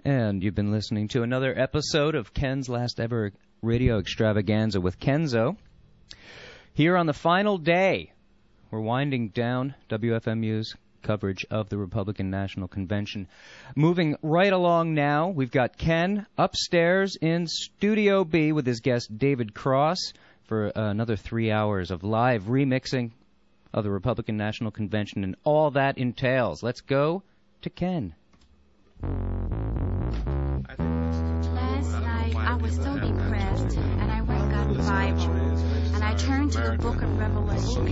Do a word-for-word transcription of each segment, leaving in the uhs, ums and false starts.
And you've been listening to another episode of Ken's Last Ever Radio Extravaganza with Kenzo. Here on the final day, we're winding down W F M U's coverage of the Republican National Convention. Moving right along now, we've got Ken upstairs in Studio B with his guest David Cross for uh, another three hours of live remixing of the Republican National Convention and all that entails. Let's go to Ken. Last night I was so depressed, and I went and got the Bible, and I turned to the book of Revelation.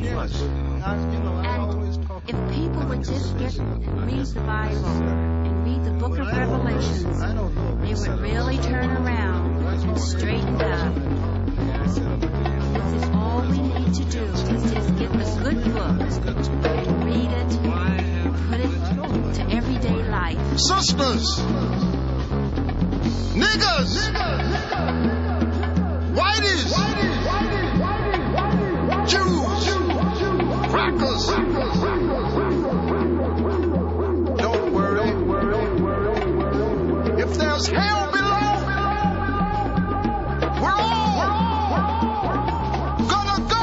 And if people would just get and read the Bible and read the book of Revelations, they would really turn around and straighten up. This is all we need to do, is just get the good book and read it, put it to everyday life. Sisters, niggas, whiteys, Jews, crackers. Don't worry, if there's hell below, we're all gonna go.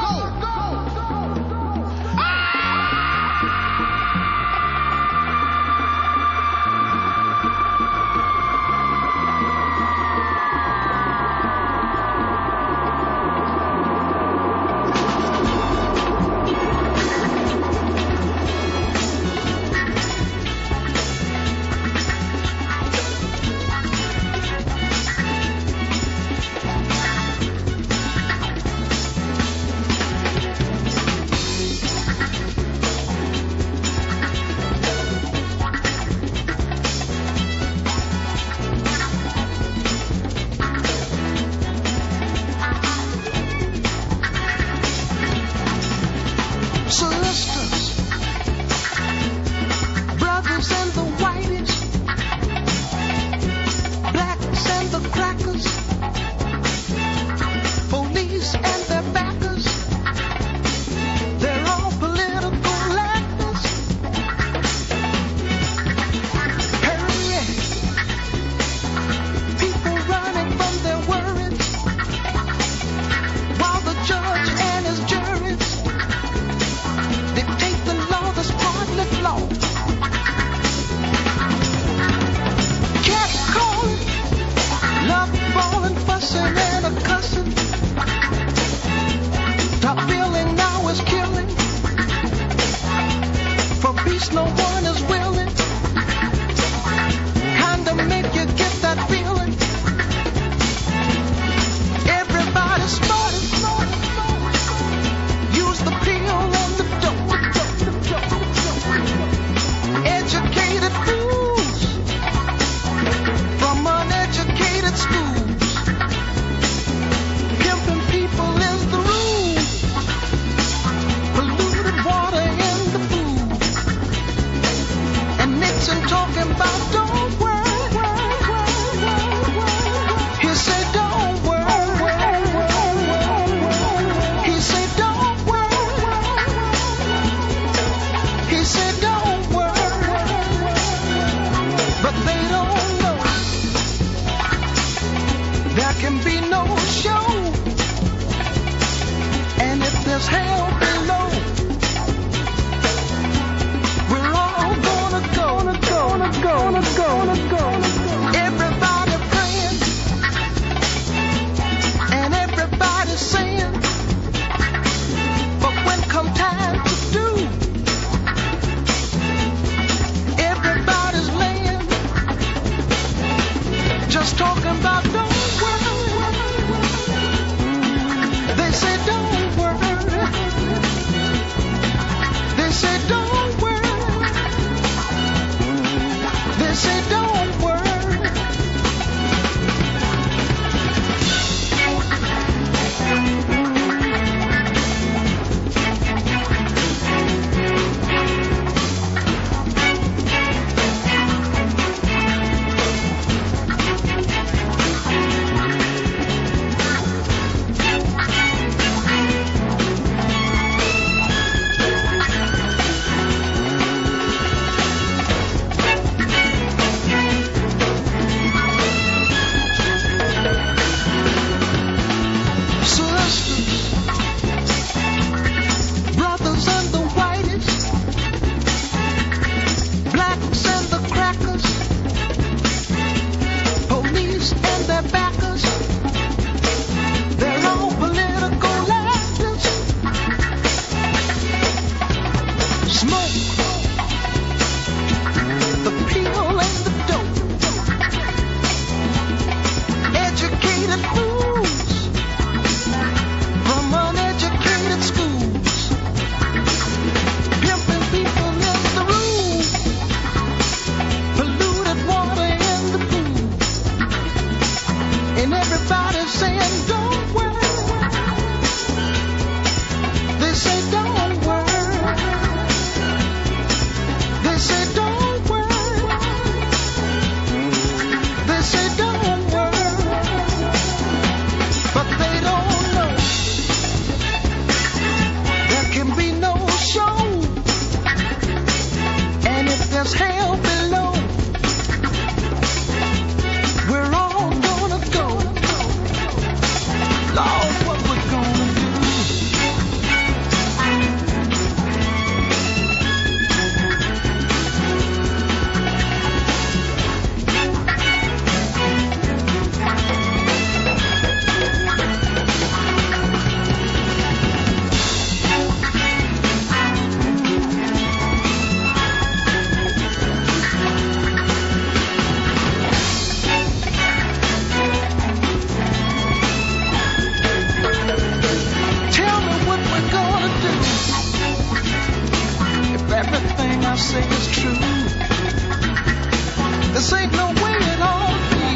This ain't no way it ought to be.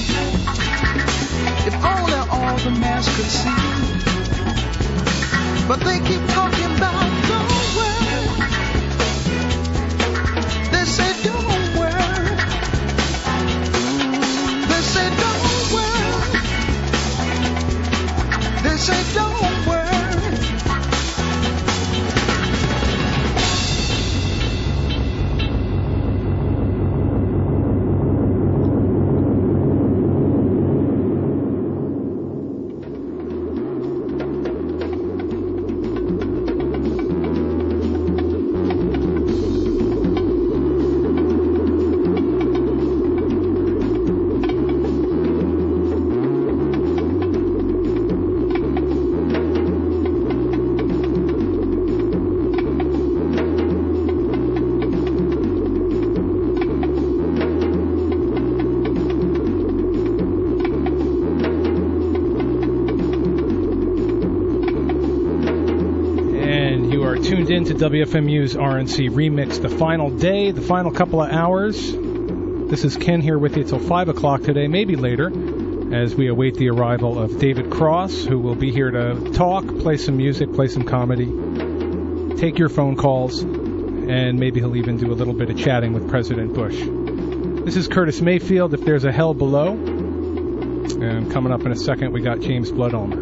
If only all the mass could see. But they keep talking about don't worry. They say don't worry. They say don't worry. They say don't worry. Tuned in to W F M U's R N C Remix, the final day, the final couple of hours. This is Ken here with you till five o'clock today, maybe later, as we await the arrival of David Cross, who will be here to talk, play some music, play some comedy, take your phone calls, and maybe he'll even do a little bit of chatting with President Bush. This is Curtis Mayfield, If There's a Hell Below. And coming up in a second, we got James Blood Ulmer.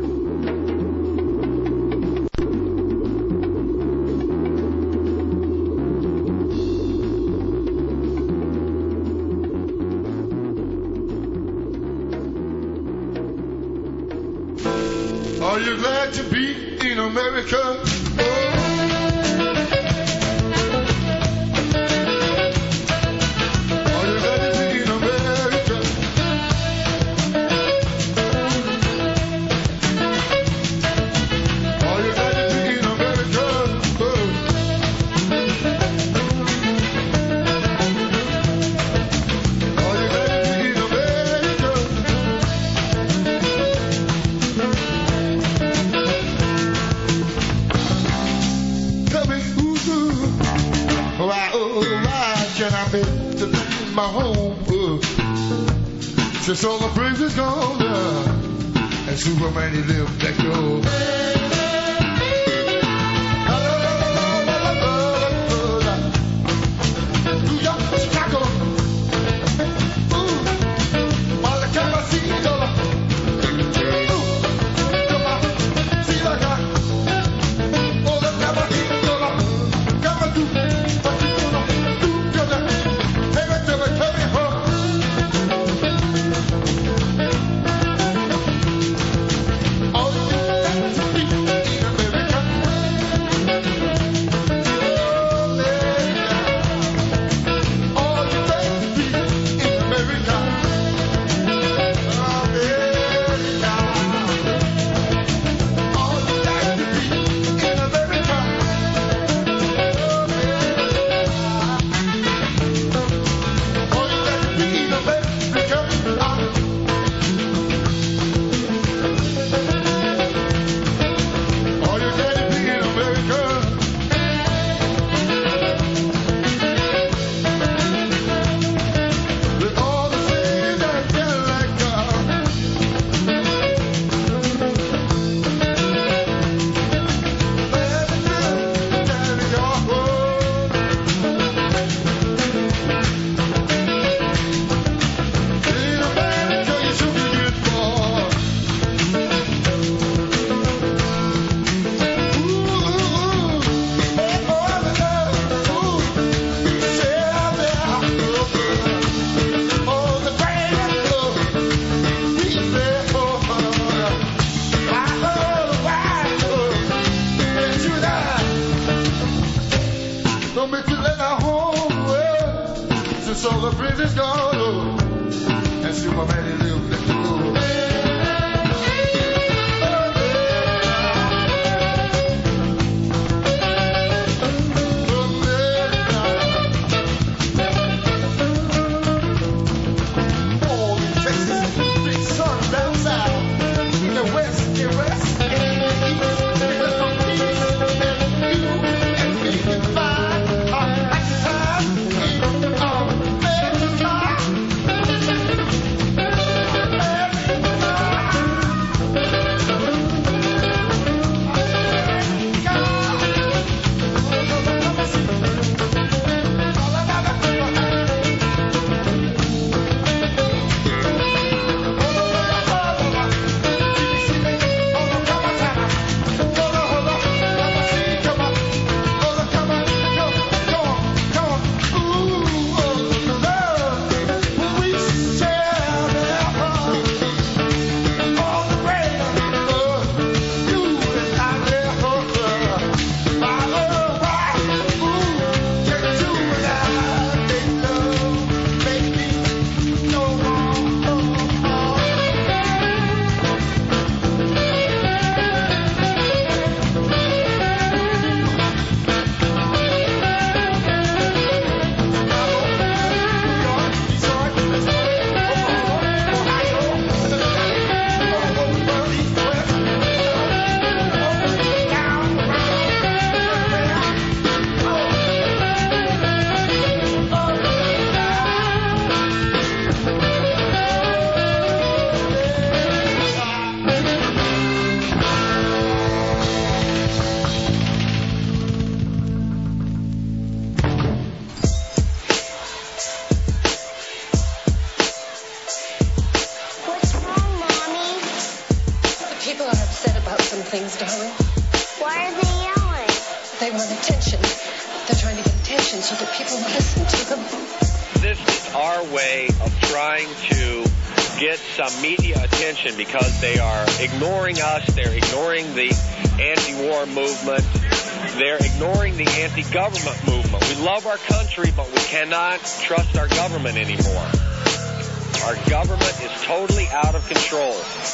Are you glad to be in America? Are you glad to be in America? Are you glad to be in America? Are you glad to be in America? Why, oh, why can I make to leave my home? Uh, since all the praise is gone, uh, and Superman he lived let go. New York, Chicago, ooh, all the time I see dollar. Ooh, come on, see that guy. All the time I see dollar. Come on, do. So the bridge is gone, oh, and Superman he lived let go. things, darling. Why are they yelling? They want attention. They're trying to get attention so that people will listen to them. This is our way of trying to get some media attention because they are ignoring us. They're ignoring the anti-war movement. They're ignoring the anti-government movement. We love our country, but we cannot trust our government anymore. Our government is totally out of control.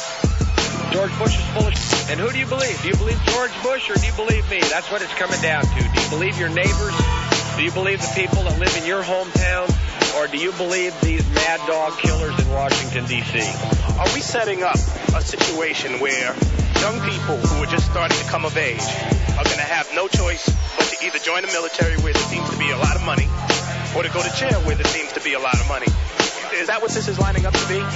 George Bush is full of shit. And who do you believe? Do you believe George Bush or do you believe me? That's what it's coming down to. Do you believe your neighbors? Do you believe the people that live in your hometown? Or do you believe these mad dog killers in Washington, D C? Are we setting up a situation where young people who are just starting to come of age are going to have no choice but to either join the military where there seems to be a lot of money or to go to jail where there seems to be a lot of money? Is that what this is lining up to be?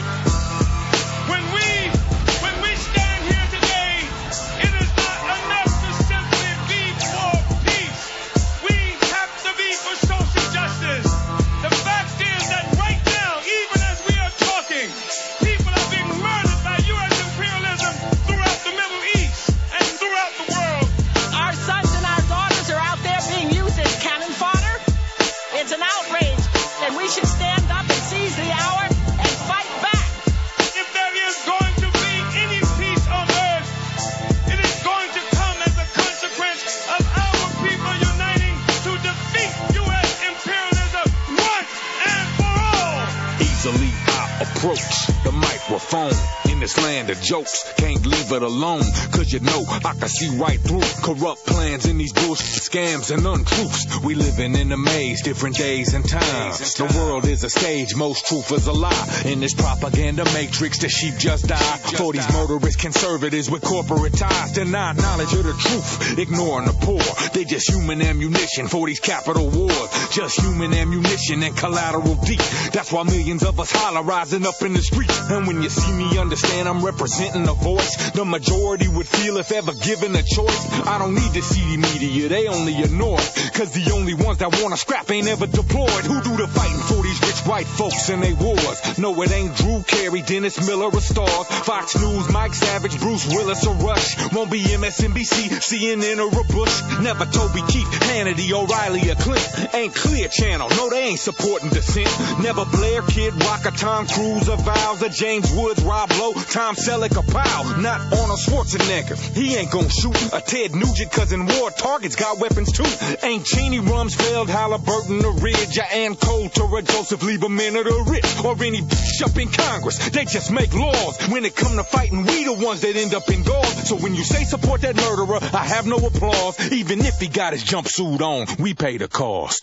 When we, when we stand here today, it is not enough to simply be for peace. We have to be for social justice. The fact is that right now, even as we are talking, people are being murdered by U S imperialism throughout the Middle East and throughout the world. Our sons and our daughters are out there being used as cannon fodder. It's an outrage, and we should stand up and seize the hour and fight back. If there is going to be any peace on earth, it is going to come as a consequence of our people uniting to defeat U S imperialism once and for all. Easily I approach the microphone. In this land of jokes, can't leave it alone. Cause you know I can see right through corrupt plans in these bullshit scams and untruths. We living in a maze, different days and times. The world is a stage, most truth is a lie. In this propaganda matrix, the sheep just die. For these motorist conservatives with corporate ties, deny knowledge of the truth, ignoring the poor. They just human ammunition for these capital wars. Just human ammunition and collateral deep. That's why millions of us holler rising up in the streets. And when you see me understand I'm representing a voice the majority would feel if ever given a choice. I don't need the seedy media, they only annoy. Cause the only ones that wanna scrap ain't ever deployed. Who do the fighting for these rich white folks and they wars? No, it ain't Drew Carey, Dennis Miller or Stars, Fox News, Mike Savage, Bruce Willis or Rush. Won't be M S N B C, C N N or a Bush. Never Toby Keith, Hannity, O'Reilly or Clint. Ain't Clear Channel, no they ain't supporting dissent. Never Blair, Kid Rock, Tom Cruise or Vows or James Woods, Rob Lowe, Tom Selleck or Powell. Not Arnold Schwarzenegger, he ain't gon' shoot a Ted Nugent cause in war targets got weapons too. Ain't Cheney, Rumsfeld, Halliburton or Ridge, or Ann Coulter or Joseph Lieberman or the rich, or any bitch up in Congress. They just make laws. When it come to fighting, we the ones that end up in gauze. So when you say support that murderer, I have no applause. Even if he got his jumpsuit on, we pay the cost.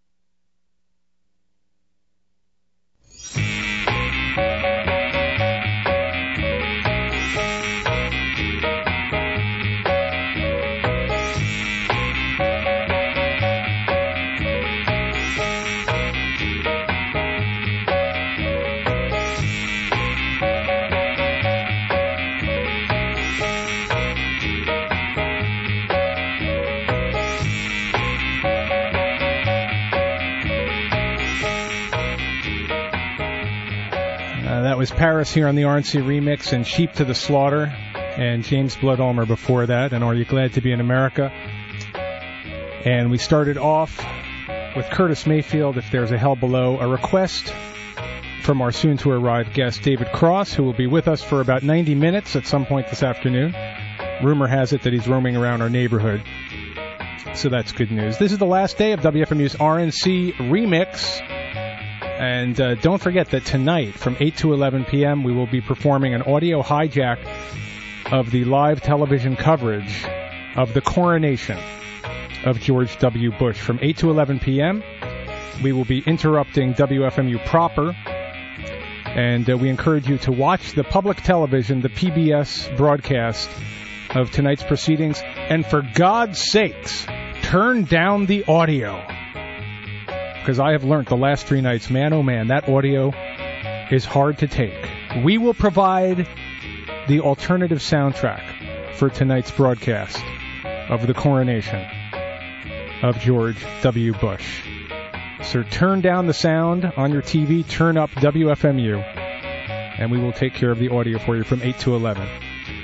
That was Paris here on the R N C Remix, and Sheep to the Slaughter, and James Blood Ulmer before that, and Are You Glad to Be in America? And we started off with Curtis Mayfield, If There's a Hell Below, a request from our soon-to-arrive guest, David Cross, who will be with us for about ninety minutes at some point this afternoon. Rumor has it that he's roaming around our neighborhood, so that's good news. This is the last day of W F M U's R N C Remix. And uh, don't forget that tonight from eight to eleven p.m. we will be performing an audio hijack of the live television coverage of the coronation of George W. Bush. From eight to eleven p.m. we will be interrupting W F M U proper. And uh, we encourage you to watch the public television, the P B S broadcast of tonight's proceedings. And for God's sakes, turn down the audio. Because I have learned the last three nights, man, oh man, that audio is hard to take. We will provide the alternative soundtrack for tonight's broadcast of the coronation of George W. Bush. So turn down the sound on your T V, turn up W F M U, and we will take care of the audio for you from eight to eleven.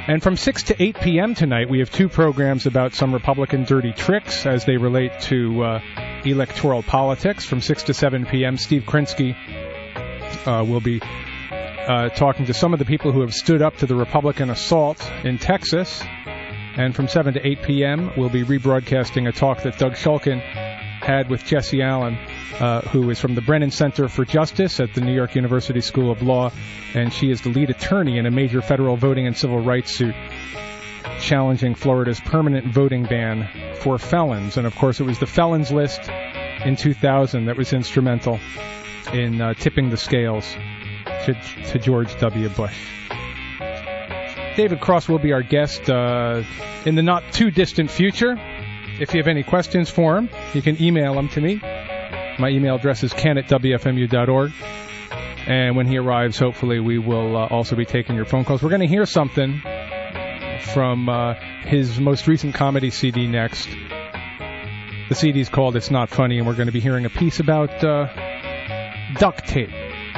And from six to eight p.m. tonight, we have two programs about some Republican dirty tricks as they relate to uh, electoral politics. From six to seven p.m., Steve Krinsky uh, will be uh, talking to some of the people who have stood up to the Republican assault in Texas. And from seven to eight p.m., we'll be rebroadcasting a talk that Doug Shulkin had with Jesse Allen, uh, who is from the Brennan Center for Justice at the New York University School of Law, and she is the lead attorney in a major federal voting and civil rights suit challenging Florida's permanent voting ban for felons. And, of course, it was the felons list in two thousand that was instrumental in uh, tipping the scales to, to George W. Bush. David Cross will be our guest uh, in the not-too-distant future. If you have any questions for him, you can email them to me. My email address is ken at w f m u dot org. And when he arrives, hopefully, we will uh, also be taking your phone calls. We're going to hear something from uh, his most recent comedy C D next. The C D is called It's Not Funny, and we're going to be hearing a piece about uh, duct tape.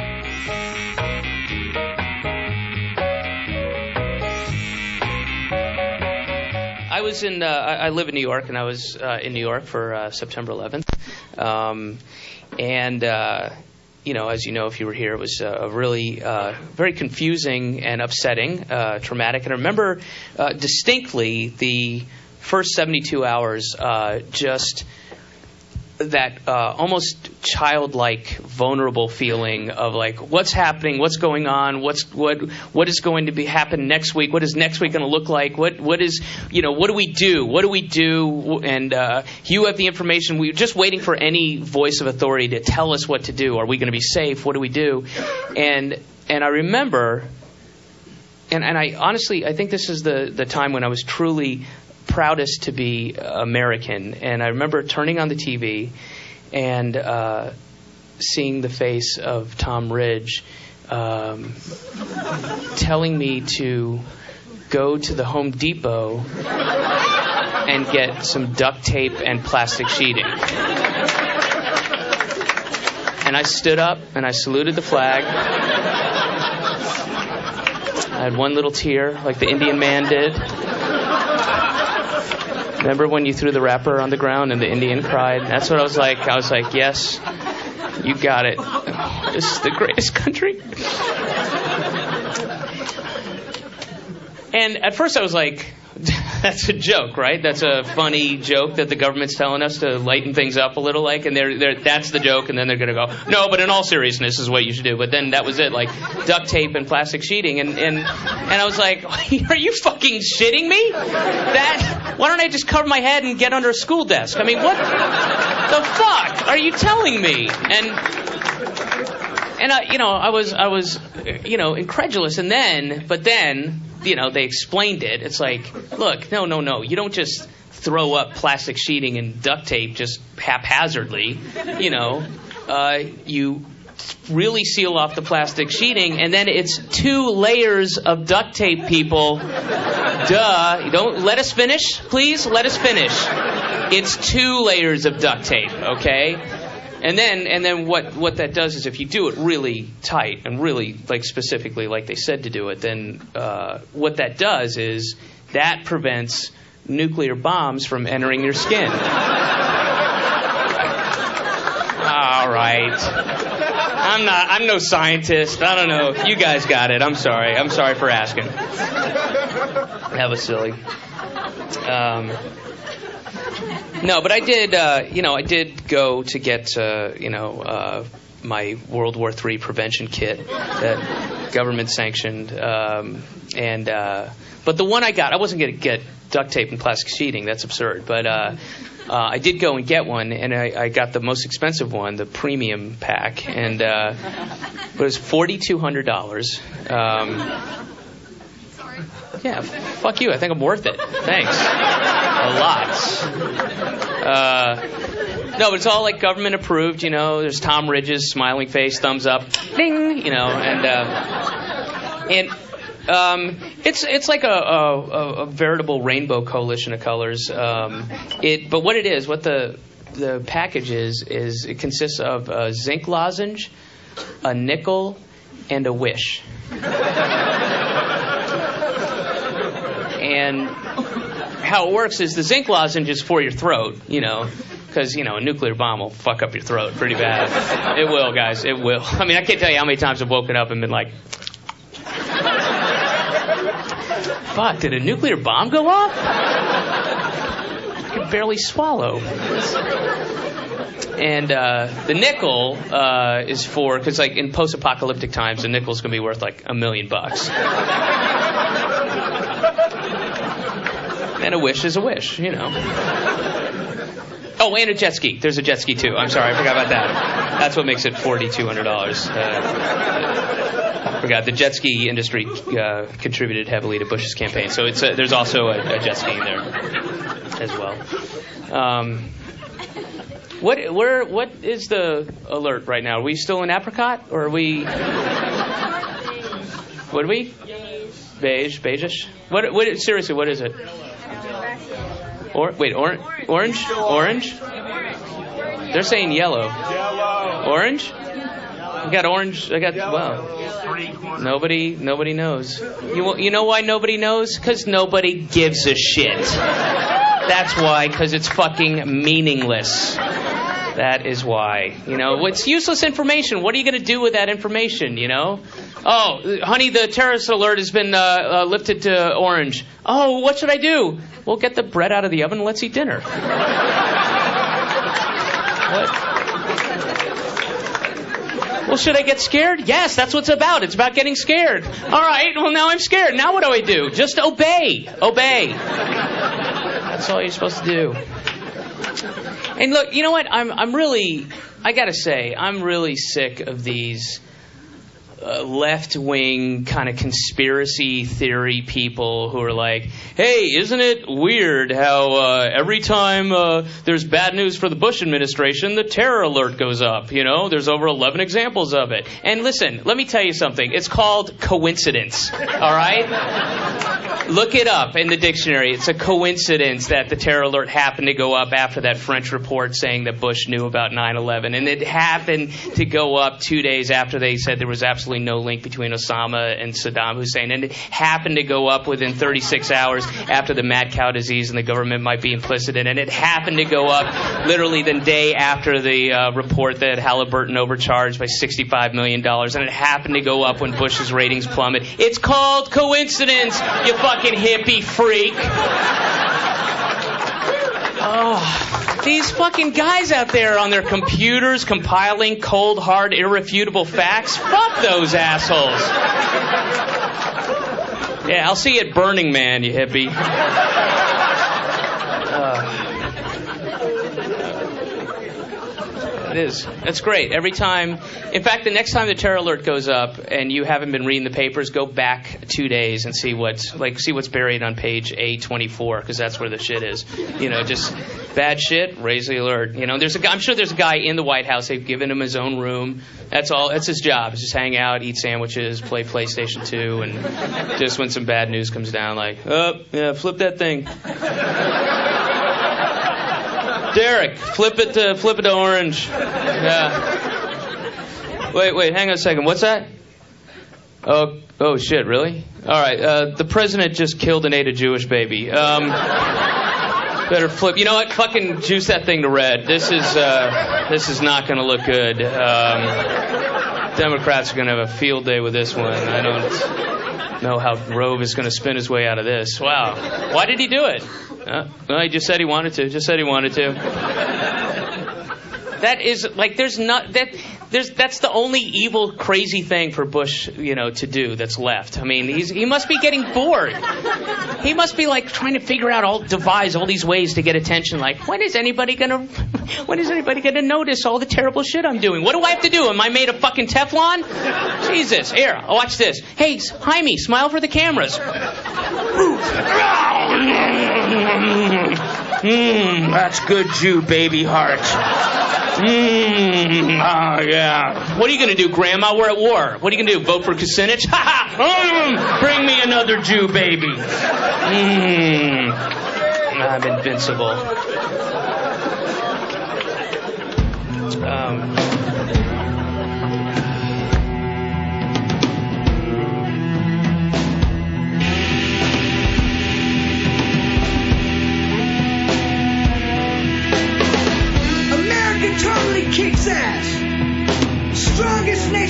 I was in. Uh, I live in New York, and I was uh, in New York for uh, September eleventh. Um, and uh, you know, as you know, if you were here, it was uh, a really uh, very confusing and upsetting, uh, traumatic. And I remember uh, distinctly the first seventy-two hours, uh, just that uh, almost childlike, vulnerable feeling of like, what's happening, what's going on, what's what what is going to be happen next week, what is next week going to look like, what what is you know what do we do, what do we do, and uh, you have the information. We're just waiting for any voice of authority to tell us what to do. Are we going to be safe? What do we do? And and I remember, and and I honestly I think this is the the time when I was truly proudest to be American. And I remember turning on the T V and uh, seeing the face of Tom Ridge um, telling me to go to the Home Depot and get some duct tape and plastic sheeting. And I stood up and I saluted the flag. I had one little tear like the Indian man did. Remember when you threw the wrapper on the ground and the Indian cried? That's what I was like. I was like, yes, you got it. This is the greatest country. And at first I was like, that's a joke, right? That's a funny joke that the government's telling us to lighten things up a little, like, and they're, they're, that's the joke, and then they're going to go, no, but in all seriousness, this is what you should do. But then that was it, like duct tape and plastic sheeting, and and, and I was like, are you fucking shitting me? That why don't I just cover my head and get under a school desk? I mean, what the fuck are you telling me? And and I, you know, I was I was, you know, incredulous, and then, but then. You know, they explained it. It's like, look, no, no, no. You don't just throw up plastic sheeting and duct tape just haphazardly. You know, uh, you really seal off the plastic sheeting, and then it's two layers of duct tape, people. Duh. You don't let us finish, please. Let us finish. It's two layers of duct tape, okay? And then, and then what, what that does is if you do it really tight and really, like, specifically like they said to do it, then uh, what that does is that prevents nuclear bombs from entering your skin. All right. I'm not, I'm no scientist. I don't know. You guys got it. I'm sorry. I'm sorry for asking. That was silly. Um... No, but I did, uh, you know, I did go to get, uh, you know, uh, my World War Three prevention kit that government sanctioned. Um, and, uh, but the one I got, I wasn't going to get duct tape and plastic sheeting. That's absurd. But uh, uh, I did go and get one, and I, I got the most expensive one, the premium pack. And uh, it was four thousand two hundred dollars. Um, yeah, fuck you. I think I'm worth it. Thanks. A lot. Uh, no, but it's all like government approved, you know. There's Tom Ridge's smiling face, thumbs up, ding, you know, and uh, and um, it's it's like a, a, a veritable rainbow coalition of colors. Um, it, but what it is, what the the package is, is it consists of a zinc lozenge, a nickel, and a wish. And how it works is the zinc lozenge is for your throat, you know, because, you know, a nuclear bomb will fuck up your throat pretty bad. It will, guys. It will. I mean, I can't tell you how many times I've woken up and been like, fuck, did a nuclear bomb go off? I could barely swallow. And uh, the nickel uh, is for, because like in post-apocalyptic times, the nickel's going to be worth like a million bucks. And a wish is a wish, you know. Oh, and a jet ski. There's a jet ski too. I'm sorry, I forgot about that. That's what makes it forty-two hundred dollars. Uh, forgot the jet ski industry uh, contributed heavily to Bush's campaign, so it's a, there's also a, a jet ski in there as well. Um, what where what is the alert right now? Are we still in apricot, or are we? What are we? Beige, beigeish. What? What? Seriously, what is it? Or wait, or, orange, orange. They're saying yellow. Orange. I got orange. I got well. Nobody, nobody knows. You you know why nobody knows? Because nobody gives a shit. That's why. Because it's fucking meaningless. That is why. You know, it's useless information. What are you going to do with that information, you know? Oh, honey, the terrorist alert has been uh, uh, lifted to orange. Oh, what should I do? Well, get the bread out of the oven and let's eat dinner. What? Well, should I get scared? Yes, that's what it's about. It's about getting scared. All right, well, now I'm scared. Now what do I do? Just obey. Obey. That's all you're supposed to do. And look, you know what? I'm I'm really, I gotta say, I'm really sick of these uh, left-wing kind of conspiracy theory people who are like, hey, isn't it weird how uh, every time uh, there's bad news for the Bush administration, the terror alert goes up? You know, there's over eleven examples of it. And listen, let me tell you something. It's called coincidence, all right? Look it up in the dictionary. It's a coincidence that the terror alert happened to go up after that French report saying that Bush knew about nine eleven. And it happened to go up two days after they said there was absolutely no link between Osama and Saddam Hussein. And it happened to go up within thirty-six hours after the mad cow disease and the government might be implicit in it. It happened to go up literally the day after the uh, report that Halliburton overcharged by sixty-five million dollars. And it happened to go up when Bush's ratings plummeted. It's called coincidence, you fucking hippie freak. Oh, these fucking guys out there on their computers compiling cold, hard, irrefutable facts. Fuck those assholes. Yeah, I'll see you at Burning Man, you hippie. Uh, it is. That's great. Every time. In fact, the next time the terror alert goes up and you haven't been reading the papers, go back two days and see what's like see what's buried on page A twenty-four, because that's where the shit is. You know, just bad shit. Raise the alert. You know, there's a. I'm sure there's a guy in the White House. They've given him his own room. That's all. That's his job. Is just hang out, eat sandwiches, play PlayStation two, and just when some bad news comes down, like, oh yeah, flip that thing. Derek, flip it to flip it to orange. Yeah. Wait, wait, hang on a second. What's that? Oh, oh shit, really? All right. Uh, the president just killed and ate a Jewish baby. Um, better flip. You know what? Fucking juice that thing to red. This is uh, this is not going to look good. Um, Democrats are going to have a field day with this one. I don't know how Rove is going to spin his way out of this. Wow. Why did he do it? Uh, well, he just said he wanted to. Just said he wanted to. That is like there's not that there's that's the only evil, crazy thing for Bush, you know, to do that's left. I mean, he's he must be getting bored. He must be like trying to figure out all devise all these ways to get attention. Like, when is anybody gonna when is anybody gonna notice all the terrible shit I'm doing? What do I have to do? Am I made of fucking Teflon? Jesus, here, watch this. Hey, Jaime, smile for the cameras. Mmm, that's good Jew baby heart. Mmm, oh yeah. What are you going to do, Grandma? We're at war. What are you going to do, vote for Kucinich? Ha ha! Mm, bring me another Jew baby. Mmm, I'm invincible. Um...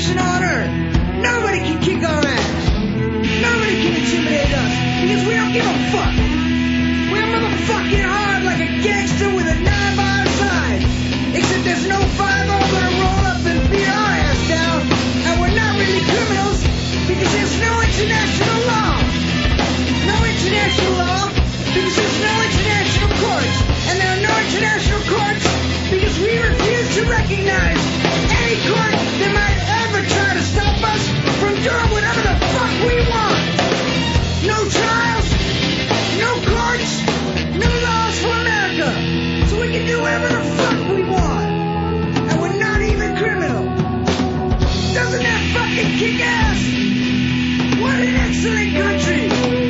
nation on earth. Nobody can kick our ass. Nobody can intimidate us because we don't give a fuck. We're motherfucking hard like a gangster with a nine by our side. Except there's no five oh gonna roll up and beat our ass down. And we're not really criminals because there's no international law. No international law because there's no international courts. And there are no international courts because we refuse to recognize any court that might ever try to stop us from doing whatever the fuck we want. No trials, no courts, no laws for America. So we can do whatever the fuck we want. And we're not even criminal. Doesn't that fucking kick ass? What an excellent country.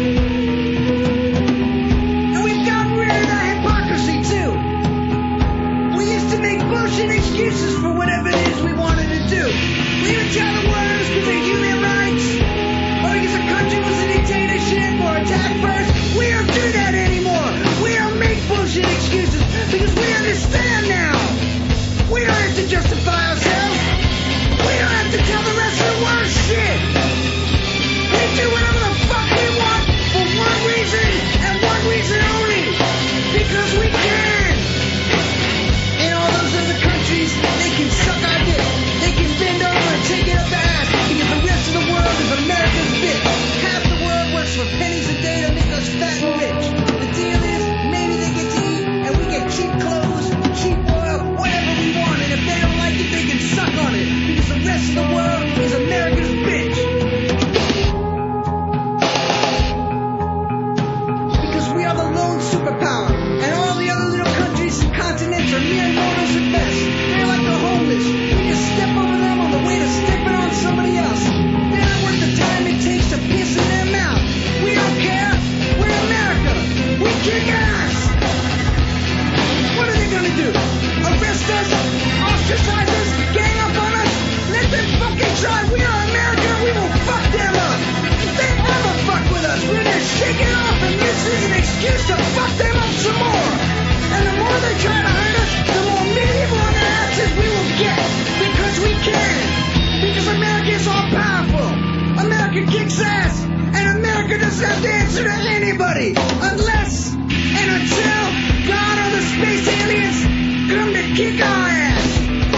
And we've gotten rid of that hypocrisy too. We used to make bullshit excuses for whatever it is we wanted to do. We would tell the world it was because of human rights, or because the country was a dictatorship or attack first. We don't do that anymore. We don't make bullshit excuses because we understand now. We don't have to justify ourselves. We don't have to tell the rest of the world shit. We do whatever the fuck we want for one reason and one reason only. Because we can. In all those other countries, they can suck our dick. They can bend over and take it up the ass because the rest of the world is America's bitch. Half the world works for pennies a day to make us fat and rich. The deal is, maybe they get to eat and we get cheap clothes, cheap oil, whatever we want. And if they don't like it, they can suck on it because the rest of the world is America's bitch. Because we are the lone superpower and all the other little countries and continents are mere mortals at best. They're like the homeless. We just step over them on the way to stepping on somebody else. They're not worth the time it takes to piss in their mouth. We don't care. We're America. We kick ass. What are they gonna do? Arrest us? Ostracize us? Gang up on us? Let them fucking try. We are America. We will fuck them up. If they ever fuck with us, we're gonna shake it off and use this as an excuse to fuck them up some more. And the more they try to hurt us, the more medieval on their asses we will get. Because we can. Because America is all powerful. America kicks ass. And America doesn't have to answer to anybody. Unless and until God or the space aliens come to kick our ass.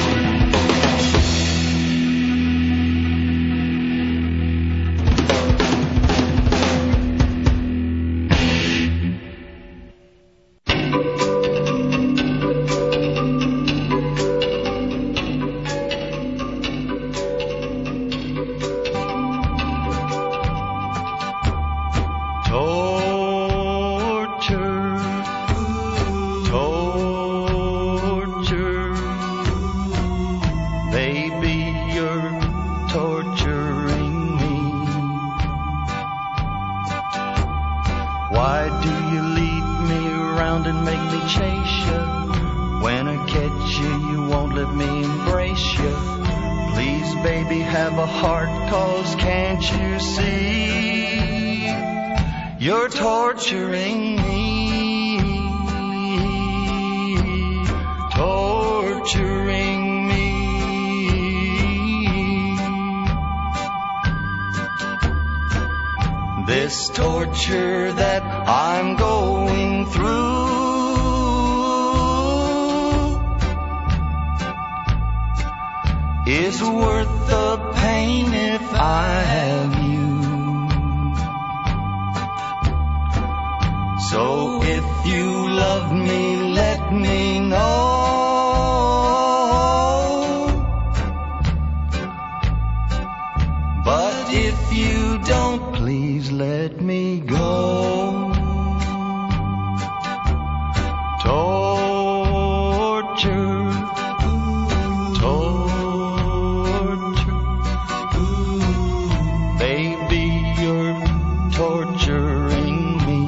This torture that I'm going through is worth the pain if I have you. So if you love me, let me know. But if you don't, please let me go. Torture, torture, baby, you're torturing me.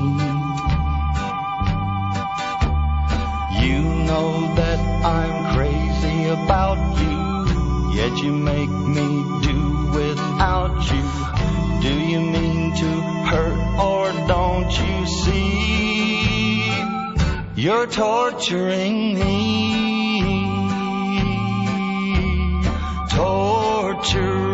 You know that I'm crazy about you, yet you make me do without you. Do you mean to hurt or don't you see? You're torturing me. Torture.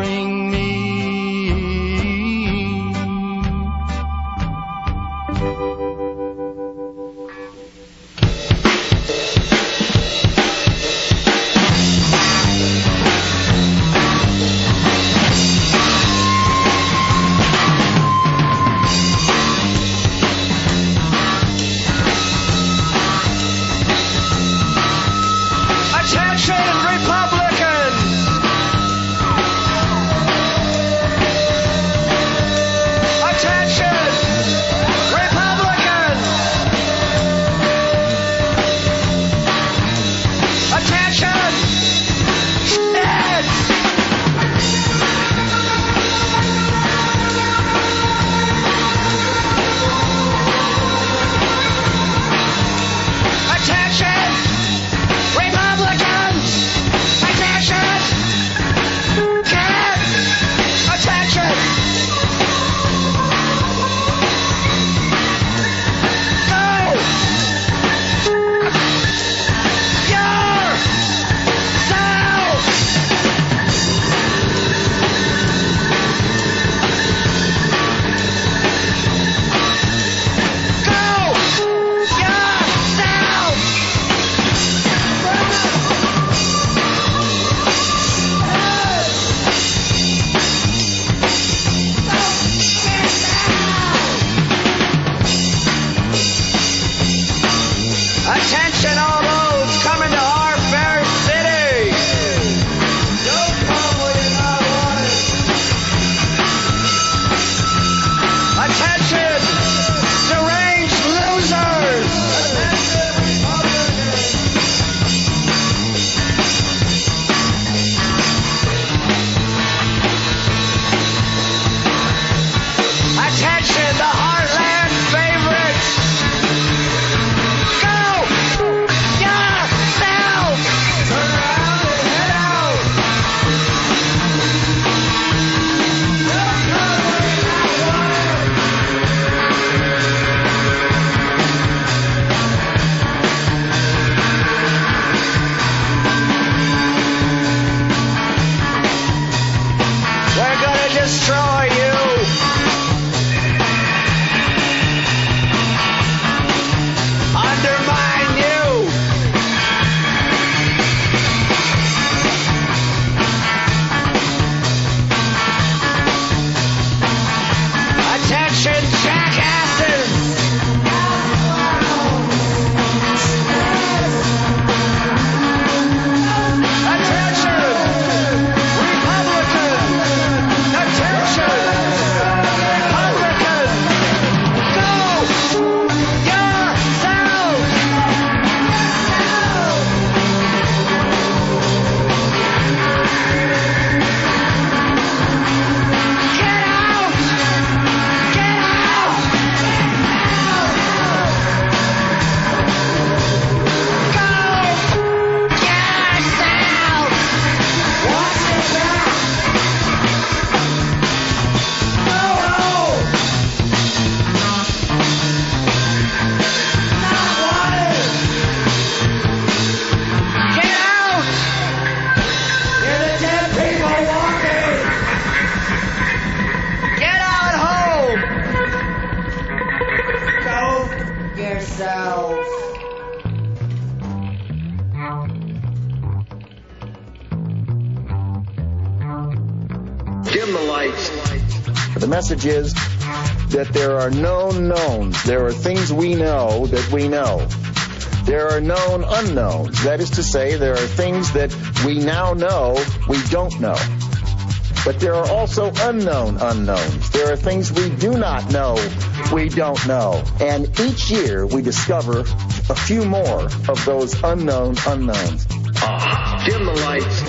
Dim the lights. The message is that there are known knowns. There are things we know that we know. There are known unknowns. That is to say, there are things that we now know we don't know. But there are also unknown unknowns. There are things we do not know we don't know. And each year we discover a few more of those unknown unknowns. Ah, dim the lights.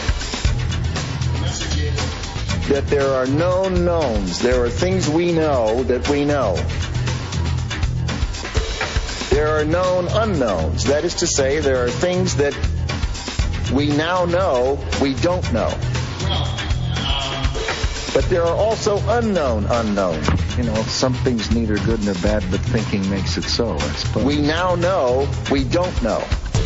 That there are known knowns. There are things we know that we know. There are known unknowns. That is to say, there are things that we now know we don't know. But there are also unknown unknowns. You know, some things neither good nor bad, but thinking makes it so, I suppose. We now know we don't know.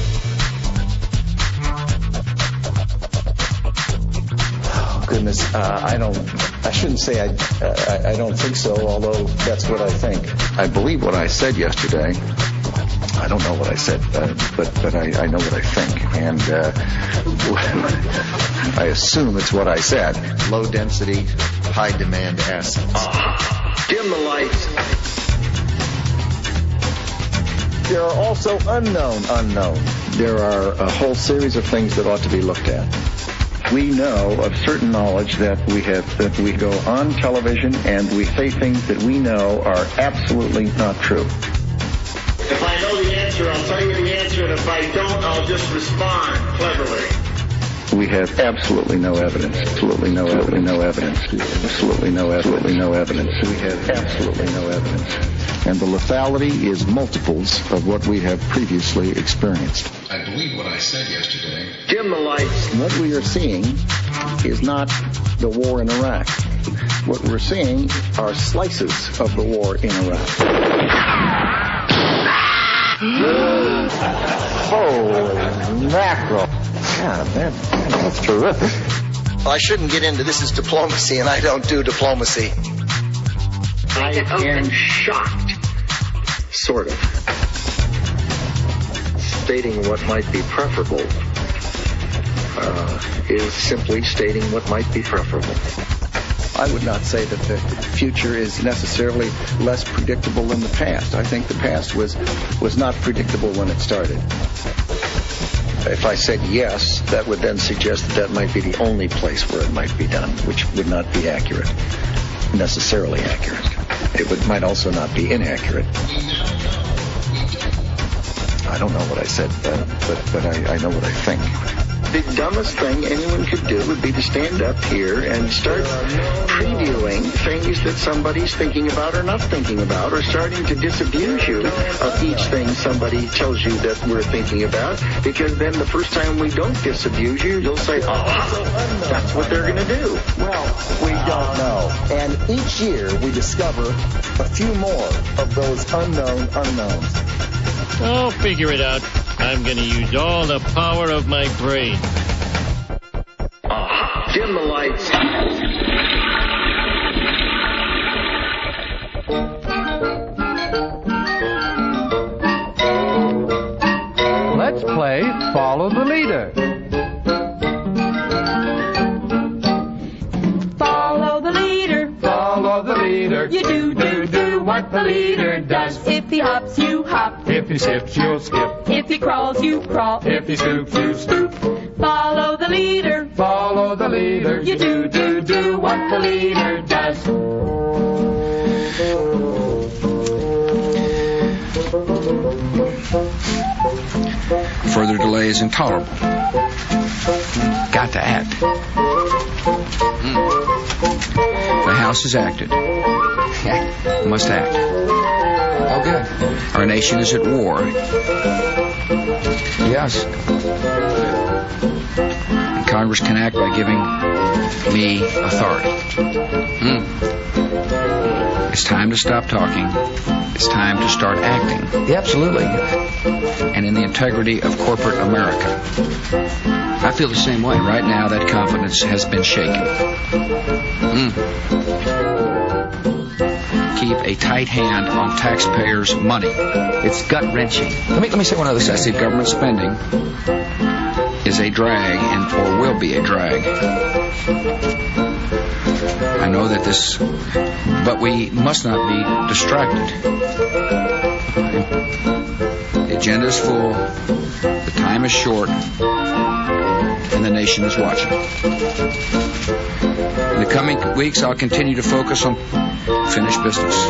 Oh, goodness, uh, I don't, I shouldn't say I, uh, I, I don't think so, although that's what I think. I believe what I said yesterday. I don't know what I said, uh, but but I, I know what I think, and uh, I assume it's what I said. Low density, high demand assets. Ah, dim the lights. There are also unknown unknowns. There are a whole series of things that ought to be looked at. We know of certain knowledge that we have that we go on television and we say things that we know are absolutely not true. If I know the answer, I'll tell you the answer, and if I don't, I'll just respond cleverly. We have absolutely no evidence. Absolutely no absolutely no evidence. Absolutely no absolutely no evidence. We have absolutely no evidence. And the lethality is multiples of what we have previously experienced. I believe what I said yesterday. Dim the lights. What we are seeing is not the war in Iraq. What we're seeing are slices of the war in Iraq. Holy mackerel. God, that, that's terrific. Well, I shouldn't get into this is diplomacy, and I don't do diplomacy. I am shocked, Sort of. Stating what might be preferable uh, is simply stating what might be preferable. I would not say that the future is necessarily less predictable than the past. I think the past was was not predictable when it started. If I said yes, that would then suggest that that might be the only place where it might be done, which would not be accurate, necessarily accurate. It would might also not be inaccurate. I don't know what I said, uh, but but I, I know what I think. The dumbest thing anyone could do would be to stand up here and start previewing things that somebody's thinking about or not thinking about, or starting to disabuse you of each thing somebody tells you that we're thinking about, because then the first time we don't disabuse you, you'll say, oh, that's what they're going to do. Well, we don't know. And each year we discover a few more of those unknown unknowns. I'll figure it out. I'm going to use all the power of my brain. Ah, dim the lights. Let's play Follow the Leader. Follow the leader. Follow the leader. You do, do, do what the leader does. If he hops, you hop. If he skips, you'll skip. If he crawls, you crawl. If he stoops, you stoop. Follow the leader. Follow the leader. You do, do, do what the leader does. Further delay is intolerable. Got to act. Mm. The House has acted. Must act. Oh, good. Our nation is at war. Yes. And Congress can act by giving me authority. Mm. It's time to stop talking. It's time to start acting. Yeah, absolutely. And in the integrity of corporate America. I feel the same way. Right now, that confidence has been shaken. Mm. Keep a tight hand on taxpayers' money. It's gut-wrenching. Let me let me say one other thing. Excessive government spending is a drag, and or will be a drag. know that this, but we must not be distracted. The agenda is full, the time is short, and the nation is watching. In the coming weeks, I'll continue to focus on finished business.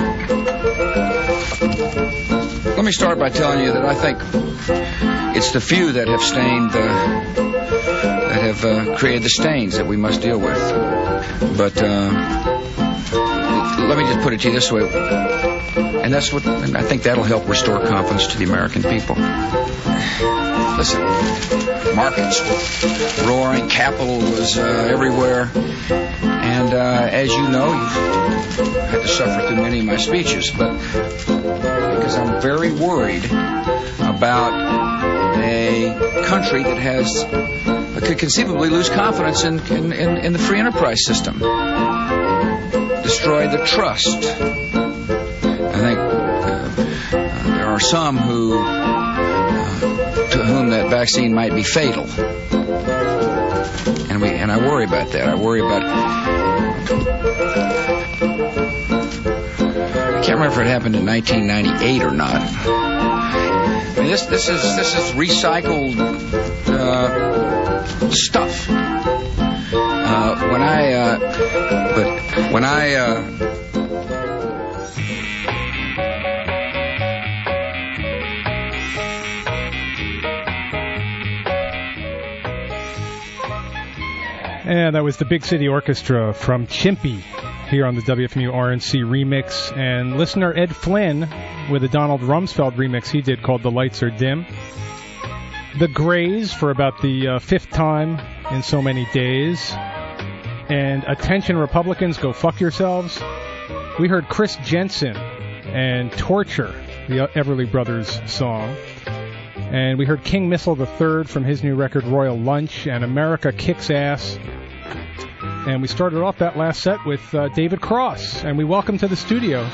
Let me start by telling you that I think it's the few that have stained the, that have uh, created the stains that we must deal with. But uh, let me just put it to you this way, and that's what, and I think that'll help restore confidence to the American people. Listen, markets roaring, capital was uh, everywhere, and uh, as you know, you've had to suffer through many of my speeches, but because I'm very worried about a country that has could conceivably lose confidence in, in, in, in the free enterprise system, destroy the trust. I think uh, uh, there are some who uh, to whom that vaccine might be fatal, and we and I worry about that. I worry about. I can't remember if it happened in nineteen ninety-eight or not. I mean, this this is this is recycled uh, stuff. Uh, when I uh, but when I. Uh, And that was the Big City Orchestra from Chimpy here on the W F M U R N C remix. And listener Ed Flynn with a Donald Rumsfeld remix he did called The Lights Are Dim. The Grays for about the uh, fifth time in so many days. And Attention Republicans, Go Fuck Yourselves. We heard Chris Jensen and Torture, the Everly Brothers song. And we heard King Missile the Third from his new record Royal Lunch and America Kicks Ass. And we started off that last set with uh, David Cross. And we welcome to the studio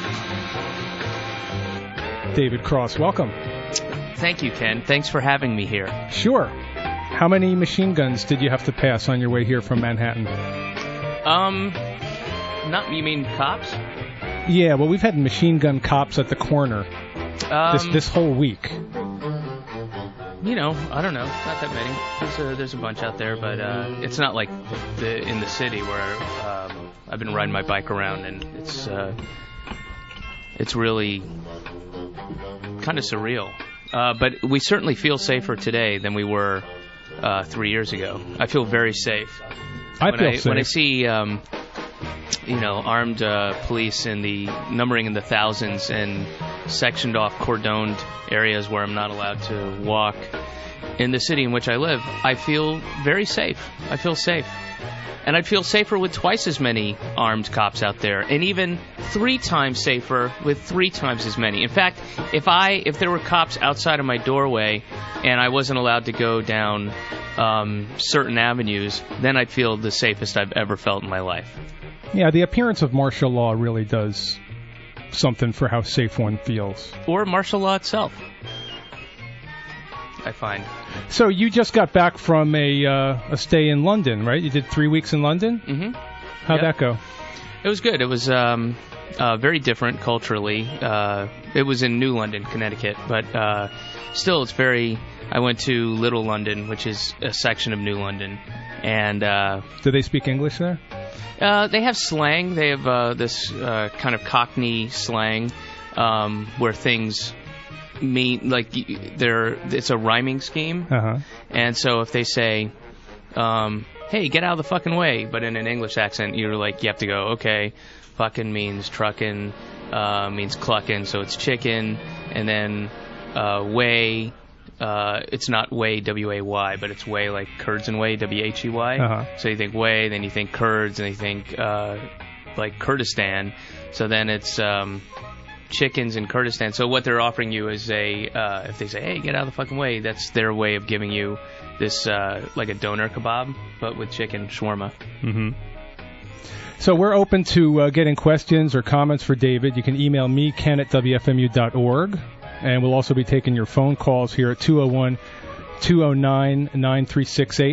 David Cross. Welcome. Thank you, Ken. Thanks for having me here. Sure. How many machine guns did you have to pass on your way here from Manhattan? Um, not, you mean cops? Yeah, well, we've had machine gun cops at the corner um, this, this whole week. You know, I don't know, not that many. There's a, there's a bunch out there, but uh, it's not like the in the city where um, I've been riding my bike around, and it's uh, it's really kind of surreal. Uh, but we certainly feel safer today than we were uh, three years ago. I feel very safe. I when feel I, safe. When I see, um, you know, armed uh, police in the numbering in the thousands and sectioned off, cordoned areas where I'm not allowed to walk in the city in which I live, I feel very safe. I feel safe. And I'd feel safer with twice as many armed cops out there, and even three times safer with three times as many. In fact, if I if there were cops outside of my doorway and I wasn't allowed to go down um, certain avenues, then I'd feel the safest I've ever felt in my life. Yeah, the appearance of martial law really does something for how safe one feels. Or martial law itself, I find. So you just got back from a uh, a stay in London, right? You did three weeks in London? Mm-hmm. How'd Yep. that go? It was good. It was um, uh, very different culturally. Uh, it was in New London, Connecticut, but uh, still it's very... I went to Little London, which is a section of New London, and... Uh, Do they speak English there? Uh, they have slang. They have uh, this uh, kind of Cockney slang um, where things mean, like, they're, it's a rhyming scheme. Uh-huh. And so if they say, um, hey, get out of the fucking way, but in an English accent, you're like, you have to go, okay, fucking means trucking, uh, means clucking, so it's chicken, and then uh, way, uh, it's not way, W A Y, but it's way like curds and whey, W H E Y. Uh-huh. So you think whey, then you think curds, and you think uh, like Kurdistan. So then it's um, chickens in Kurdistan. So what they're offering you is a, uh, if they say, hey, get out of the fucking way, that's their way of giving you this, uh, like a doner kebab, but with chicken shawarma. Mm-hmm. So we're open to uh, getting questions or comments for David. You can email me, Ken at W F M U dot org. And we'll also be taking your phone calls here at two oh one, two oh nine, nine three six eight.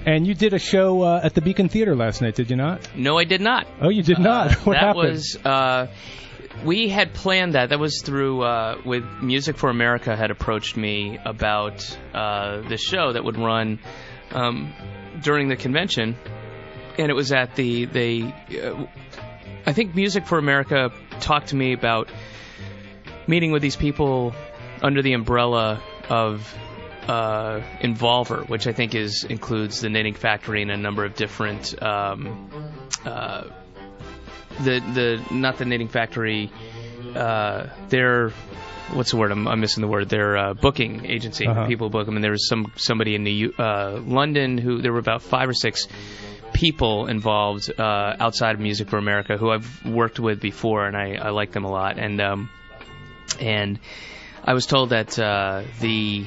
And you did a show uh, at the Beacon Theater last night, did you not? No, I did not. Oh, you did not? Uh, what that happened? was... Uh, we had planned that. That was through... Uh, with Music for America had approached me about uh, this show that would run um, during the convention. And it was at the... they. Uh, I think Music for America talked to me about meeting with these people under the umbrella of... Uh, Involver, which I think is includes the Knitting Factory and a number of different um, uh, the the not the Knitting Factory, uh, their what's the word I'm, I'm missing the word their uh, booking agency. Uh-huh. People book them, and there was some somebody in New uh, London who there were about five or six people involved uh, outside of Music for America who I've worked with before, and I, I like them a lot. And um, and I was told that uh, the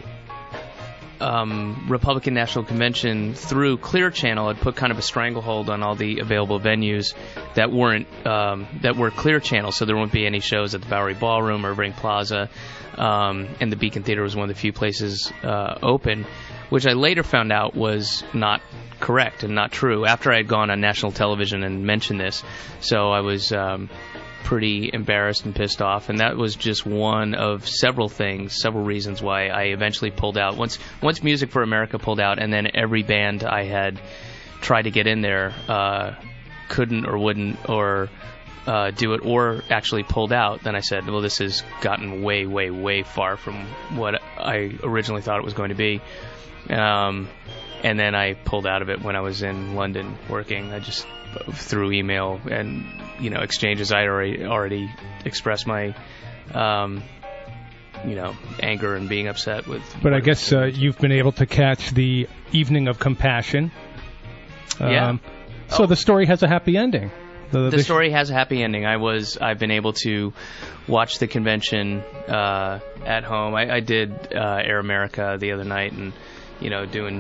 Um, Republican National Convention through Clear Channel had put kind of a stranglehold on all the available venues that weren't um, that were Clear Channel, so there won't be any shows at the Bowery Ballroom or Irving Plaza, um, and the Beacon Theater was one of the few places uh, open, which I later found out was not correct and not true after I had gone on national television and mentioned this. So I was um, pretty embarrassed and pissed off, and that was just one of several things, several reasons why I eventually pulled out. Once once Music for America pulled out, and then every band I had tried to get in there uh, couldn't or wouldn't or uh, do it, or actually pulled out, then I said, well, this has gotten way, way, way far from what I originally thought it was going to be. Um, and then I pulled out of it when I was in London working. I just through email and you know exchanges, I already already expressed my um, you know anger and being upset with. But I guess uh, you've been able to catch the Evening of Compassion. Um, Yeah. So Oh. the story has a happy ending. The, The story has a happy ending. I was I've been able to watch the convention uh, at home. I, I did uh, Air America the other night, and you know doing.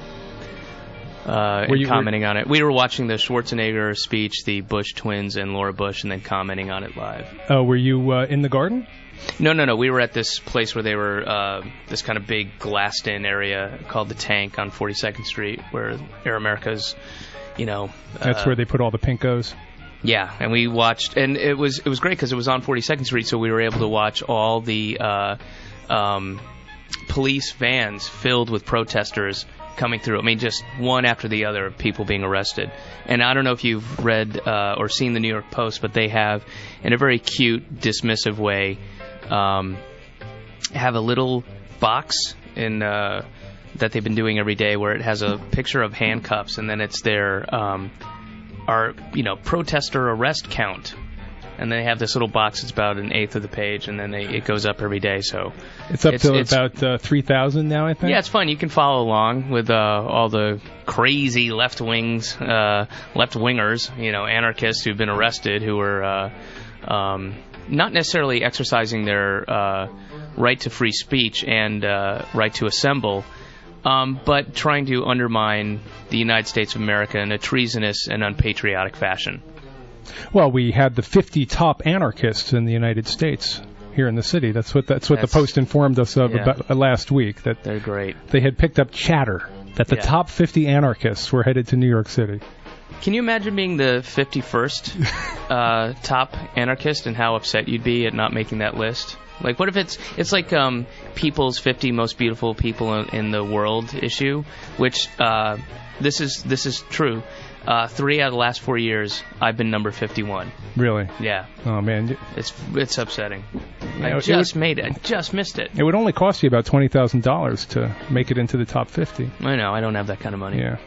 Uh, Were and you- commenting on it. We were watching the Schwarzenegger speech, the Bush twins, and Laura Bush, and then commenting on it live. Oh, were you uh, in the garden? No, no, no. We were at this place where they were, uh, this kind of big glassed-in area called the Tank on forty-second Street, where Air America's, you know. That's uh, where they put all the pinkos. Yeah, and we watched, and it was it was great because it was on forty-second Street, so we were able to watch all the uh, um, police vans filled with protesters coming through. I mean, just one after the other of people being arrested. And I don't know if you've read uh, or seen the New York Post, but they have, in a very cute, dismissive way, um, have a little box in uh, that they've been doing every day where it has a picture of handcuffs, and then it's their um, our you know protester arrest count. And they have this little box that's about an eighth of the page, and then they, it goes up every day. So It's up it's, to it's, about uh, three thousand now, I think. yeah, it's fun. You can follow along with uh, all the crazy left wings, uh, left wingers, you know, anarchists who've been arrested, who are uh, um, not necessarily exercising their uh, right to free speech and uh, right to assemble, um, but trying to undermine the United States of America in a treasonous and unpatriotic fashion. Well, we had the fifty top anarchists in the United States here in the city. That's what that's what That's- the Post informed us of yeah. about, uh, last week. That They're great. they had picked up chatter that the Yeah. top fifty anarchists were headed to New York City. Can you imagine being the fifty-first uh, top anarchist and how upset you'd be at not making that list? Like, what if it's it's like um, People's fifty Most Beautiful People in, in the World issue, which uh, this is this is true. Uh, three out of the last four years, I've been number fifty-one. Really? Yeah, Oh man, it's it's upsetting. Yeah, I it just would- made it. I just missed it. it would only cost you about twenty thousand dollars to make it into the top fifty. I know. I don't have that kind of money. Yeah.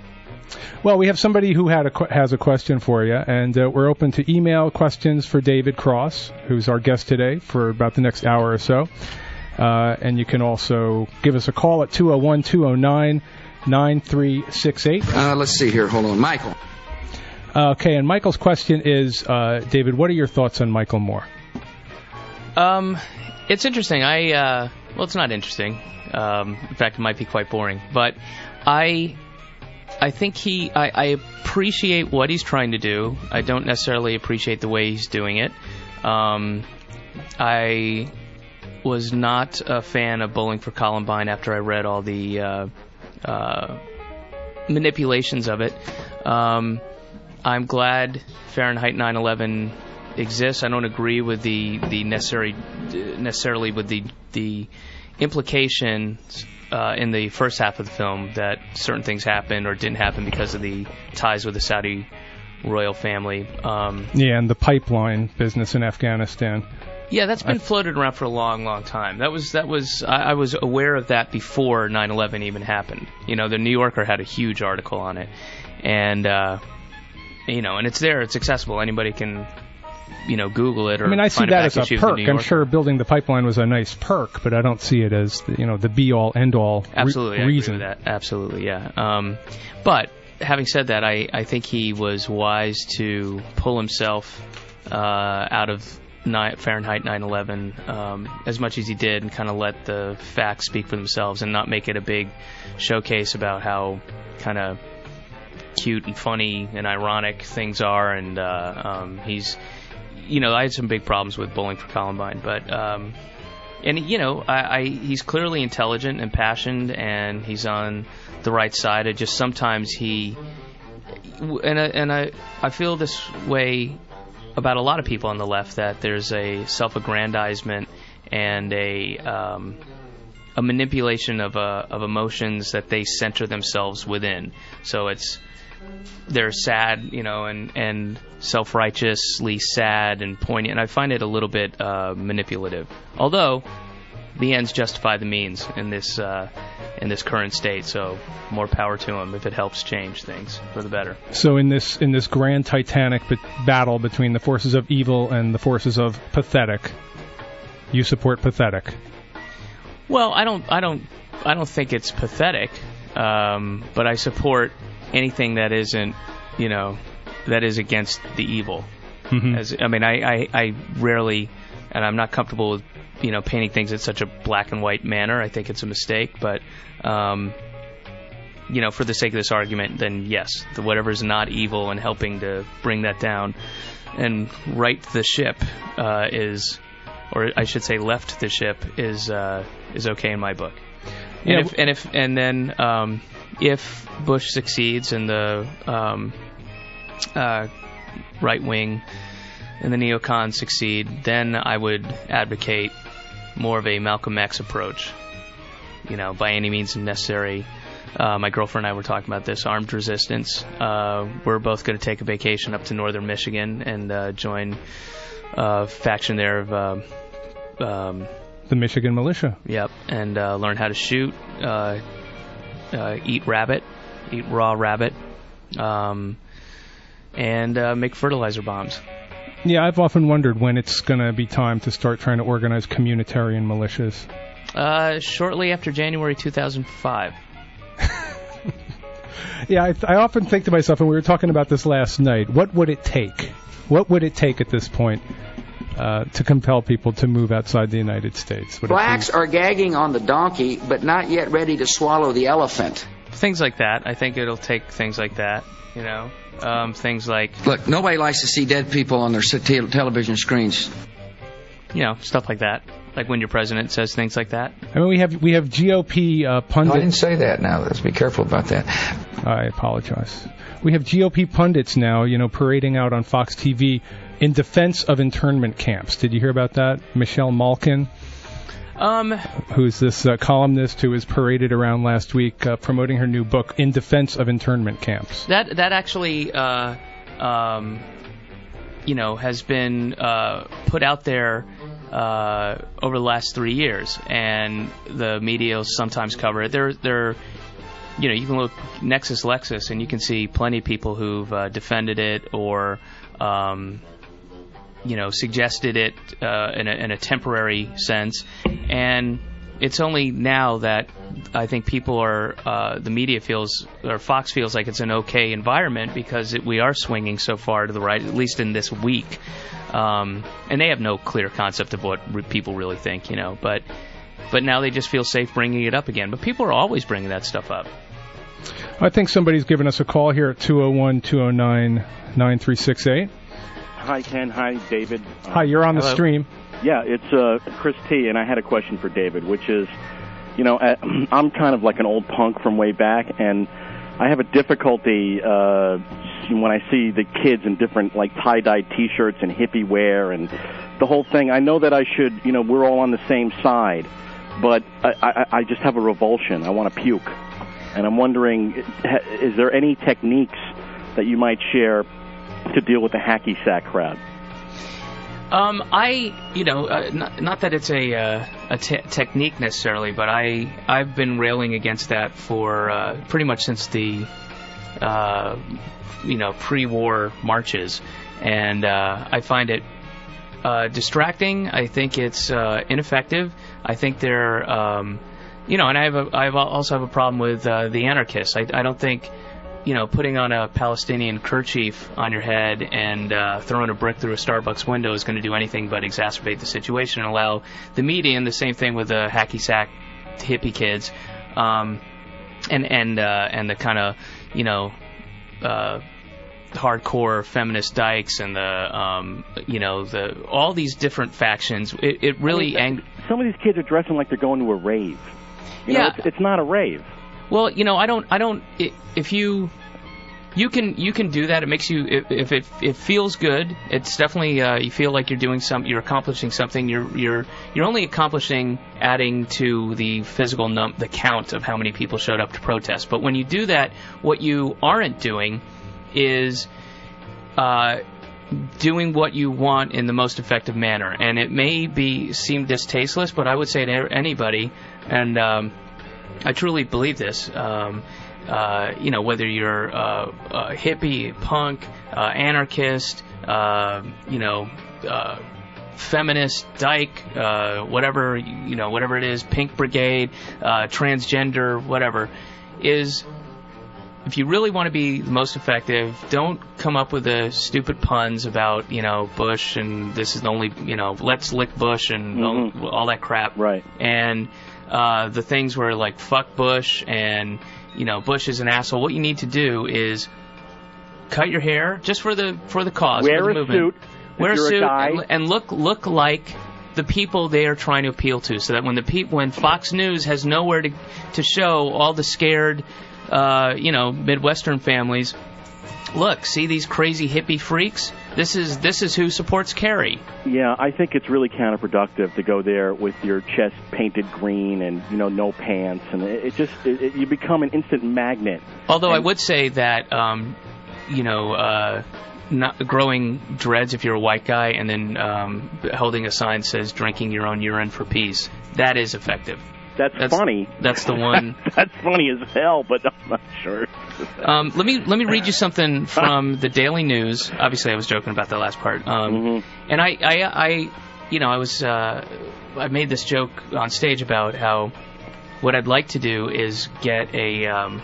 Well, we have somebody who had a qu- has a question for you, and uh, we're open to email questions for David Cross, who's our guest today, for about the next hour or so. Uh, and you can also give us a call at two oh one, two oh nine, nine three six eight. Uh, let's see here. Hold on. Michael. Uh, okay, and Michael's question is, uh, David, what are your thoughts on Michael Moore? Um, it's interesting. I uh, well, it's not interesting. Um, in fact, it might be quite boring. But I, I think he. I, I appreciate what he's trying to do. I don't necessarily appreciate the way he's doing it. Um, I was not a fan of Bowling for Columbine after I read all the uh, uh, manipulations of it. Um, I'm glad Fahrenheit nine eleven exists. I don't agree with the the necessary necessarily with the the implications uh, in the first half of the film that certain things happened or didn't happen because of the ties with the Saudi royal family. Um, Yeah, and the pipeline business in Afghanistan. yeah, that's been I- floated around for a long, long time. That was that was I, I was aware of that before nine eleven even happened. You know, the New Yorker had a huge article on it, and uh, you know, and it's there, it's accessible. Anybody can, you know, Google it or I mean, I see find that back as a issue of the perk. New I'm Yorker. sure building the pipeline was a nice perk, but I don't see it as the, you know the be all end all re- Absolutely, I reason. agree with that. Absolutely, yeah. Um, but having said that, I, I think he was wise to pull himself uh, out of ni- Fahrenheit nine eleven um, as much as he did, and kind of let the facts speak for themselves, and not make it a big showcase about how kind of cute and funny and ironic things are. And uh, um, he's, you know, I had some big problems with Bowling for Columbine, but. Um, And, you know, I, I, he's clearly intelligent and passionate, and he's on the right side. It just sometimes he, and, I, and I, I feel this way about a lot of people on the left, that there's a self-aggrandizement and a um, a manipulation of uh, of emotions that they center themselves within. So it's they're sad, you know, and, and self-righteously sad and poignant. And I find it a little bit uh, manipulative. Although the ends justify the means in this uh, in this current state, so more power to him if it helps change things for the better. So in this in this grand titanic be- battle between the forces of evil and the forces of pathetic, you support pathetic. Well, I don't, I don't, I don't think it's pathetic, um, but I support anything that isn't, you know, that is against the evil. Mm-hmm. As I mean, I, I, I rarely, and I'm not comfortable with, you know, painting things in such a black and white manner. I think it's a mistake, but, um, you know, for the sake of this argument, then yes, the whatever's not evil and helping to bring that down and right the ship uh, is, or I should say, left the ship is uh, is okay in my book. And Yeah. if and if and then um, if Bush succeeds and the um, uh, right wing and the neocons succeed, then I would advocate more of a Malcolm X approach. You know, by any means necessary. Uh, my girlfriend and I were talking about this, armed resistance. Uh, we're both going to take a vacation up to northern Michigan and uh, join a faction there of uh, um, the Michigan militia. Yep, and uh, learn how to shoot, uh, uh, eat rabbit, eat raw rabbit, um, and uh, make fertilizer bombs. Yeah, I've often wondered when it's going to be time to start trying to organize communitarian militias. Uh, shortly after January two thousand five. Yeah, I, I often think to myself, and we were talking about this last night, what would it take? What would it take at this point uh, to compel people to move outside the United States? Would it Blacks are gagging on the donkey, but not yet ready to swallow the elephant. Things like that. I think it'll take things like that, you know. Um, things like... Look, nobody likes to see dead people on their se- te- television screens. You know, stuff like that. Like when your president says things like that. I mean, we have we have G O P uh, pundits. No, I didn't say that now. Let's be careful about that. I apologize. We have G O P pundits now, you know, parading out on Fox T V in defense of internment camps. Did you hear about that? Michelle Malkin, Um, who's this uh, columnist who was paraded around last week uh, promoting her new book, In Defense of Internment Camps. that that actually, uh, um, you know, has been uh, put out there uh, over the last three years, and the media will sometimes cover it. There, there, you know, you can look Nexus Lexus, and you can see plenty of people who've uh, defended it or, um, you know, suggested it uh, in, a, in a temporary sense, and it's only now that I think people are, uh, the media feels, or Fox feels like it's an okay environment because it, we are swinging so far to the right, at least in this week. Um, and they have no clear concept of what re- people really think, you know, but but now they just feel safe bringing it up again. But people are always bringing that stuff up. I think somebody's given us a call here at two oh one, two oh nine, nine three six eight. Hi, Ken. Hi, David. Hi, you're on the Hello. stream. Yeah, it's uh, Chris T, and I had a question for David, which is, you know, I'm kind of like an old punk from way back, and I have a difficulty uh, when I see the kids in different, like, tie-dyed T-shirts and hippie wear and the whole thing. I know that I should, you know, we're all on the same side, but I, I, I just have a revulsion. I want to puke. And I'm wondering, is there any techniques that you might share to deal with the hacky sack crowd? Um, I, you know, uh, not, not that it's a uh, a te- technique necessarily, but I I've been railing against that for uh, pretty much since the, uh, you know, pre-war marches, and uh, I find it uh, distracting. I think it's uh, ineffective. I think they're, um, you know, and I have a I also have a problem with uh, the anarchists. I I don't think. You know, putting on a Palestinian kerchief on your head and uh, throwing a brick through a Starbucks window is going to do anything but exacerbate the situation and allow the media, and the same thing with the hacky sack hippie kids, um, and and uh, and the kind of, you know, uh, hardcore feminist dykes and the um, you know the all these different factions. It, it really I mean, ang- some of these kids are dressing like they're going to a rave. You yeah, know, it's, it's not a rave. Well, you know, I don't, I don't. If you, you can, you can do that. It makes you, if, if it, it feels good. It's definitely, uh, you feel like you're doing some, you're accomplishing something. You're, you're, you're only accomplishing adding to the physical num, the count of how many people showed up to protest. But when you do that, what you aren't doing is, uh, doing what you want in the most effective manner. And it may be seem distasteless, but I would say to anybody, and. Um, I truly believe this. Um, uh, you know, whether you're uh, a hippie, punk, uh, anarchist, uh, you know, uh, feminist, dyke, uh, whatever, you know, whatever it is, Pink Brigade, uh, transgender, whatever, is if you really want to be the most effective, don't come up with the stupid puns about, you know, Bush and this is the only, you know, let's lick Bush and Mm-hmm. all, all that crap. Right. And uh, the things where, like, fuck Bush and, you know, Bush is an asshole. What you need to do is cut your hair just for the for the cause. Wear for the a movement. suit. Wear if a you're suit a guy. and, and look look like the people they are trying to appeal to, so that when the peop- when Fox News has nowhere to to show all the scared, uh, you know, Midwestern families, look, see these crazy hippie freaks? This is this is who supports Kerry. Yeah, I think it's really counterproductive to go there with your chest painted green and, you know, no pants, and it, it just it, it, you become an instant magnet. Although and, I would say that, um, you know, uh, not growing dreads if you're a white guy and then um, holding a sign that says "drinking your own urine for peace," that is effective. That's, that's funny. That's the one. That's funny as hell, but I'm not sure. Um, let me let me read you something from the Daily News. Obviously, I was joking about the last part. Um, mm-hmm. And I, I, I, you know, I was uh, I made this joke on stage about how what I'd like to do is get a um,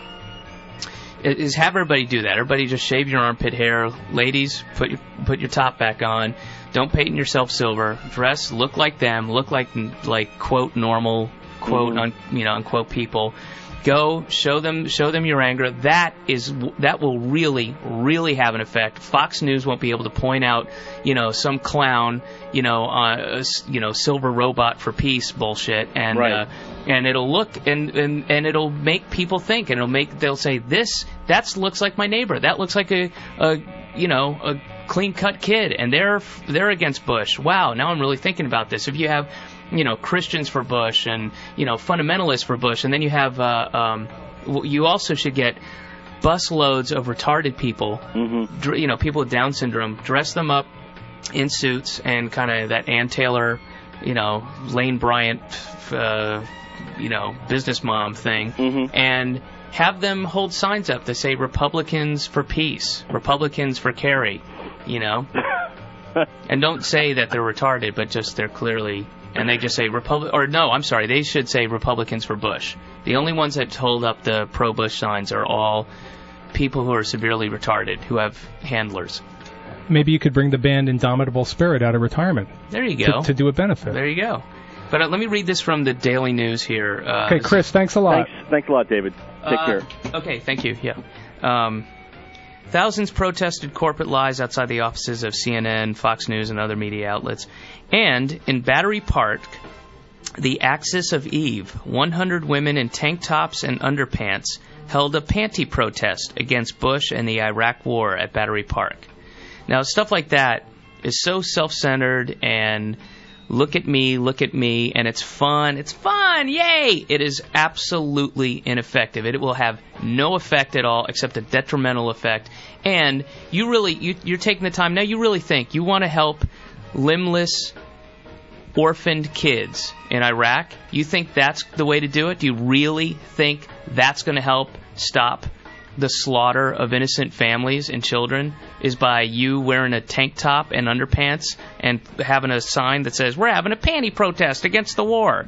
is have everybody do that. Everybody just shave your armpit hair. Ladies, put your put your top back on. Don't paint yourself silver. Dress, look like them. Look like like quote normal. Quote, mm-hmm. un, you know, unquote people. Go show them, show them your anger. That is, that will really, really have an effect. Fox News won't be able to point out, you know, some clown, you know, uh, you know, silver robot for peace bullshit, and right. uh, and it'll look and, and and it'll make people think, and it'll make they'll say this that looks like my neighbor. That looks like a, a you know, a clean cut kid, and they're they're against Bush. Wow, now I'm really thinking about this. If you have you know, Christians for Bush and, you know, fundamentalists for Bush. And then you have, uh, um, you also should get busloads of retarded people, mm-hmm. dr- you know, people with Down syndrome, dress them up in suits and kind of that Ann Taylor, you know, Lane Bryant, uh, you know, business mom thing, mm-hmm. and have them hold signs up that say Republicans for peace, Republicans for Kerry, you know. And don't say that they're retarded, but just they're clearly... And they just say Republic, or no, I'm sorry, they should say Republicans for Bush. The only ones that hold up the pro-Bush signs are all people who are severely retarded, who have handlers. Maybe you could bring the band Indomitable Spirit out of retirement. There you go. To, to do a benefit. There you go. But uh, let me read this from the Daily News here. Uh, okay, Chris, thanks a lot. Thanks, thanks a lot, David. Take uh, care. Okay, thank you. Yeah. Um, Thousands protested corporate lies outside the offices of C N N, Fox News, and other media outlets. And in Battery Park, the Axis of Eve, one hundred women in tank tops and underpants, held a panty protest against Bush and the Iraq War at Battery Park. Now, stuff like that is so self-centered and look at me, look at me, and it's fun. It's fun, yay! It is absolutely ineffective. It will have no effect at all except a detrimental effect. And you really, you, you're taking the time, now you really think, you want to help limbless, orphaned kids in Iraq? You think that's the way to do it? Do you really think that's going to help stop the slaughter of innocent families and children, is by you wearing a tank top and underpants and having a sign that says, we're having a panty protest against the war?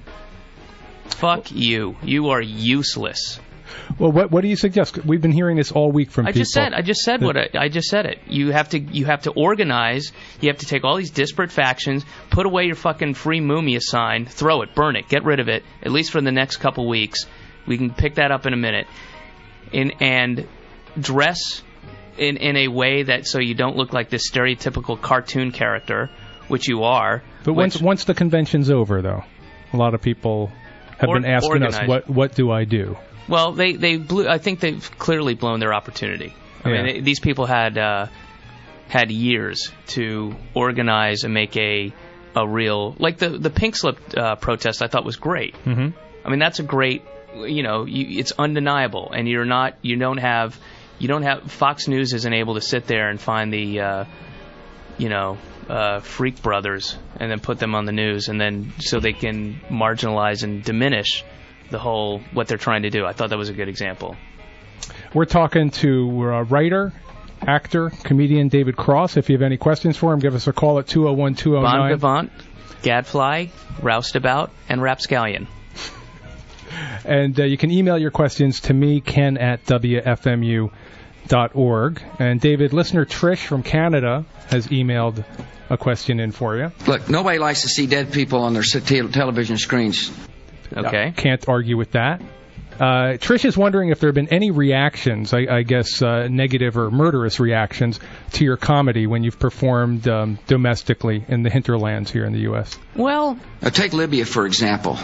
Fuck you. You are useless. Well, what what do you suggest? We've been hearing this all week from I people. just said I just said what I, I just said it. You have to you have to organize. You have to take all these disparate factions, put away your fucking free Mumia sign, throw it, burn it, get rid of it, at least for the next couple weeks. We can pick that up in a minute. In, and dress in in a way that so you don't look like this stereotypical cartoon character, which you are. But which, once once the convention's over, though, a lot of people have or, been asking organized. us, what what do I do? Well, they they blew. I think they've clearly blown their opportunity. I Yeah. mean, they, these people had uh, had years to organize and make a a real, like the the pink slip uh, protest. I thought was great. Mm-hmm. I mean, that's a great. You know, you, it's undeniable, and you're not. You don't have. You don't have. Fox News isn't able to sit there and find the. Uh, you know, uh, freak brothers, and then put them on the news, and then so they can marginalize and diminish the whole what they're trying to do. I thought that was a good example. We're talking to uh, writer, actor, comedian David Cross. If you have any questions for him, give us a call at two oh one, two oh nine. Bon Vivant, Gadfly, Roustabout, and Rapscallion. And uh, you can email your questions to me, Ken at W F M U dot org. And David, listener Trish from Canada has emailed a question in for you. Look, nobody likes to see dead people on their te- television screens. Okay. Can't argue with that. Uh, Trish is wondering if there have been any reactions, I, I guess uh, negative or murderous reactions, to your comedy when you've performed um, domestically in the hinterlands here in the U S Well, Now, take Libya, for example.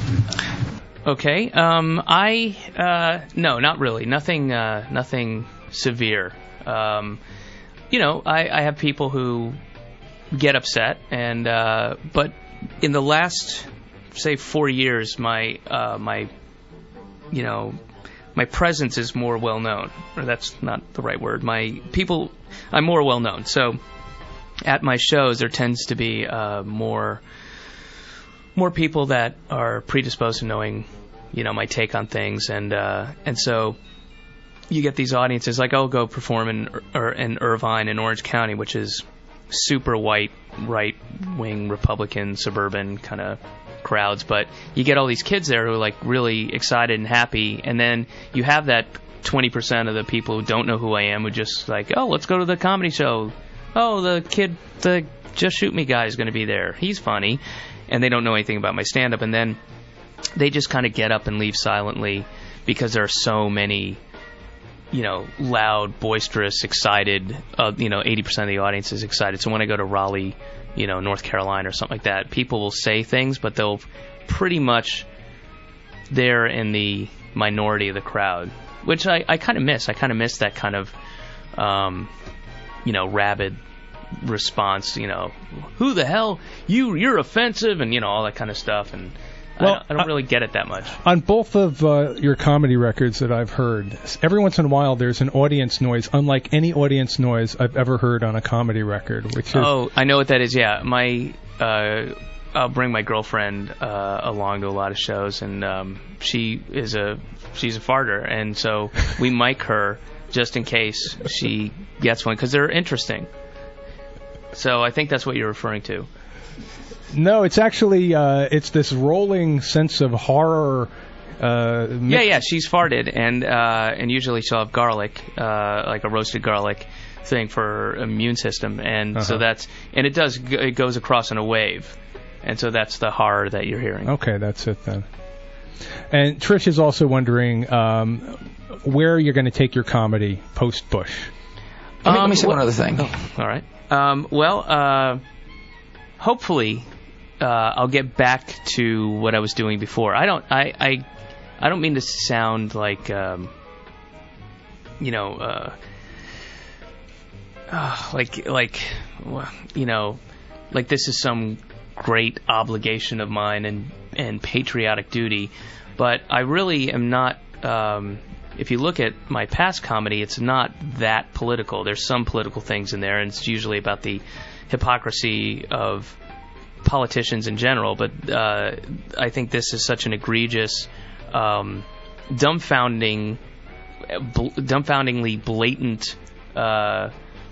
okay. Um, I uh, no, not really. Nothing. Uh, nothing severe. Um, you know, I, I have people who get upset, and uh, but in the last, say, four years, my uh, my you know, my presence is more well known, or that's not the right word. My people, I'm more well known. So at my shows, there tends to be uh, more more people that are predisposed to knowing, you know, my take on things, and uh, and so you get these audiences like I'll go perform in or in Irvine in Orange County, which is super white, right wing Republican suburban kind of crowds, but you get all these kids there who are like really excited and happy, and then you have that twenty percent of the people who don't know who I am who just like, oh, let's go to the comedy show. Oh, the kid, the Just Shoot Me guy is going to be there. He's funny. And they don't know anything about my stand-up, and then they just kind of get up and leave silently because there are so many, you know, loud, boisterous, excited, uh, you know, eighty percent of the audience is excited. So when I go to Raleigh, you know, North Carolina or something like that, people will say things, but they'll pretty much, they're in the minority of the crowd, which I, I kind of miss. I kind of miss that kind of, um, you know, rabid response, you know, who the hell, you, you're offensive, and, you know, all that kind of stuff, and Well, I don't, I don't really get it that much. On both of uh, your comedy records that I've heard, every once in a while there's an audience noise unlike any audience noise I've ever heard on a comedy record, which is... Oh, I know what that is, yeah. My, uh, I'll bring my girlfriend uh, along to a lot of shows, and um, she is a, she's a farter, and so we mic her just in case she gets one, because they're interesting. So I think that's what you're referring to. No, it's actually uh, it's this rolling sense of horror. Uh, yeah, yeah, she's farted, and uh, and usually she'll have garlic, uh, like a roasted garlic thing for her immune system, and Uh-huh. so that's and it does it goes across in a wave, and so that's the horror that you're hearing. Okay, that's it then. And Trish is also wondering um, where you're going to take your comedy post Bush. Let me, let me say Um, one other thing. Oh, all right. Um, well, uh, hopefully, uh, I'll get back to what I was doing before. I don't I I, I don't mean to sound like um, you know uh, uh, like like you know like this is some great obligation of mine and and patriotic duty, but I really am not. Um, if you look at my past comedy, it's not that political. There's some political things in there, and it's usually about the hypocrisy of politicians in general. But uh, I think this is such an egregious, um, dumbfounding, bl- dumbfoundingly blatant, uh,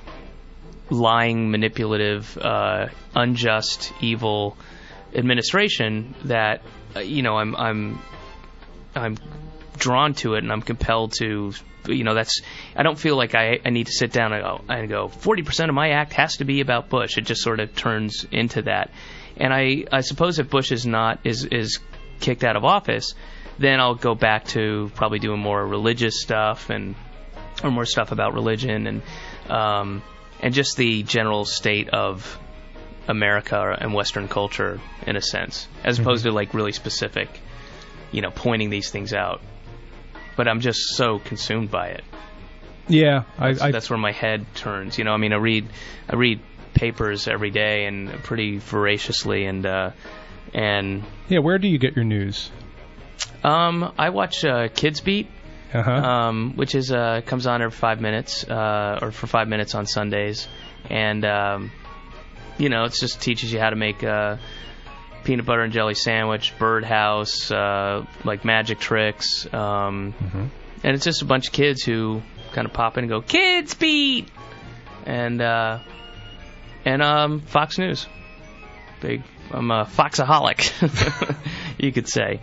lying, manipulative, uh, unjust, evil administration that uh, you know I'm I'm I'm drawn to it, and I'm compelled to, you know, that's, I don't feel like I, I need to sit down and go, and go, forty percent of my act has to be about Bush. It just sort of turns into that. And I, I suppose if Bush is not, is, is kicked out of office, then I'll go back to probably doing more religious stuff and, or more stuff about religion and, um, and just the general state of America and Western culture in a sense, as opposed mm-hmm. to like really specific, you know, pointing these things out. But I'm just so consumed by it. Yeah, I, that's, I, that's where my head turns. You know, I mean, I read, I read papers every day and pretty voraciously, and uh, and yeah. Where do you get your news? Um, I watch uh, Kids Beat, uh-huh. um, which is uh, comes on every five minutes, uh, or for five minutes on Sundays, and um, you know, it just teaches you how to make a peanut butter and jelly sandwich, birdhouse, uh, like magic tricks, um, mm-hmm. and it's just a bunch of kids who kind of pop in and go, Kids Beat, and uh, and um, Fox News, big. I'm a Foxaholic, you could say.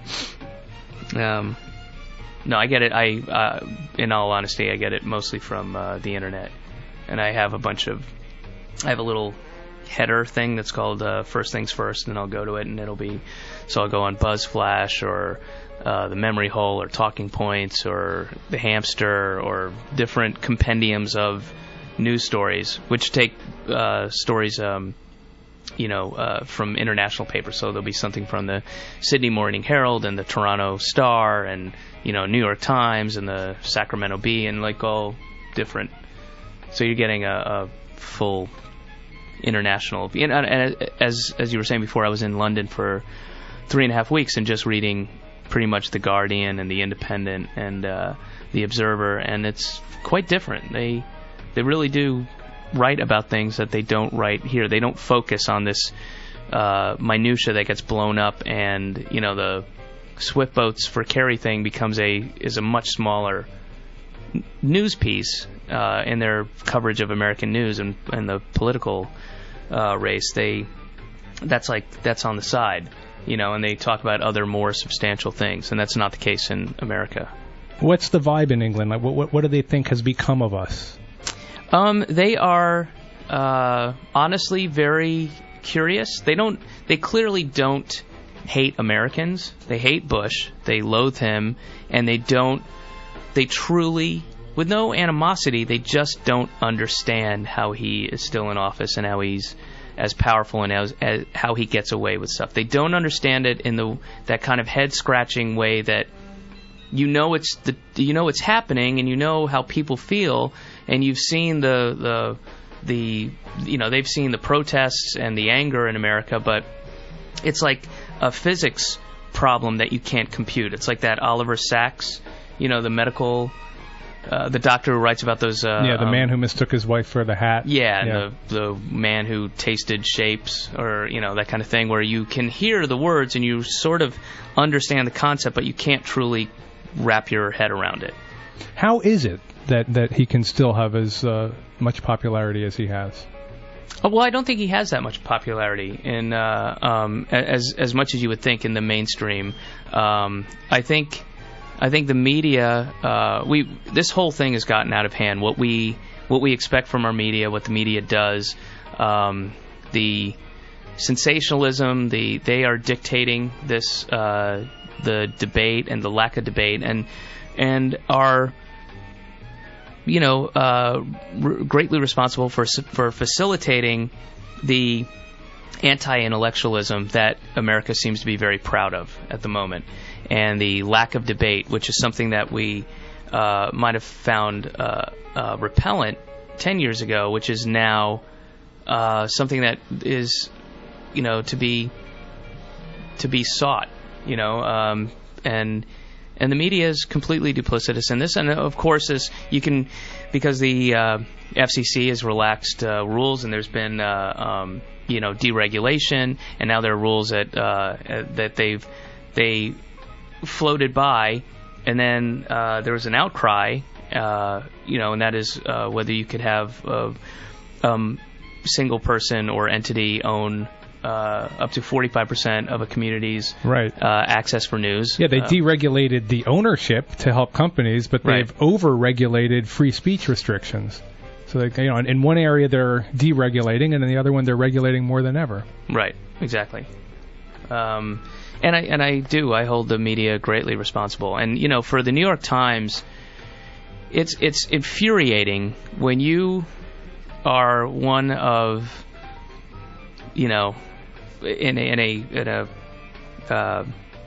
Um, no, I get it. I, uh, in all honesty, I get it mostly from uh, the internet, and I have a bunch of, I have a little header thing that's called uh, First Things First, and I'll go to it, and it'll be, so I'll go on BuzzFlash or uh, the Memory Hole or Talking Points or the Hamster or different compendiums of news stories, which take uh, stories, um, you know, uh, from international papers. So there'll be something from the Sydney Morning Herald and the Toronto Star and, you know, New York Times and the Sacramento Bee, and like all different. So you're getting a, a full international. And as as you were saying before, I was in London for three and a half weeks and just reading pretty much The Guardian and The Independent and uh, The Observer, and it's quite different. They they really do write about things that they don't write here. They don't focus on this uh, minutia that gets blown up, and you know the Swift Boats for Kerry thing becomes a is a much smaller n- news piece uh, in their coverage of American news and, and the political uh, race. They that's like that's on the side, you know, and they talk about other more substantial things, and that's not the case in America. What's the vibe in England? Like, what what, what do they think has become of us? Um, they are uh, honestly very curious. They don't. They clearly don't hate Americans. They hate Bush. They loathe him, and they don't. They truly, with no animosity, they just don't understand how he is still in office and how he's as powerful and as, as how he gets away with stuff. They don't understand it in the that kind of head scratching way that you know it's the you know it's happening, and you know how people feel, and you've seen the the the you know they've seen the protests and the anger in America, but it's like a physics problem that you can't compute. It's like that Oliver Sacks, you know, the medical uh, the doctor who writes about those uh, yeah the um, man who mistook his wife for the hat. Yeah, yeah. And the the man who tasted shapes, or you know that kind of thing, where you can hear the words and you sort of understand the concept, but you can't truly wrap your head around it. How is it that, that he can still have as uh, much popularity as he has? Oh, well, I don't think he has that much popularity in uh, um, as as much as you would think in the mainstream. Um, I think I think the media uh, we this whole thing has gotten out of hand. What we what we expect from our media, what the media does, um, the sensationalism, the they are dictating this. Uh, the debate and the lack of debate, and and are you know uh, r- greatly responsible for for facilitating the anti-intellectualism that America seems to be very proud of at the moment, and the lack of debate, which is something that we uh, might have found uh, uh, repellent ten years ago, which is now uh, something that is, you know, to be to be sought, you know, um, and and the media is completely duplicitous in this, and of course, as you can, because the uh, F C C has relaxed uh, rules, and there's been uh, um, you know, deregulation, and now there are rules that uh, that they've they floated by, and then uh, there was an outcry, uh, you know, and that is uh, whether you could have a um, single person or entity own uh, up to forty-five percent of a community's right. uh, access for news. Yeah, they uh, deregulated the ownership to help companies, but they've right. over-regulated free speech restrictions. So, they, you know, in one area they're deregulating, and in the other one they're regulating more than ever. Right, exactly. Um, and I and I do I hold the media greatly responsible. And you know, for the New York Times, it's it's infuriating when you are one of, you know, in a, in a in a uh,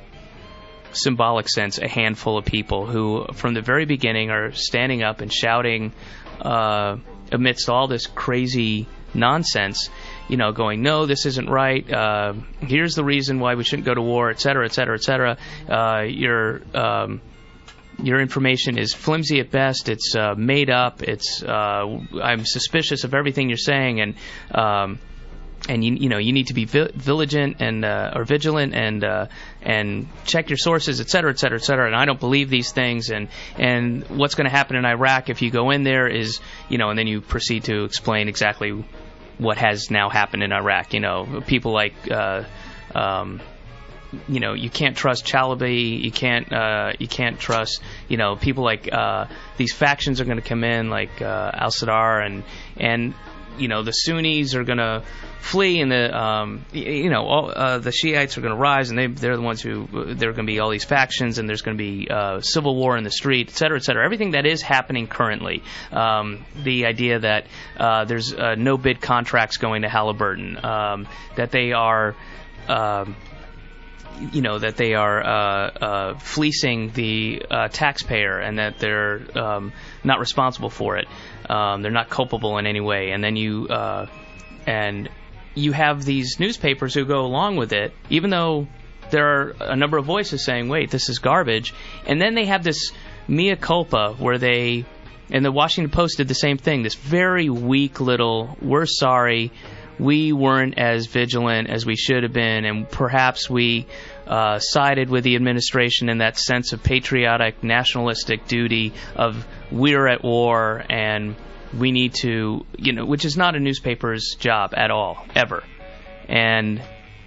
symbolic sense, a handful of people who, from the very beginning, are standing up and shouting. Uh, amidst all this crazy nonsense, you know, going, no, this isn't right, uh, here's the reason why we shouldn't go to war, et cetera, et cetera, et cetera. Uh, your, um, your information is flimsy at best, it's uh, made up, it's, uh, I'm suspicious of everything you're saying, and, um, and you, you know, you need to be vi- vigilant and uh, or vigilant and uh, and check your sources, et cetera, et cetera, et cetera. And I don't believe these things. And and what's going to happen in Iraq if you go in there is, you know, and then you proceed to explain exactly what has now happened in Iraq. You know, people like, uh, um, you know, you can't trust Chalabi. You can't uh, you can't trust, you know, people like uh, these factions are going to come in like uh, al-Sadr and and. You know, the Sunnis are going to flee, and the um, you know all, uh, the Shiites are going to rise, and they they're the ones who there are going to be all these factions, and there's going to be uh, civil war in the street, et cetera, et cetera. Everything that is happening currently. Um, the idea that uh, there's uh, no bid contracts going to Halliburton, um, that they are. Um, you know, that they are uh, uh, fleecing the uh, taxpayer, and that they're um, not responsible for it. Um, they're not culpable in any way. And then you uh, and you have these newspapers who go along with it, even though there are a number of voices saying, wait, this is garbage. And then they have this mea culpa where they, and the Washington Post did the same thing, this very weak little, we're sorry, we weren't as vigilant as we should have been, and perhaps we uh, sided with the administration in that sense of patriotic, nationalistic duty of we're at war and we need to, you know, which is not a newspaper's job at all, ever. And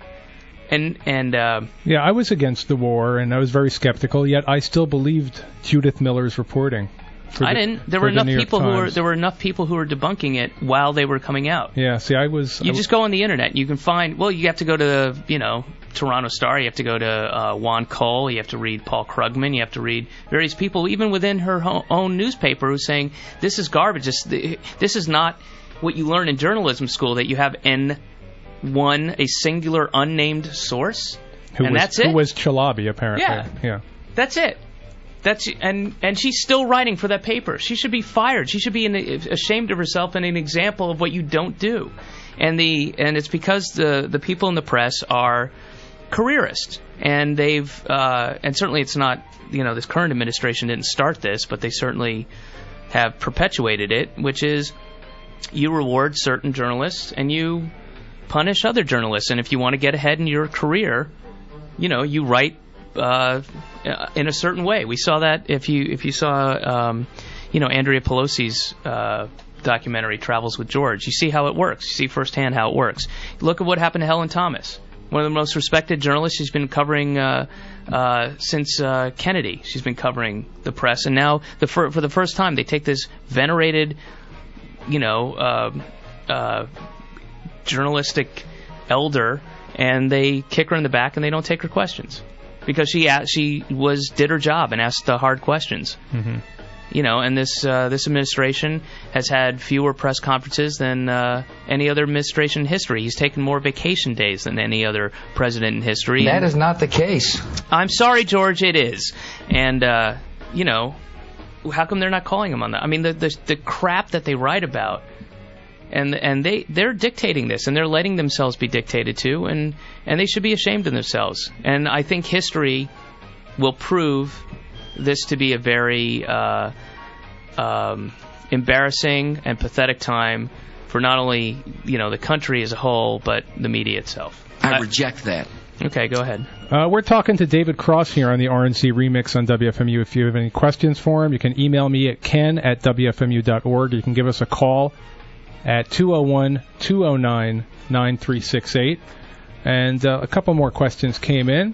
and and uh, yeah, I was against the war, and I was very skeptical. Yet I still believed Judith Miller's reporting. I the, didn't. There were enough people who were there were enough people who were debunking it while they were coming out. Yeah. See, I was. You I just go on the internet. You can find. Well, you have to go to you know Toronto Star. You have to go to uh, Juan Cole. You have to read Paul Krugman. You have to read various people, even within her ho- own newspaper, who's saying this is garbage. This this is not what you learn in journalism school. That you have N one, a singular unnamed source, who and was, that's it. Who was Chalabi, apparently. Yeah. Yeah. That's it. That's and and she's still writing for that paper. She should be fired. She should be in, ashamed of herself and an example of what you don't do. And the and it's because the the people in the press are careerists, and they've uh, and certainly it's not, you know, this current administration didn't start this, but they certainly have perpetuated it, which is you reward certain journalists and you punish other journalists. And if you want to get ahead in your career, you know, you write. Uh, in a certain way. We saw that if you if you saw um, you know Andrea Pelosi's uh, documentary Travels with George. You see how it works. You see firsthand how it works. Look at what happened to Helen Thomas, one of the most respected journalists. She's been covering uh, uh, since uh, Kennedy. She's been covering the press, and now the for, for the first time they take this venerated, you know, uh, uh, journalistic elder, and they kick her in the back, and they don't take her questions. Because she asked, she was did her job and asked the hard questions. Mm-hmm. you know, and this uh, this administration has had fewer press conferences than uh, any other administration in history. He's taken more vacation days than any other president in history. That is not the case. I'm sorry, George, it is. And, uh, you know, how come they're not calling him on that? I mean, the the, the crap that they write about, and and they, they're dictating this, and they're letting themselves be dictated to, and, and they should be ashamed of themselves. And I think history will prove this to be a very uh, um, embarrassing and pathetic time for not only, you know, the country as a whole, but the media itself. I uh, reject that. Okay, go ahead. Uh, we're talking to David Cross here on the R N C Remix on W F M U. If you have any questions for him, you can email me at ken at w f m u dot org. You can give us a call at two oh one, two oh nine, nine three six eight. And uh, a couple more questions came in.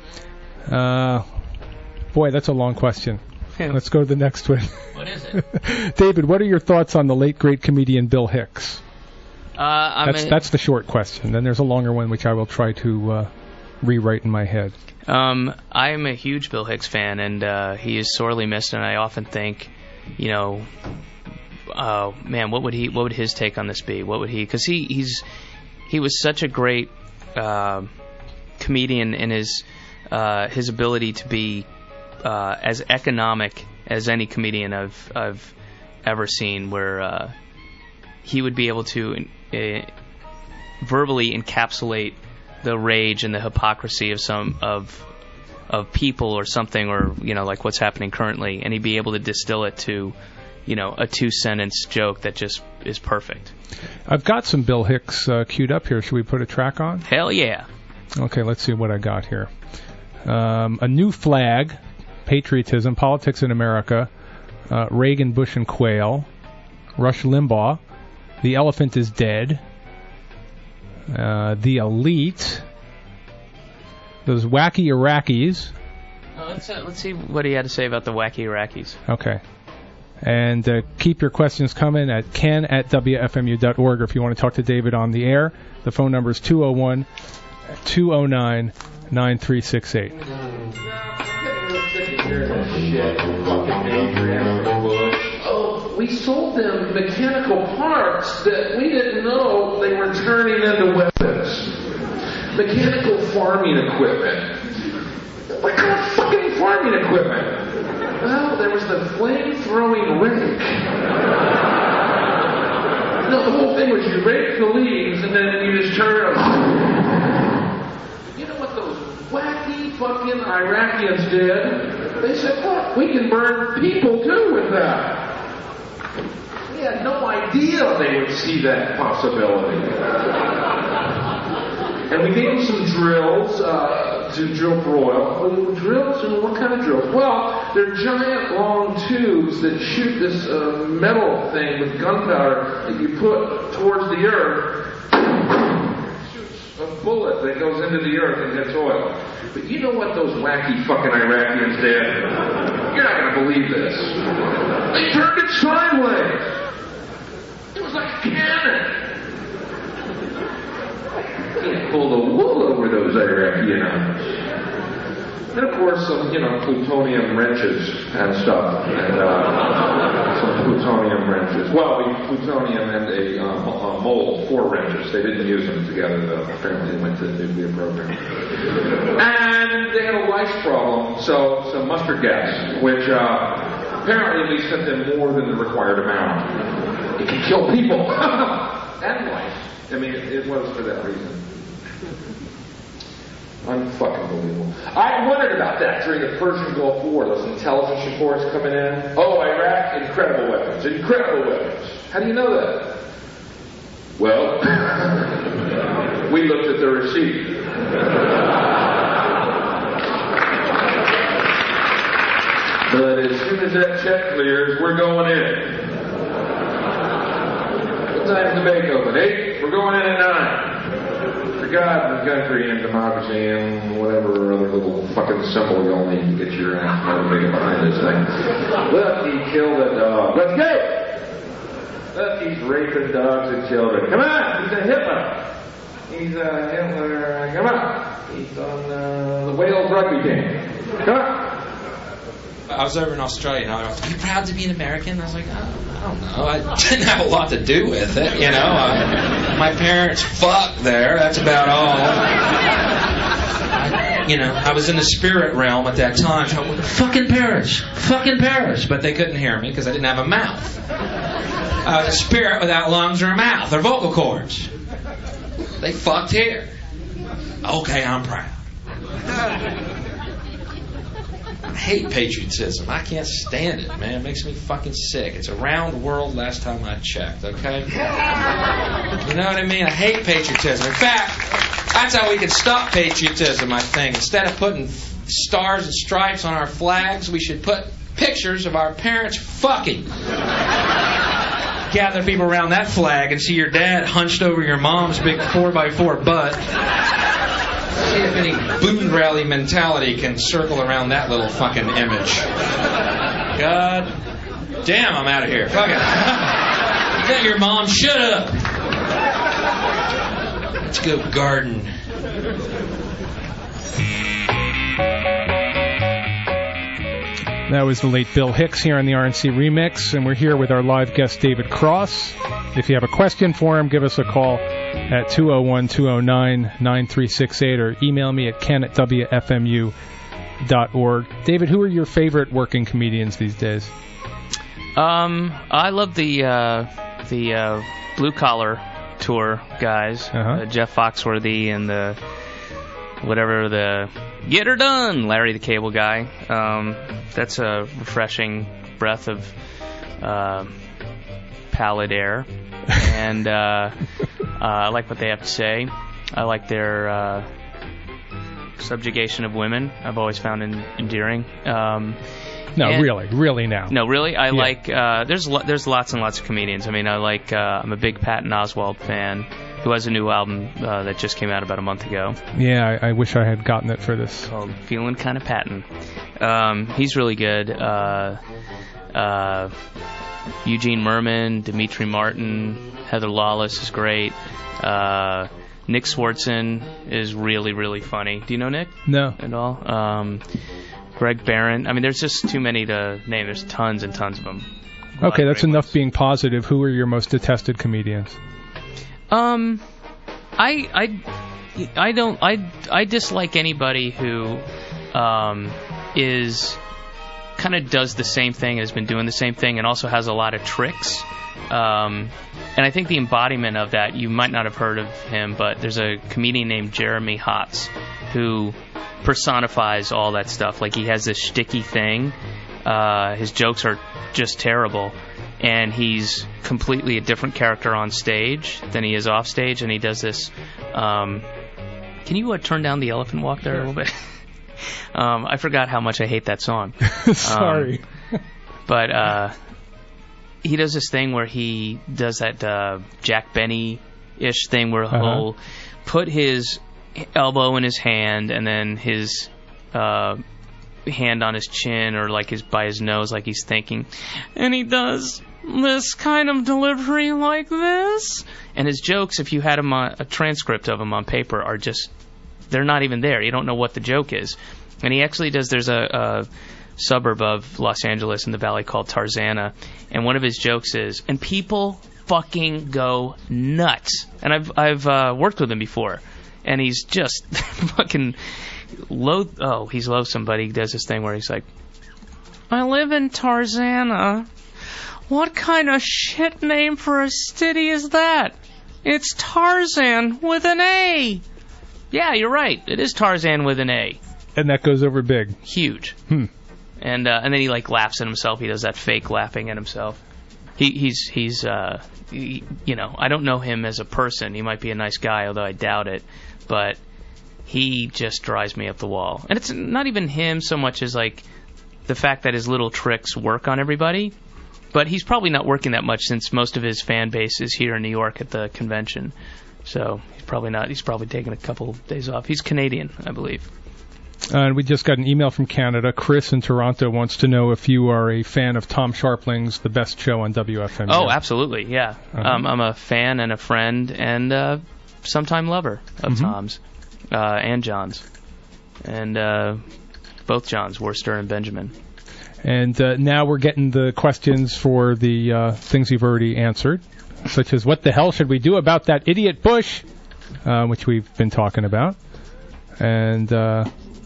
Uh, boy, that's a long question. Yeah. Let's go to the next one. What is it? David, what are your thoughts on the late, great comedian Bill Hicks? Uh, I'm that's, a, that's the short question. Then there's a longer one, which I will try to uh, rewrite in my head. Um, I am a huge Bill Hicks fan, and uh, he is sorely missed. And I often think, you know, uh, man, what would he? What would his take on this be? What would he? Because he he's he was such a great uh, comedian in his uh, his ability to be uh, as economic as any comedian I've I've ever seen, where uh, he would be able to uh, verbally encapsulate the rage and the hypocrisy of some of of people or something, or, you know, like what's happening currently, and he'd be able to distill it to, you know, a two sentence joke that just is perfect. I've got some Bill Hicks uh, queued up here. Should we put a track on? Hell yeah. Okay, let's see what I got here. Um, a New Flag, Patriotism, Politics in America, uh, Reagan, Bush, and Quayle, Rush Limbaugh, The Elephant is Dead, uh, The Elite, those Wacky Iraqis. Oh, let's, uh, let's see what he had to say about the Wacky Iraqis. Okay. And uh, keep your questions coming at ken at w f m u dot org, or if you want to talk to David on the air, the phone number is two oh one, two oh nine, nine three six eight. Oh, we sold them mechanical parts that we didn't know they were turning into weapons. Mechanical farming equipment. What kind of fucking farming equipment? Well, there was the flame-throwing rake. No, the whole thing was you rake the leaves and then you just turn them. You know what those wacky fucking Iraqians did? They said, look, we can burn people too with that. We had no idea they would see that possibility. And we gave them some drills uh, to drill for oil. Well, drills? And what kind of drills? Well, they're giant long tubes that shoot this uh, metal thing with gunpowder that you put towards the earth. Shoots a bullet that goes into the earth and hits oil. But you know what those wacky fucking Iraqians did? You're not going to believe this. They turned it sideways. It was like a cannon. You can't pull the wool over those Iraqians. And of course, some, you know, plutonium wrenches and stuff. And uh, some plutonium wrenches. Well, we plutonium and a, uh, a mold for wrenches. They didn't use them together, though. Apparently they went to the nuclear program. And they had a lice problem, so some mustard gas, which uh, apparently we sent them more than the required amount. It can kill people. And lice. I mean, it, it was for that reason. Unfucking believable. I wondered about that during the Persian Gulf War, those intelligence reports coming in. Oh, Iraq, incredible weapons, incredible weapons. How do you know that? Well, we looked at the receipt. But as soon as that check clears, we're going in. What time's the bank open? Eight? We're going in at nine. For God and country and democracy and whatever other little fucking symbol you'll need to get your ass motivated behind this thing. Look, he killed a dog. Let's go! Look, he's raping dogs and children. Come on! He's a Hitler. He's a Hitler. Come on! He's on uh, the Wales rugby team. Come on! I was over in Australia, and I was like, "Are you proud to be an American?" I was like, oh, I don't know. I didn't have a lot to do with it, you know. I, my parents fucked there. That's about all. I, you know, I was in the spirit realm at that time. So, fucking Paris, fucking Paris, but they couldn't hear me because I didn't have a mouth. I was a spirit without lungs or a mouth or vocal cords. They fucked here. Okay, I'm proud. I hate patriotism. I can't stand it, man. It makes me fucking sick. It's around the world last time I checked, okay? You know what I mean? I hate patriotism. In fact, that's how we can stop patriotism, I think. Instead of putting stars and stripes on our flags, we should put pictures of our parents fucking. Gather people around that flag and see your dad hunched over your mom's big four by four butt. See if any boon rally mentality can circle around that little fucking image. God damn, I'm out of here. Fuck it. Let your mom shut up. Let's go garden. That was the late Bill Hicks here on the R N C Remix, and we're here with our live guest, David Cross. If you have a question for him, give us a call at two oh one, two oh nine, nine three six eight or email me at ken at w f m u dot org. David, who are your favorite working comedians these days? Um, I love the uh, the uh, Blue Collar Tour guys, uh-huh. uh, Jeff Foxworthy and the whatever the Get Her Done, Larry the Cable Guy. Um, that's a refreshing breath of uh, pallid air. And uh, uh, I like what they have to say. I like their uh, subjugation of women. I've always found en- endearing. Um, no, and, really, really now. No, really. I yeah. like. Uh, there's lo- there's lots and lots of comedians. I mean, I like. Uh, I'm a big Patton Oswalt fan, who has a new album uh, that just came out about a month ago. Yeah, I, I wish I had gotten it for this. Called Feeling Kind of Patton. Um, he's really good. Uh, uh, Eugene Merman, Dimitri Martin, Heather Lawless is great. Uh, Nick Swartzen is really, really funny. Do you know Nick? No. At all? Um, Greg Barron. I mean, there's just too many to name. There's tons and tons of them. Okay, that's enough ones. Being positive. Who are your most detested comedians? Um, I, I, I don't, I, I dislike anybody who, um, is kind of does the same thing, has been doing the same thing, and also has a lot of tricks. Um, and I think the embodiment of that, you might not have heard of him, but there's a comedian named Jeremy Hotz who personifies all that stuff. Like, he has this shticky thing. Uh, his jokes are just terrible. And he's completely a different character on stage than he is off stage, and he does this. Um, can you uh, turn down the Elephant Walk there a little bit? um, I forgot how much I hate that song. Sorry. Um, but uh, he does this thing where he does that uh, Jack Benny-ish thing where uh-huh. he'll put his elbow in his hand and then his uh, hand on his chin or like his by his nose, like he's thinking, and he does this kind of delivery like this. And his jokes, if you had him on a transcript of them on paper, are just, they're not even there. You don't know what the joke is. And he actually does, there's a, a suburb of Los Angeles in the valley called Tarzana, and one of his jokes is, and people fucking go nuts. And I've I've uh, worked with him before, and he's just fucking loath. Oh, he's loathsome, but he does this thing where he's like, I live in Tarzana. What kind of shit name for a city is that? It's Tarzan with an A. Yeah, you're right. It is Tarzan with an A. And that goes over big. Huge. Hmm. And uh, and then he like laughs at himself. He does that fake laughing at himself. He he's he's uh he, you know, I don't know him as a person. He might be a nice guy, although I doubt it. But he just drives me up the wall. And it's not even him so much as like the fact that his little tricks work on everybody. But he's probably not working that much since most of his fan base is here in New York at the convention. So he's probably not. He's probably taking a couple days off. He's Canadian, I believe. Uh, and we just got an email from Canada. Chris in Toronto wants to know if you are a fan of Tom Sharpling's The Best Show on W F M U. Oh, absolutely, yeah. Uh-huh. Um, I'm a fan and a friend and uh, sometime lover of Mm-hmm. Tom's uh, and John's. And uh, both Johns, Worcester and Benjamin. And uh, now we're getting the questions for the uh, things you've already answered, such as what the hell should we do about that idiot Bush, uh, which we've been talking about. And uh,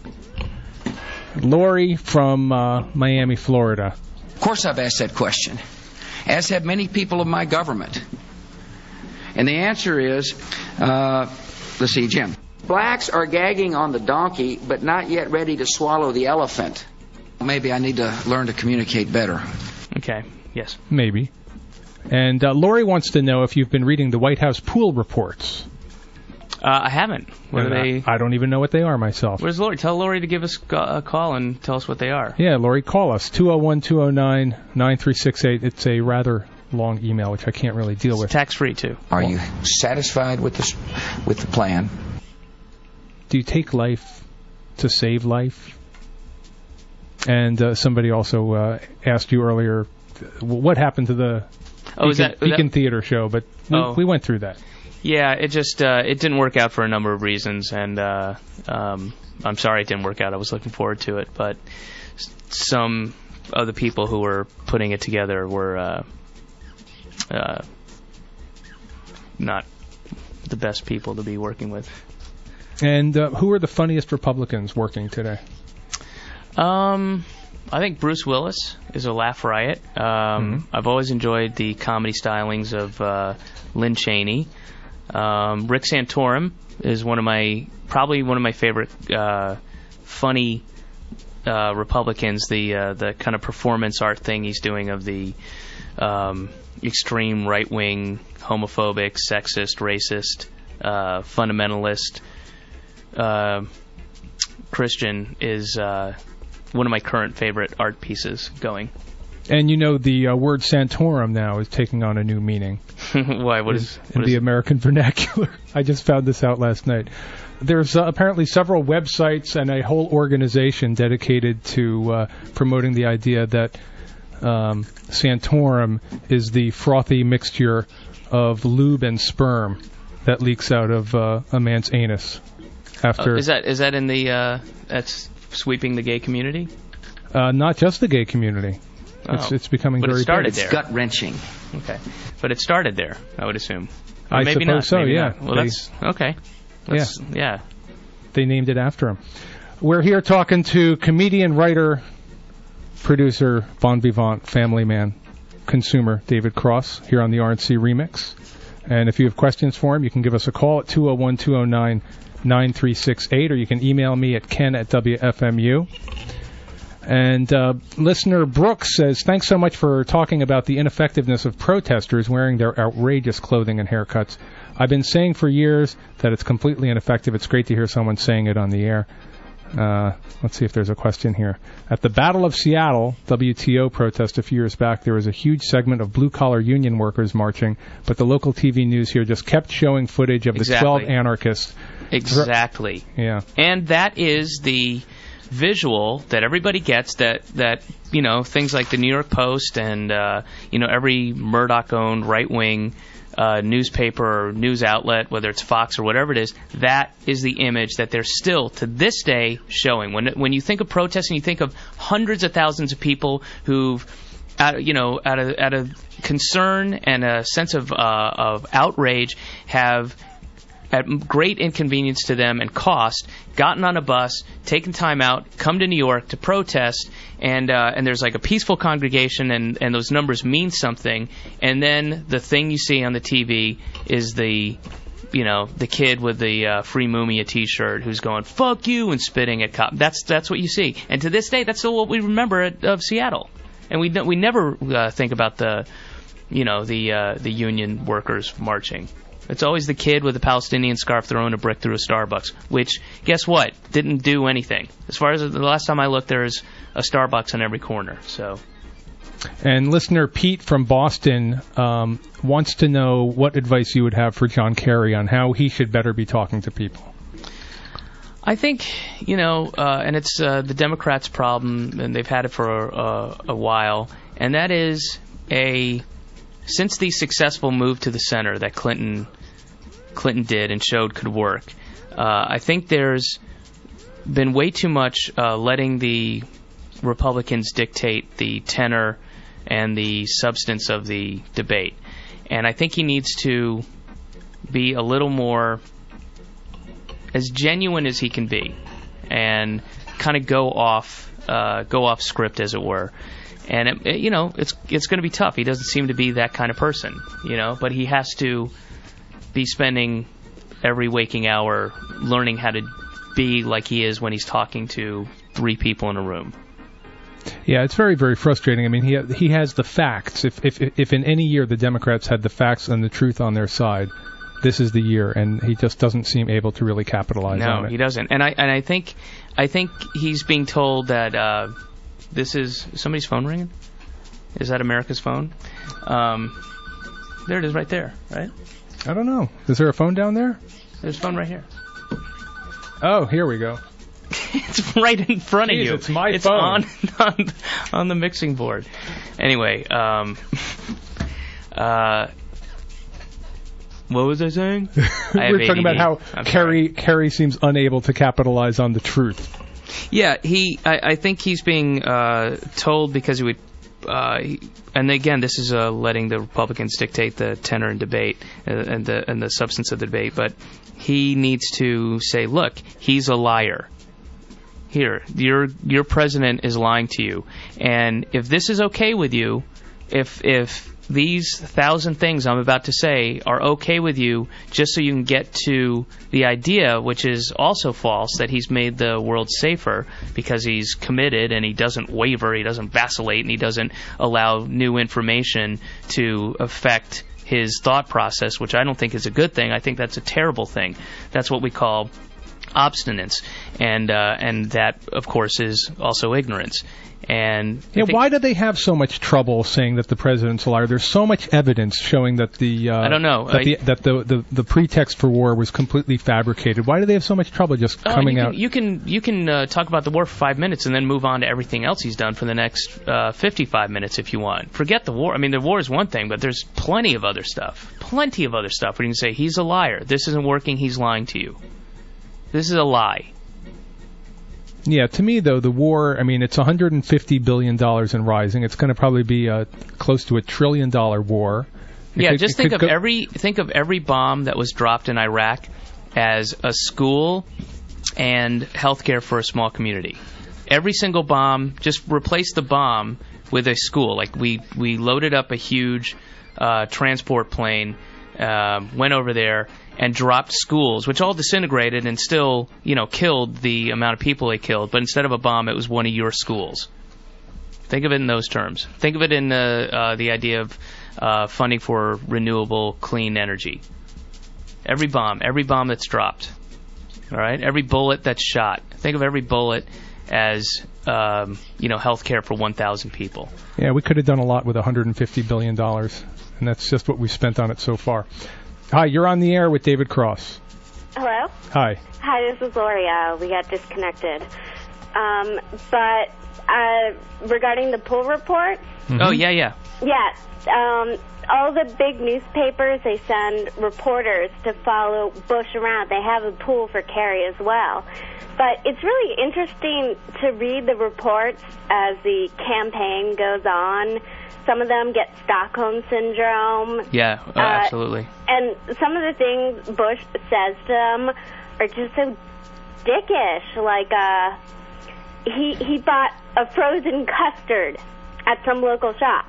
Lori from uh, Miami, Florida. Of course I've asked that question, as have many people of my government. And the answer is, uh, let's see, Jim. Blacks are gagging on the donkey, but not yet ready to swallow the elephant. Maybe I need to learn to communicate better. Okay, yes. Maybe. And uh, Lori wants to know if you've been reading the White House pool reports. Uh, I haven't. What And are they? I, I don't even know what they are myself. Where's Lori? Tell Lori to give us a call and tell us what they are. Yeah, Lori, call us, two oh one, two oh nine, nine three six eight. It's a rather long email, which I can't really deal with. Tax-free, too. Are you satisfied with the, with the plan? Do you take life to save life? And uh, somebody also uh, asked you earlier, what happened to the oh, Beacon, is that, Beacon that... Theater show, but we, oh. we went through that. Yeah, it just uh, it didn't work out for a number of reasons, and uh, um, I'm sorry it didn't work out. I was looking forward to it, but some of the people who were putting it together were uh, uh, not the best people to be working with. And uh, who are the funniest Republicans working today? Um, I think Bruce Willis is a laugh riot. Um, mm-hmm. I've always enjoyed the comedy stylings of uh, Lynn Cheney. Um, Rick Santorum is one of my probably one of my favorite uh, funny uh, Republicans. The uh, the kind of performance art thing he's doing of the um, extreme right wing, homophobic, sexist, racist, uh, fundamentalist uh, Christian is uh, one of my current favorite art pieces going. And you know the uh, word Santorum now is taking on a new meaning. Why? What is what in is the it? American vernacular? I just found this out last night. There's uh, apparently several websites and a whole organization dedicated to uh, promoting the idea that um, Santorum is the frothy mixture of lube and sperm that leaks out of uh, a man's anus. After Uh, is that is that in the uh, that's sweeping the gay community? uh, not just the gay community. It's Oh. it's becoming But it very started big. there. It's gut-wrenching. Okay, but it started there, I would assume. Or I maybe suppose not. so, Maybe yeah. not. Well, They- that's okay. Let's, yeah. They named it after him. We're here talking to comedian, writer, producer, bon vivant, family man, consumer David Cross here on the R N C Remix. And if you have questions for him, you can give us a call at two oh one, two oh nine, nine three six eight, or you can email me at ken at w f m u. And uh, listener Brooks says, thanks so much for talking about the ineffectiveness of protesters wearing their outrageous clothing and haircuts. I've been saying for years that it's completely ineffective. It's great to hear someone saying it on the air. Uh, let's see if there's a question here. At the Battle of Seattle W T O protest a few years back, there was a huge segment of blue-collar union workers marching, but the local T V news here just kept showing footage of the Exactly. twelve anarchists. Exactly. Yeah. And that is the visual that everybody gets, that, that you know, things like the New York Post and, uh, you know, every Murdoch-owned right-wing uh, newspaper or news outlet, whether it's Fox or whatever it is, that is the image that they're still, to this day, showing. When when you think of protesting, you think of hundreds of thousands of people who've, out, you know, out of, out of concern and a sense of, uh, of outrage, have at great inconvenience to them and cost, gotten on a bus, taken time out, come to New York to protest, and uh, and there's like a peaceful congregation, and, and those numbers mean something, and then the thing you see on the T V is the, you know, the kid with the uh, Free Mumia T-shirt who's going, fuck you, and spitting at cops. That's, that's what you see. And to this day, that's still what we remember at, of Seattle. And we we never uh, think about the, you know, the uh, the union workers marching. It's always the kid with the Palestinian scarf throwing a brick through a Starbucks, which, guess what, didn't do anything. As far as the last time I looked, there's a Starbucks on every corner. So. And listener Pete from Boston um, wants to know what advice you would have for John Kerry on how he should better be talking to people. I think, you know, uh, and it's uh, the Democrats' problem, and they've had it for a, a while, and that is a, since the successful move to the center that Clinton Clinton did and showed could work, uh, I think there's been way too much uh, letting the Republicans dictate the tenor and the substance of the debate. And I think he needs to be a little more as genuine as he can be, and kind of go off, uh, go off script, as it were. And it, it, you know, it's it's going to be tough. He doesn't seem to be that kind of person, you know. But he has to be spending every waking hour learning how to be like he is when he's talking to three people in a room. Yeah, it's very, very frustrating. I mean, he he has the facts. If if if in any year the Democrats had the facts and the truth on their side, this is the year, and he just doesn't seem able to really capitalize no, on it. No, he doesn't. And I and I think I think he's being told that uh, this is somebody's phone ringing. Is that America's phone? Um, there it is, right there. Right? I don't know. Is there a phone down there? There's a phone right here. Oh, here we go. It's right in front Jeez, of you. It's my it's phone. It's on, on on the mixing board. Anyway, um, uh, what was I saying? I We're talking A D D. about how I'm Kerry Kerry seems unable to capitalize on the truth. Yeah, he. I, I think he's being uh, told because he would. Uh, he, and again, this is uh, letting the Republicans dictate the tenor and debate uh, and the and the substance of the debate. But he needs to say, "Look, he's a liar. Here, your your president is lying to you. And if this is okay with you, if if these thousand things I'm about to say are okay with you, just so you can get to the idea, which is also false, that he's made the world safer because he's committed and he doesn't waver, he doesn't vacillate, and he doesn't allow new information to affect his thought process, which I don't think is a good thing. I think that's a terrible thing. That's what we call obstinance, and uh, and that, of course, is also ignorance. And yeah, why do they have so much trouble saying that the president's a liar? There's so much evidence showing that the uh, I don't know that, I, the, that the, the the pretext for war was completely fabricated. Why do they have so much trouble just uh, coming you can, out? You can you can uh, talk about the war for five minutes and then move on to everything else he's done for the next uh, fifty-five minutes if you want. Forget the war. I mean, the war is one thing, but there's plenty of other stuff. Plenty of other stuff where you can say he's a liar. This isn't working. He's lying to you. This is a lie. Yeah, to me, though, the war, I mean, it's one hundred fifty billion dollars and rising. It's going to probably be uh, close to a trillion dollar war. It yeah, could, just think of go- every think of every bomb that was dropped in Iraq as a school and healthcare for a small community. Every single bomb, just replace the bomb with a school. Like we, we loaded up a huge uh, transport plane, uh, went over there, and dropped schools, which all disintegrated and still, you know, killed the amount of people they killed. But instead of a bomb, it was one of your schools. Think of it in those terms. Think of it in uh, uh, the idea of uh, funding for renewable, clean energy. Every bomb, every bomb that's dropped, all right? Every bullet that's shot. Think of every bullet as, um, you know, health care for one thousand people. Yeah, we could have done a lot with one hundred fifty billion dollars, and that's just what we've spent on it so far. Hi, you're on the air with David Cross. Hello? Hi. Hi, this is Lori. Uh, we got disconnected. Um, but uh, regarding the poll report... Mm-hmm. Oh, yeah, yeah. Yeah. Um, all the big newspapers, they send reporters to follow Bush around. They have a pool for Kerry as well. But it's really interesting to read the reports as the campaign goes on. Some of them get Stockholm Syndrome. Yeah, uh, uh, absolutely. And some of the things Bush says to them are just so dickish. Like, uh, he he bought a frozen custard at some local shop.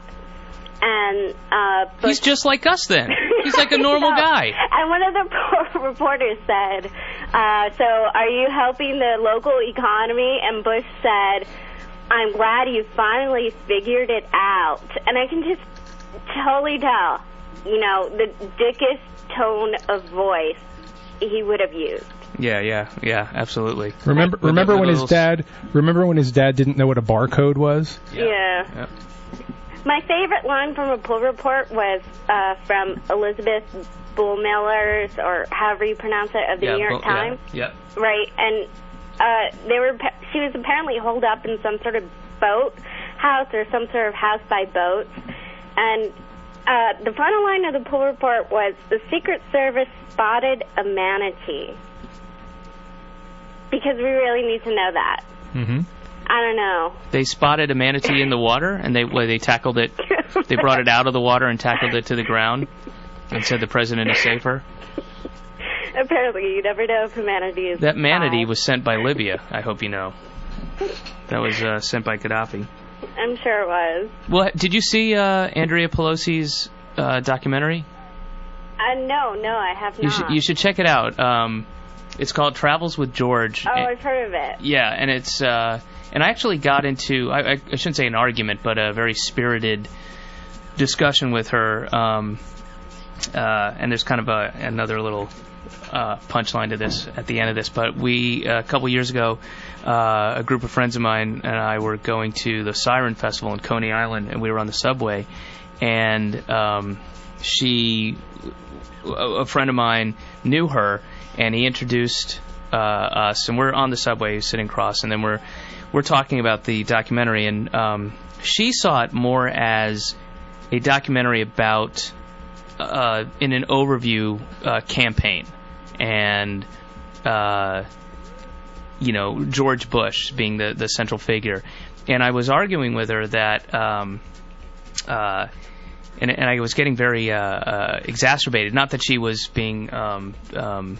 And uh, Bush, he's just like us then. He's like a normal no. guy. And one of the reporters said, uh, so are you helping the local economy? And Bush said, I'm glad you finally figured it out. And I can just totally tell, you know, the dickish tone of voice he would have used. Yeah, yeah, yeah, absolutely. Remember, With remember the, when with his dad, remember when his dad didn't know what a barcode was? Yeah. yeah. yeah. My favorite line from a poll report was uh, from Elizabeth Bullmillers, or however you pronounce it, of the yeah, New York Bull, Times. Yeah, yeah. Right, and uh, they were. She was apparently holed up in some sort of boat house or some sort of house by boats, and uh, the final line of the poll report was, the Secret Service spotted a manatee. Because we really need to know that. Mm-hmm. I don't know. They spotted a manatee in the water, and they well, they tackled it. They brought it out of the water and tackled it to the ground, and said the president is safer. Apparently, you never know if a manatee is. That manatee alive. was sent by Libya. I hope you know. That was uh, sent by Gaddafi. I'm sure it was. Well, did you see uh, Andrea Pelosi's uh, documentary? Uh, no, no, I have not. You should you should check it out. Um, it's called Travels with George. Oh, and, I've heard of it. yeah, and it's uh, and I actually got into I, I shouldn't say an argument, but a very spirited discussion with her. Um, uh, and there's kind of a another little uh, punchline to this at the end of this. But we uh, a couple years ago, uh, a group of friends of mine and I were going to the Siren Festival in Coney Island, and we were on the subway, and um, she. A friend of mine knew her, and he introduced uh, us, and we're on the subway sitting across, and then we're we're talking about the documentary, and um, she saw it more as a documentary about uh, in an overview uh, campaign, and uh, you know, George Bush being the the central figure, and I was arguing with her that. Um, uh, And, and I was getting very uh, uh, exacerbated. Not that she was being, um, um,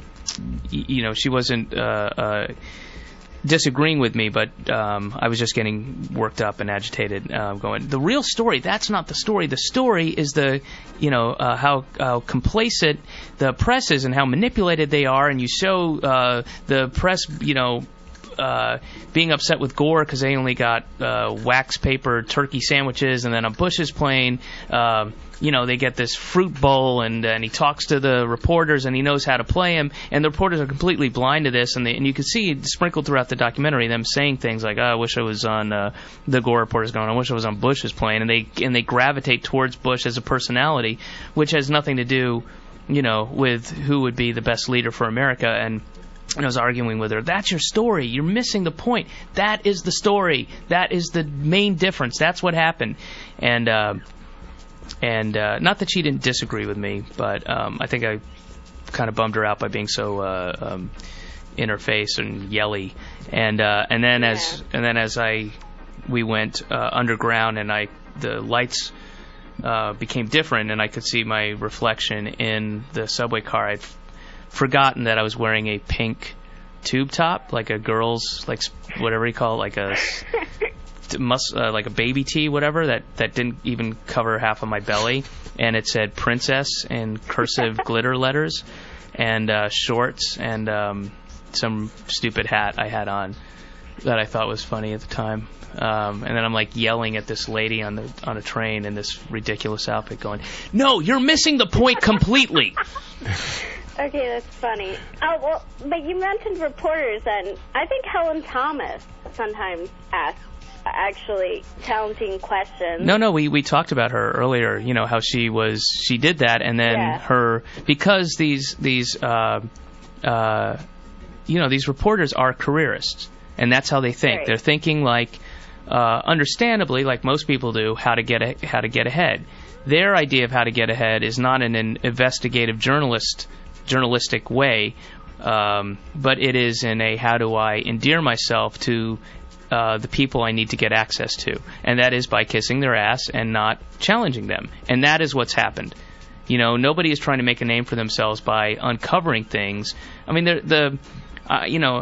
y- you know, she wasn't uh, uh, disagreeing with me, but um, I was just getting worked up and agitated. Uh, going, the real story, that's not the story. The story is the, you know, uh, how, how complacent the press is and how manipulated they are. And you show uh, the press, you know, Uh, being upset with Gore because they only got uh, wax paper turkey sandwiches, and then on Bush's plane, uh, you know, they get this fruit bowl, and and he talks to the reporters, and he knows how to play him, and the reporters are completely blind to this, and they, and you can see sprinkled throughout the documentary them saying things like, oh, I wish I was on uh, the Gore reporters going, I wish I was on Bush's plane, and they and they gravitate towards Bush as a personality, which has nothing to do, you know, with who would be the best leader for America. And And I was arguing with her, that's your story. You're missing the point. That is the story. That is the main difference. That's what happened. And uh, and uh, not that she didn't disagree with me, but um, I think I kind of bummed her out by being so uh, um, in her face and yelly. And uh, and then yeah. as and then as I we went uh, underground, and I the lights uh, became different, and I could see my reflection in the subway car. I'd forgotten that I was wearing a pink tube top, like a girl's, like whatever you call it, like a must, uh, like a baby tee, whatever, that, that didn't even cover half of my belly, and it said princess in cursive glitter letters, and uh, shorts, and um, some stupid hat I had on that I thought was funny at the time. Um, and then I'm like yelling at this lady on the on a train in this ridiculous outfit, going, "No, you're missing the point completely." Okay, that's funny. Oh, well, but you mentioned reporters, and I think Helen Thomas sometimes asks actually challenging questions. No, no, we, we talked about her earlier, you know, how she was, she did that, and then yeah. her, because these, these, uh, uh, you know, these reporters are careerists, and that's how they think. Right. They're thinking like, uh, understandably, like most people do, how to get a, how to get ahead. Their idea of how to get ahead is not in an investigative journalist journalistic way, um, but it is in a how do I endear myself to uh, the people I need to get access to, and that is by kissing their ass and not challenging them, and that is what's happened. You know, nobody is trying to make a name for themselves by uncovering things. I mean, the, the uh, you know,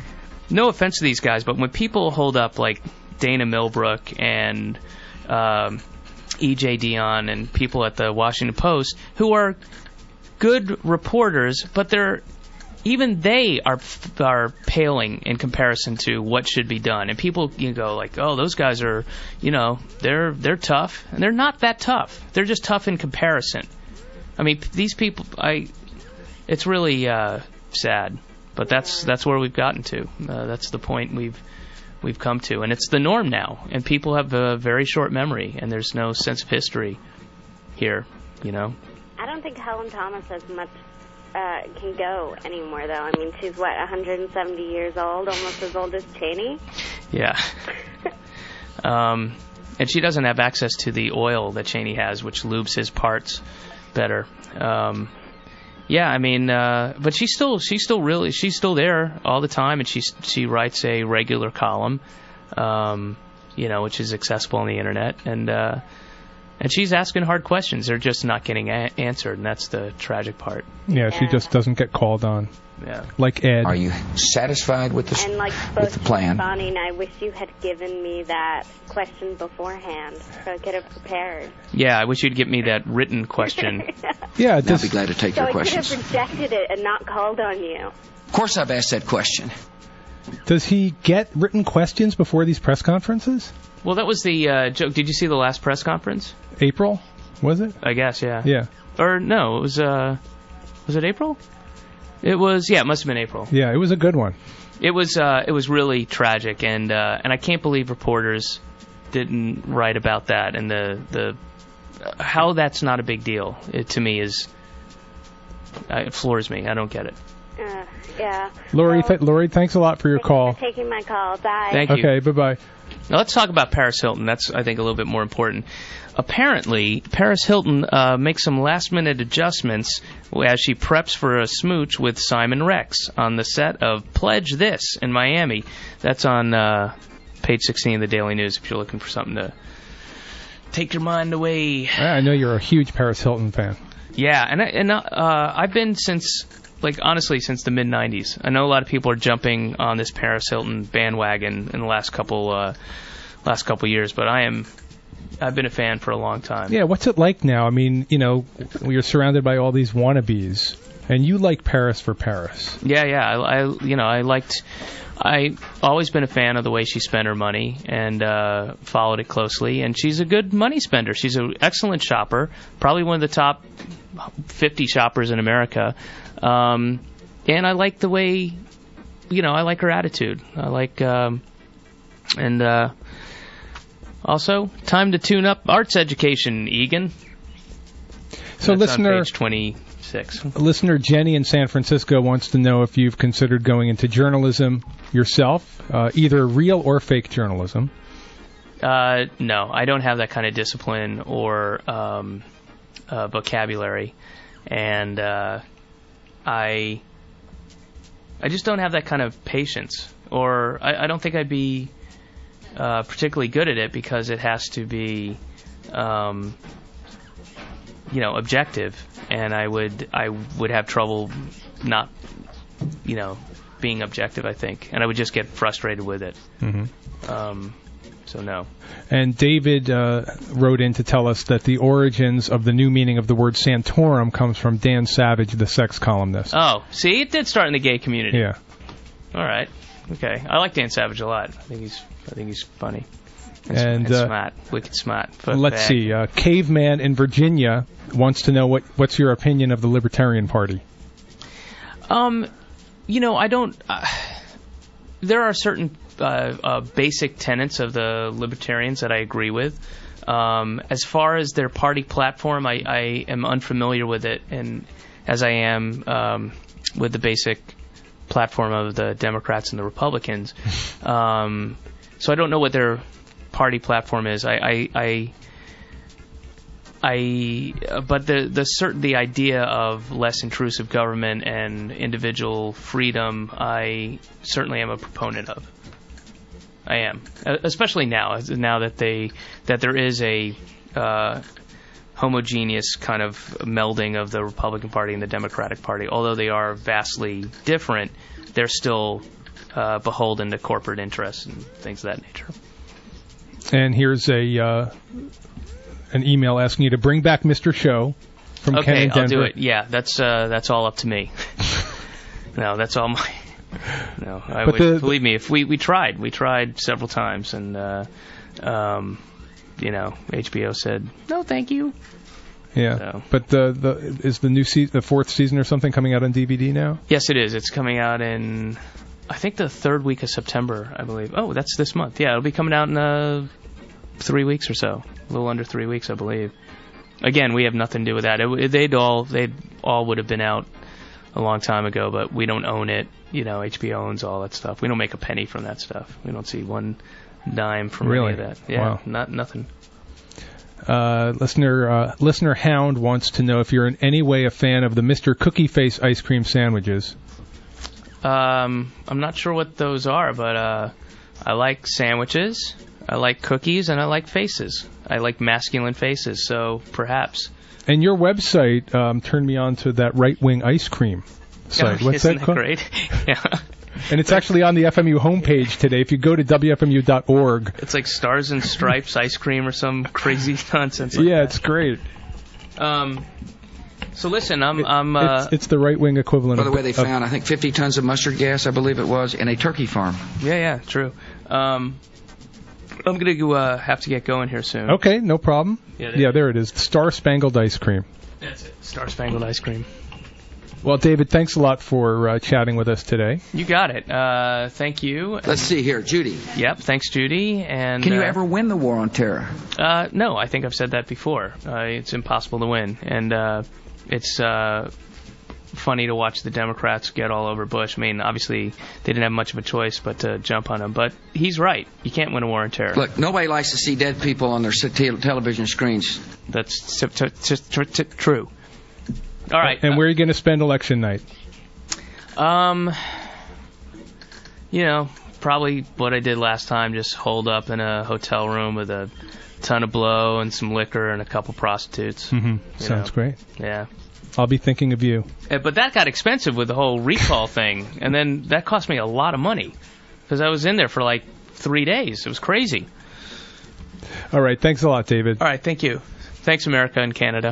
no offense to these guys, but when people hold up like Dana Milbrook and um, E J Dionne and people at the Washington Post who are good reporters, but they're even they are are paling in comparison to what should be done. And people, you go like, oh, those guys are, you know, they're they're tough, and they're not that tough. They're just tough in comparison. I mean, these people, I, it's really uh, sad, but that's that's where we've gotten to. Uh, that's the point we've we've come to, and it's the norm now. And people have a very short memory, and there's no sense of history here, you know. I don't think Helen Thomas has much uh, can go anymore, though. I mean, she's, what, one hundred seventy years old, almost as old as Cheney? Yeah. um, and she doesn't have access to the oil that Cheney has, which lubes his parts better. Um, yeah, I mean, uh, but she's still she's still really she's still there all the time, and she she writes a regular column. um, you know, which is accessible on the internet, and uh, and she's asking hard questions. They're just not getting a- answered, and that's the tragic part. Yeah, she just doesn't get called on. Yeah. Like Ed. Are you satisfied with the, And like with the plan? Bonnie and I wish you had given me that question beforehand so I could have prepared. Yeah, I wish you'd give me that written question. Yeah, I'll be glad to take so your I questions. could have rejected it and not called on you. Of course, I've asked that question. Does he get written questions before these press conferences? Well, that was the uh, joke. Did you see the last press conference? April, was it? I guess, yeah. Yeah. Or no, it was. Uh, was it April? It was. Yeah, it must have been April. Yeah, it was a good one. It was. Uh, it was really tragic, and uh, and I can't believe reporters didn't write about that, and the the uh, how that's not a big deal. It, to me is uh, it floors me. I don't get it. Uh, yeah. Lori, th- Lori, thanks a lot for your call. For taking my call. Bye. Thank you. Okay, bye-bye. Now let's talk about Paris Hilton. That's, I think, a little bit more important. Apparently, Paris Hilton uh, makes some last-minute adjustments as she preps for a smooch with Simon Rex on the set of Pledge This in Miami. That's on uh, page sixteen of the Daily News if you're looking for something to take your mind away. I know you're a huge Paris Hilton fan. Yeah, and, I, and uh, I've been since... Like, honestly, since the mid nineties. I know a lot of people are jumping on this Paris Hilton bandwagon in the last couple uh, last couple years, but I am I've been a fan for a long time. Yeah, what's it like now? I mean, you know, you're surrounded by all these wannabes, and you like Paris for Paris. Yeah, yeah. I, I you know, I liked. I always been a fan of the way she spent her money and uh, followed it closely. And she's a good money spender. She's an excellent shopper, probably one of the top fifty shoppers in America. Um, and I like the way, you know, I like her attitude. I like, um, and uh, also, time to tune up arts education, Egan. So, That's listener, on page twenty-six. Listener Jenny in San Francisco wants to know if you've considered going into journalism yourself, uh, either real or fake journalism. Uh, no, I don't have that kind of discipline or um, uh, vocabulary, and uh, I I just don't have that kind of patience, or I, I don't think I'd be uh, particularly good at it because it has to be, um, you know, objective, and I would I would have trouble not, you know, being objective. I think, and I would just get frustrated with it. Mm-hmm. Um, So no. And David uh, wrote in to tell us that the origins of the new meaning of the word Santorum comes from Dan Savage, the sex columnist. Oh, see, it did start in the gay community. Yeah. All right. Okay. I like Dan Savage a lot. I think he's, I think he's funny. And, And, and uh, smart, wicked smart. Foot Let's bag. see. Uh, Caveman in Virginia wants to know what what's your opinion of the Libertarian Party? Um, you know, I don't. Uh, there are certain uh, uh, basic tenets of the Libertarians that I agree with. Um, as far as their party platform, I, I am unfamiliar with it, and as I am um, with the basic platform of the Democrats and the Republicans. Um, so I don't know what their party platform is. I, I, I, I uh, but the the certain the idea of less intrusive government and individual freedom, I certainly am a proponent of. I am, uh, especially now, now that they that there is a uh, homogeneous kind of melding of the Republican Party and the Democratic Party. Although they are vastly different, they're still uh, beholden to corporate interests and things of that nature. And here's a uh, an email asking you to bring back Mister Show from Ken Okay, in Denver. I'll do it. Yeah, that's uh, that's all up to me. No, that's all my. No, I But would, the- believe me. If we, we tried, we tried several times, and uh, um, you know, H B O said no, thank you. Yeah, So. but the the is the new season, the fourth season or something, coming out on D V D now? Yes, it is. It's coming out in, I think, the third week of September, I believe. Oh, that's this month. Yeah, it'll be coming out in uh, three weeks or so. A little under three weeks, I believe. Again, we have nothing to do with that. It, they'd all they all would have been out a long time ago, but we don't own it. You know, H B O owns all that stuff. We don't make a penny from that stuff. We don't see one dime from Really? any of that. Yeah, Wow. not nothing. Uh, listener uh, listener Hound wants to know if you're in any way a fan of the Mister Cookie Face ice cream sandwiches. Um, I'm not sure what those are, but uh, I like sandwiches, I like cookies, and I like faces. I like masculine faces, so perhaps. And your website um, turned me on to that right-wing ice cream site. Oh, What's isn't that that called? great? Yeah. And it's actually on the F M U homepage today. If you go to W F M U dot org. It's like Stars and Stripes ice cream or some crazy nonsense like Yeah, that. it's great. Um, so listen, I'm... I'm uh, It's, it's the right-wing equivalent By the of... way, they of- found, I think, fifty tons of mustard gas, I believe it was, in a turkey farm. Yeah, yeah, true. Um, I'm going to uh, have to get going here soon. Okay, no problem. Yeah, there- Yeah, there it is. Star-spangled ice cream. That's it. Star Spangled Ice Cream. Well, David, thanks a lot for uh, chatting with us today. You got it. Uh, thank you. Let's see here, Judy. Yep, thanks, Judy. And Can you uh, ever win the war on terror? Uh, no, I think I've said that before. Uh, it's impossible to win, and uh, it's uh, funny to watch the Democrats get all over Bush. I mean, obviously they didn't have much of a choice but to jump on him. But he's right. You can't win a war on terror. Look, nobody likes to see dead people on their te- television screens. That's t- t- t- t- t- true. All right. And where are you going to spend election night? Um, you know, probably what I did last time, just holed up in a hotel room with a ton of blow and some liquor and a couple prostitutes. Mm-hmm. You Sounds know. great. Yeah. I'll be thinking of you. Uh, But that got expensive with the whole recall thing, and then that cost me a lot of money because I was in there for like three days. It was crazy. All right. Thanks a lot, David. All right. Thank you. Thanks, America and Canada.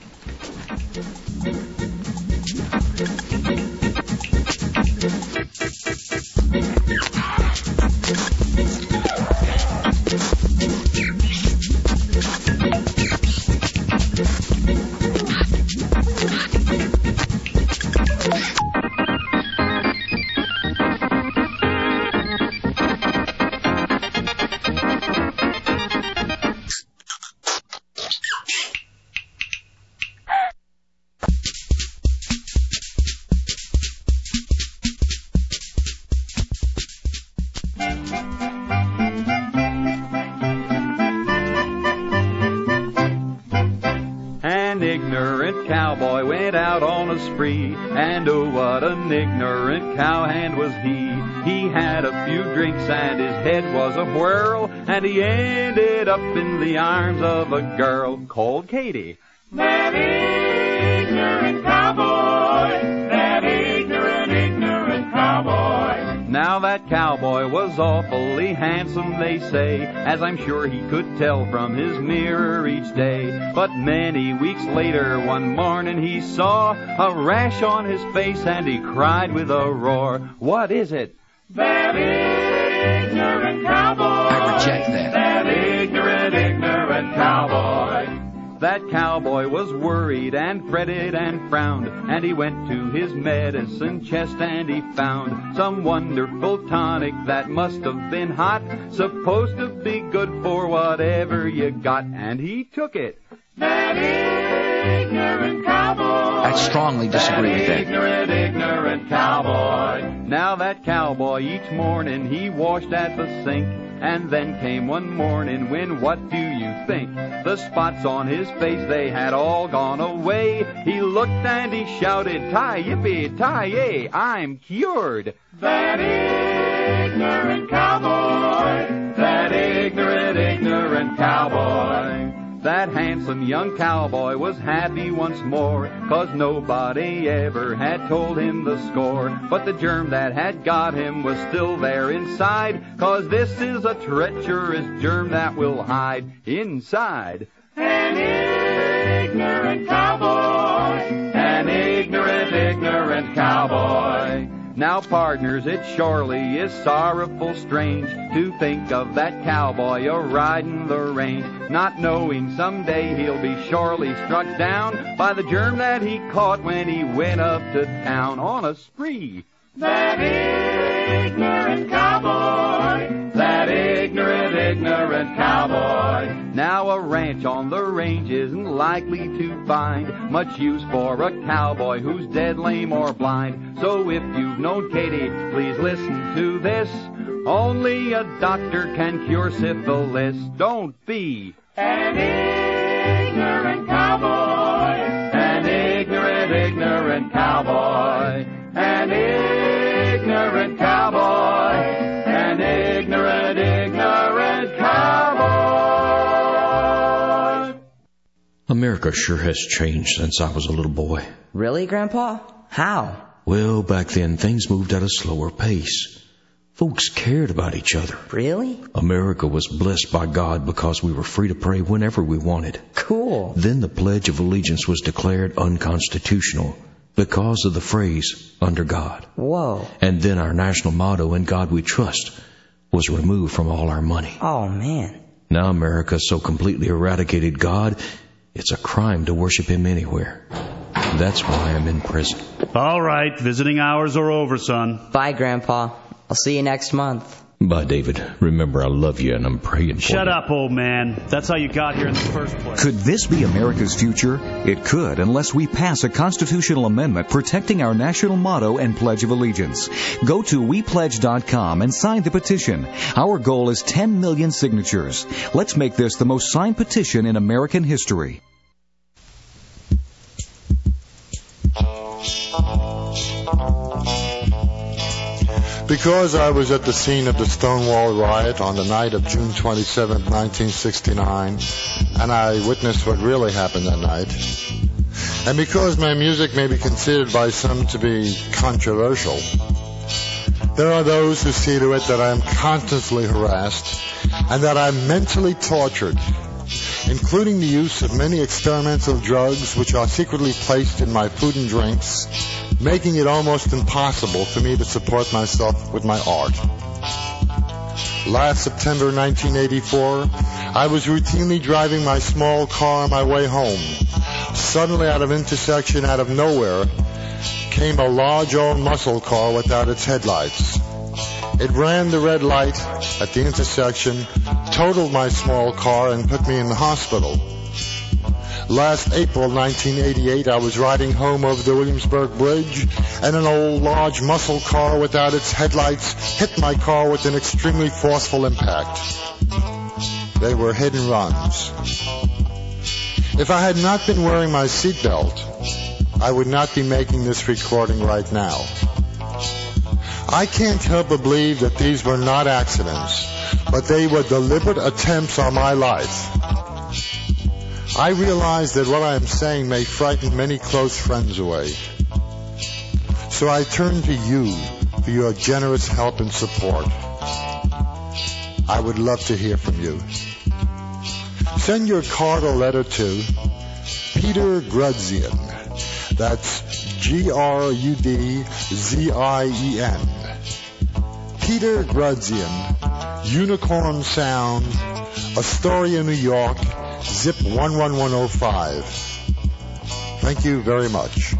An ignorant cowboy went out on a spree, and oh, what an ignorant cowhand was he. He had a few drinks and his head was a whirl, and he ended up in the arms of a girl called Katie. That ignorant cowboy, that ignorant, ignorant cowboy. Now that cowboy was awfully handsome, they say, as I'm sure he could tell from his mirror each day. But many weeks later, one morning he saw a rash on his face and he cried with a roar, "What is it?" That ignorant cowboy. I reject that. That ignorant, ignorant cowboy. That cowboy was worried and fretted and frowned, and he went to his medicine chest and he found some wonderful tonic that must have been hot, supposed to be good for whatever you got, and he took it. That ignorant cowboy. I strongly disagree with that. Ignorant, ignorant cowboy. Now that cowboy each morning he washed at the sink, and then came one morning when, what do you think? The spots on his face, they had all gone away. He looked and he shouted, "Tie-yippee, tie-yay, I'm cured." That ignorant cowboy. That ignorant, ignorant cowboy. That handsome young cowboy was happy once more, 'cause nobody ever had told him the score. But the germ that had got him was still there inside, 'cause this is a treacherous germ that will hide inside. An ignorant cowboy. An ignorant, ignorant cowboy. Now, partners, it surely is sorrowful strange to think of that cowboy a-riding the range, not knowing someday he'll be surely struck down by the germ that he caught when he went up to town on a spree. That ignorant cowboy. That ignorant, ignorant cowboy. Now a ranch on the range isn't likely to find much use for a cowboy who's dead, lame, or blind. So if you've known Katie, please listen to this. Only a doctor can cure syphilis. Don't be an ignorant cowboy. An ignorant, ignorant cowboy. An ignorant cowboy. An ignorant America sure has changed since I was a little boy. Really, Grandpa? How? Well, back then things moved at a slower pace. Folks cared about each other. Really? America was blessed by God because we were free to pray whenever we wanted. Cool. Then the Pledge of Allegiance was declared unconstitutional because of the phrase, under God. Whoa. And then our national motto, In God We Trust, was removed from all our money. Oh, man. Now America so completely eradicated God, it's a crime to worship Him anywhere. That's why I'm in prison. All right, visiting hours are over, son. Bye, Grandpa. I'll see you next month. Bye, David. Remember, I love you and I'm praying for Shut you. up, old man. That's how you got here in the first place. Could this be America's future? It could, unless we pass a constitutional amendment protecting our national motto and Pledge of Allegiance. Go to we pledge dot com and sign the petition. Our goal is ten million signatures. Let's make this the most signed petition in American history. Because I was at the scene of the Stonewall riot on the night of June twenty-seventh, nineteen sixty-nine, and I witnessed what really happened that night, and because my music may be considered by some to be controversial, there are those who see to it that I am constantly harassed and that I'm mentally tortured, including the use of many experimental drugs which are secretly placed in my food and drinks, making it almost impossible for me to support myself with my art. Last September nineteen eighty-four, I was routinely driving my small car on my way home. Suddenly, out of intersection, out of nowhere, came a large old muscle car without its headlights. It ran the red light at the intersection, totaled my small car, and put me in the hospital. Last April nineteen eighty-eight, I was riding home over the Williamsburg Bridge, and an old large muscle car without its headlights hit my car with an extremely forceful impact. They were hit and runs. If I had not been wearing my seatbelt, I would not be making this recording right now. I can't help but believe that these were not accidents, but they were deliberate attempts on my life. I realize that what I am saying may frighten many close friends away. So I turn to you for your generous help and support. I would love to hear from you. Send your card or letter to Peter Grudzian. That's G R U D Z I E N. Peter Grudzian, Unicorn Sound, Astoria, New York, zip one one one oh five. Thank you very much.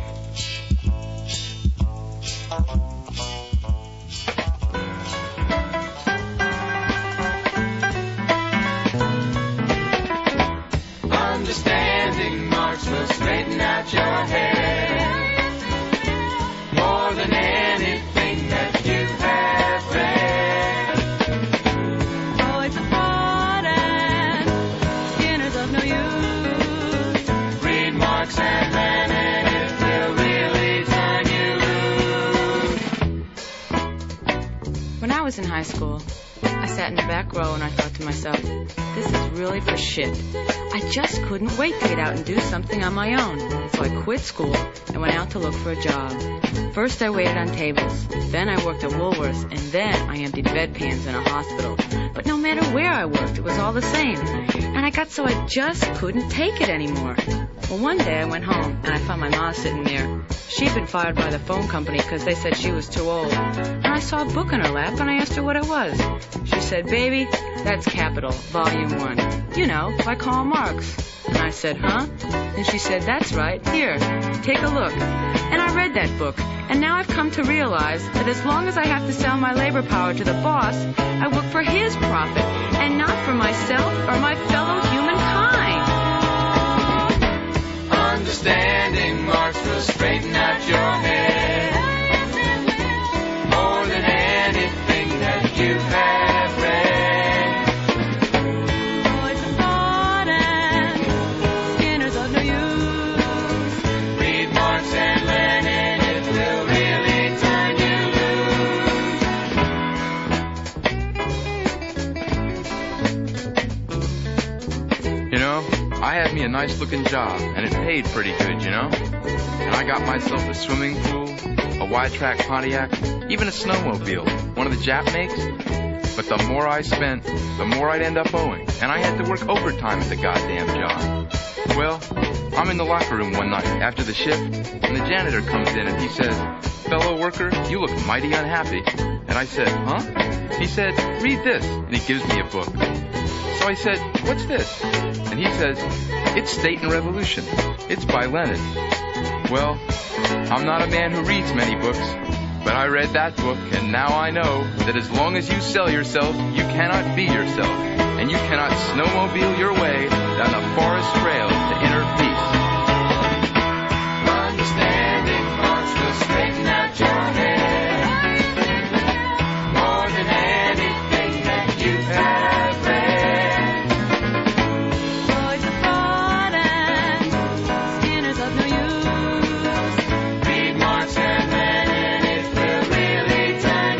Understanding marks will straighten out your head more than anything that you have read. Freud's a fraud and Skinner's of no use. Read Marx and Lenin, it will really turn you loose. When I was in high school, I sat in the back row and I thought to myself, this is really for shit. I just couldn't wait to get out and do something on my own. So I quit school and went out to look for a job. First I waited on tables, then I worked at Woolworths, and then I emptied bedpans in a hospital. But no matter where I worked, it was all the same. And I got so I just couldn't take it anymore. Well, one day I went home and I found my ma sitting there. She'd been fired by the phone company because they said she was too old. And I saw a book in her lap and I asked her what it was. She said, baby, that's Capital, Volume one. You know, by Karl Marx. And I said, huh? And she said, that's right. Here, take a look. And I read that book. And now I've come to realize that as long as I have to sell my labor power to the boss, I work for his profit and not for myself or my fellow humankind. Understanding Marx will straighten out your head more than anything that you have read. Freud's a fraud and Skinner's of no use. Read Marx and Lenin, it will really turn you loose. You know, I I had me a nice looking job, and it paid pretty good, you know? And I got myself a swimming pool, a wide-track Pontiac, even a snowmobile, one of the Jap makes. But the more I spent, the more I'd end up owing, and I had to work overtime at the goddamn job. Well, I'm in the locker room one night after the shift, and the janitor comes in and he says, "Fellow worker, you look mighty unhappy." And I said, "Huh?" He said, "Read this," and he gives me a book. So I said, "What's this?" And he says, "It's State and Revolution. It's by Lenin." Well, I'm not a man who reads many books, but I read that book, and now I know that as long as you sell yourself, you cannot be yourself, and you cannot snowmobile your way down the forest trail to inner peace. Understanding wants to straighten out your head more than anything that you have read. Boys of fraud and skinners of no use. Read Marx and Lenin, it will really turn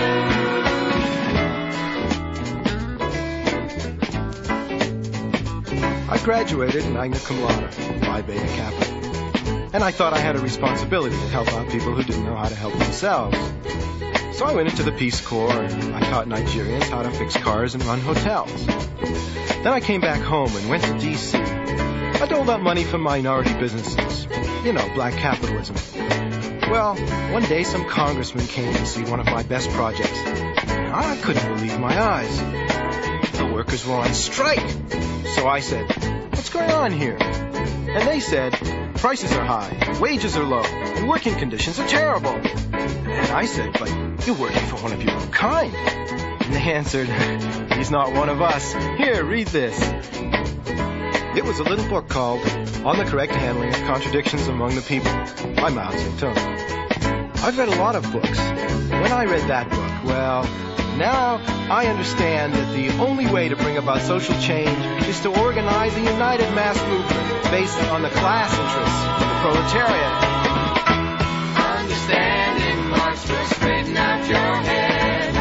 you loose. I graduated magna cum laude, Phi Beta Kappa. And I thought I had a responsibility to help out people who didn't know how to help themselves. So I went into the Peace Corps and I taught Nigerians how to fix cars and run hotels. Then I came back home and went to D C I doled out money for minority businesses. You know, black capitalism. Well, one day some congressman came to see one of my best projects. And I couldn't believe my eyes. The workers were on strike. So I said, "What's going on here?" And they said, "Prices are high, wages are low, and working conditions are terrible." And I said, "But you're working for one of your own kind." And they answered, "He's not one of us. Here, read this." It was a little book called On the Correct Handling of Contradictions Among the People by Mao Zedong. I've read a lot of books. When I read that book, well, now I understand that the only way to bring about social change is to organize a united mass movement based on the class interests of the proletariat. Understanding Marx will straighten out your head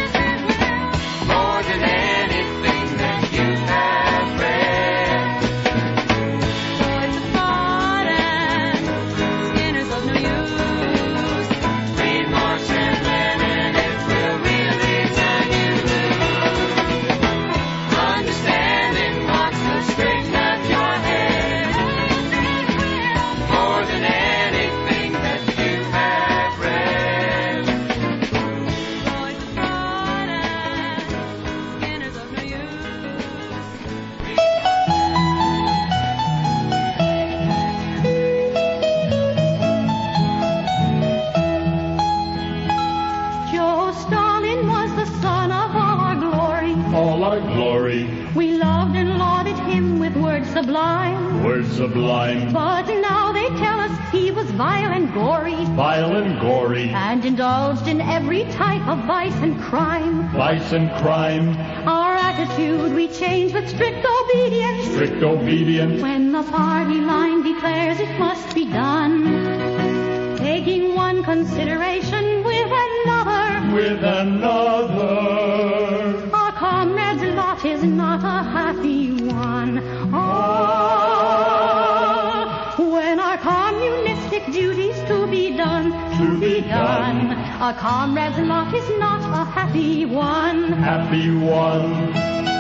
more than anything that you have read. Boys of fraud and skinners of no use. Read Marx and Lenin, it will really turn you loose. Understanding Marx will straighten out your head more than anything that you have read. Boys of fraud and skinners of no use. Joe Stalin was the son of all our glory. All our glory, We loved and lauded him with words sublime. words sublime, But now they tell us he was vile and gory, vile and gory, and indulged in every type of vice and crime. vice and crime, Our attitude we change with strict obedience. strict obedience, When the party line declares it must be done, taking one consideration with another. with another. Our comrade's lot is not a happy one. Oh, when our communistic duties to be done, to be done, a comrade's lot is not a happy one. Happy one.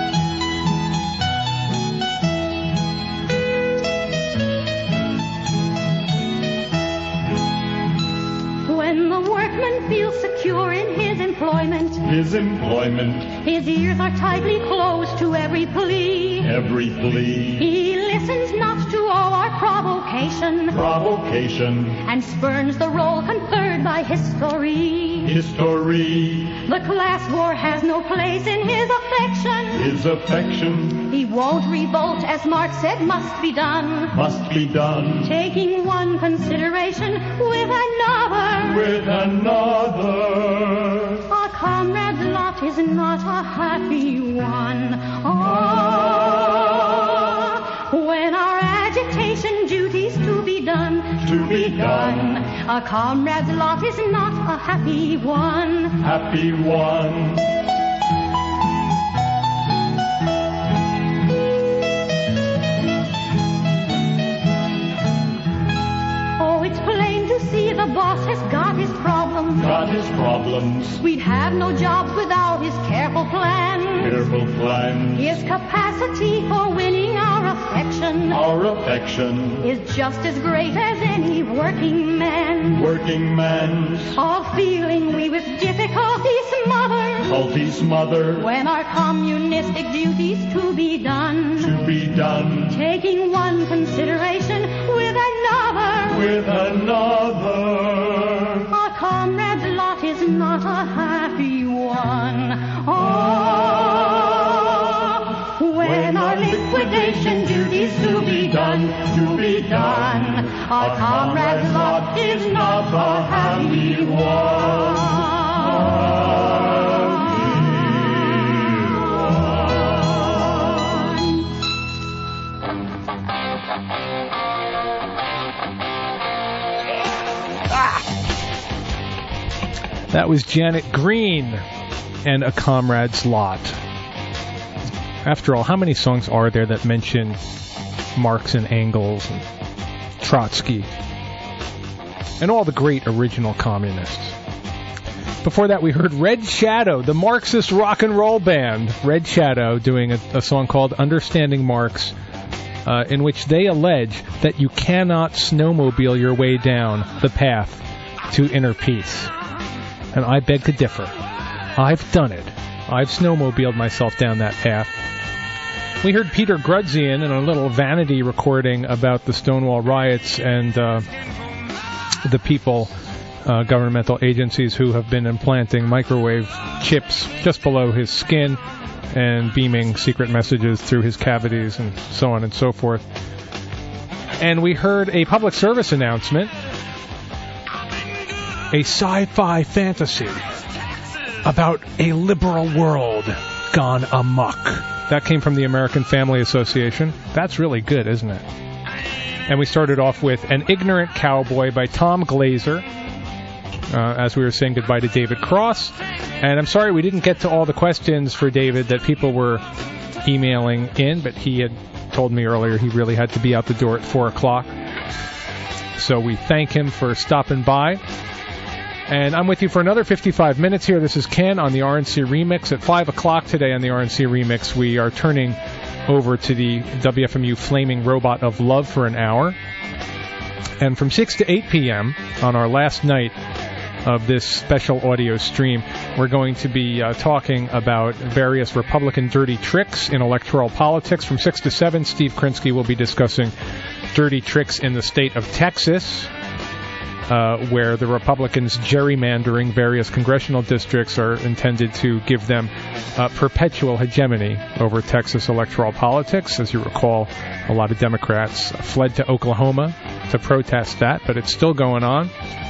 When the workman feels secure in his employment, His employment, his ears are tightly closed to every plea. every plea, He listens not to all our provocation, provocation, and spurns the role conferred by history. history, The class war has no place in his affection. his affection, He won't revolt as Marx said must be done, must be done taking one consideration with another. with another. Our comrade's lot is not a happy one. Oh, when our agitation duties to be done, To be done, a comrade's lot is not a happy one. happy one. the boss has got his problems. Got his problems. We'd have no jobs without his careful plans. Careful plans. His capacity for winning our affection. Our affection. Is just as great as any working man. Working man's. All feeling we with difficulty smother. Difficulty smother. When our communistic duties to be done. To be done. Taking one consideration with another. With another. Our comrade's lot is not a happy one. Oh, when our liquidation duties to be done, to be done, our comrade's lot is not a happy one. That was Janet Green and A Comrade's Lot. After all, how many songs are there that mention Marx and Engels and Trotsky and all the great original communists? Before that, we heard Red Shadow, the Marxist rock and roll band. Red Shadow doing a, a song called Understanding Marx, uh, in which they allege that you cannot snowmobile your way down the path to inner peace. And I beg to differ. I've done it. I've snowmobiled myself down that path. We heard Peter Grudzian in a little vanity recording about the Stonewall riots and uh, the people, uh, governmental agencies who have been implanting microwave chips just below his skin and beaming secret messages through his cavities and so on and so forth. And we heard a public service announcement, a sci-fi fantasy about a liberal world gone amok. That came from the American Family Association. That's really good, isn't it? And we started off with An Ignorant Cowboy by Tom Glazer, uh, as we were saying goodbye to David Cross. And I'm sorry we didn't get to all the questions for David that people were emailing in, but he had told me earlier he really had to be out the door at four o'clock. So we thank him for stopping by. And I'm with you for another fifty-five minutes here. This is Ken on the R N C Remix. At five o'clock today on the R N C Remix, we are turning over to the W F M U Flaming Robot of Love for an hour. And from six to eight p.m. on our last night of this special audio stream, we're going to be uh, talking about various Republican dirty tricks in electoral politics. From six to seven, Steve Krinsky will be discussing dirty tricks in the state of Texas, Uh, where the Republicans gerrymandering various congressional districts are intended to give them uh, perpetual hegemony over Texas electoral politics. As you recall, a lot of Democrats fled to Oklahoma to protest that, but it's still going on.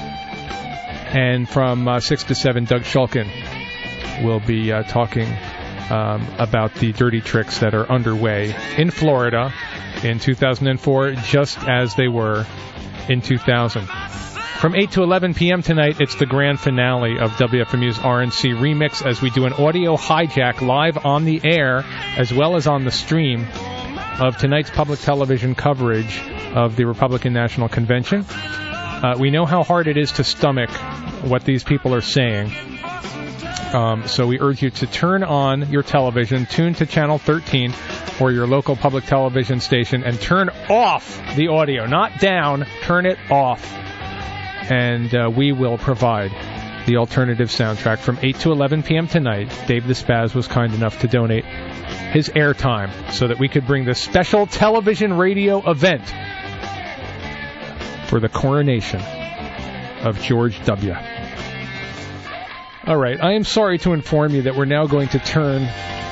And from uh, six to seven, Doug Shulkin will be uh, talking um, about the dirty tricks that are underway in Florida in two thousand four, just as they were in two thousand. From eight to eleven p.m. tonight, it's the grand finale of W F M U's R N C Remix as we do an audio hijack live on the air as well as on the stream of tonight's public television coverage of the Republican National Convention. Uh, we know how hard it is to stomach what these people are saying. Um, so we urge you to turn on your television, tune to Channel thirteen or your local public television station, and turn off the audio. Not down, turn it off. And uh, we will provide the alternative soundtrack from eight to eleven p.m. tonight. Dave the Spaz was kind enough to donate his airtime so that we could bring this special television radio event for the coronation of George W. All right, I am sorry to inform you that we're now going to turn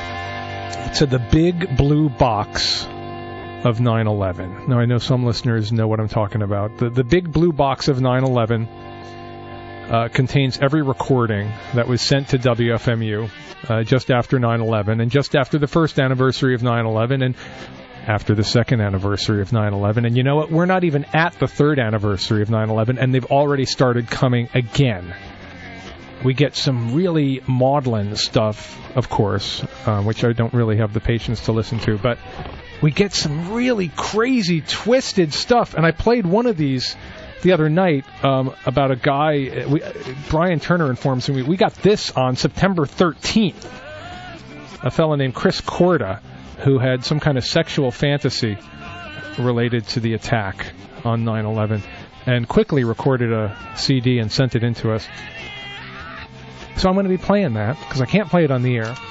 to the big blue box of nine eleven. Now, I know some listeners know what I'm talking about. The, the big blue box of nine eleven uh, contains every recording that was sent to W F M U uh, just after nine eleven, and just after the first anniversary of nine eleven, and after the second anniversary of nine eleven. And you know what? We're not even at the third anniversary of nine eleven, and they've already started coming again. We get some really maudlin stuff, of course, uh, which I don't really have the patience to listen to, but we get some really crazy, twisted stuff. And I played one of these the other night um, about a guy. We, Brian Turner informs me we got this on September thirteenth. A fellow named Chris Corda, who had some kind of sexual fantasy related to the attack on nine eleven, and quickly recorded a C D and sent it in to us. So I'm going to be playing that, because I can't play it on the air.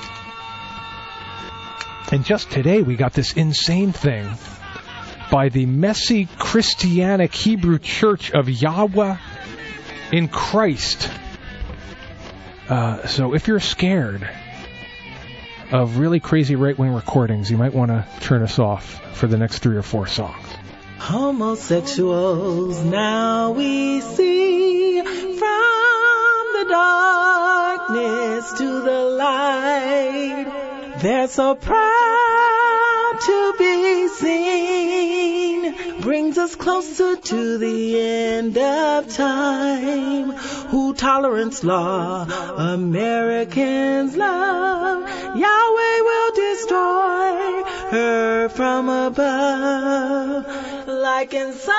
And just today we got this insane thing by the Messy Christianic Hebrew Church of Yahweh in Christ. Uh, so if you're scared of really crazy right-wing recordings, you might want to turn us off for the next three or four songs. Homosexuals now we see, from the darkness to the light. They're so proud to be seen, brings us closer to the end of time. Who tolerance law Americans love, Yahweh will destroy her from above. Like in Sodom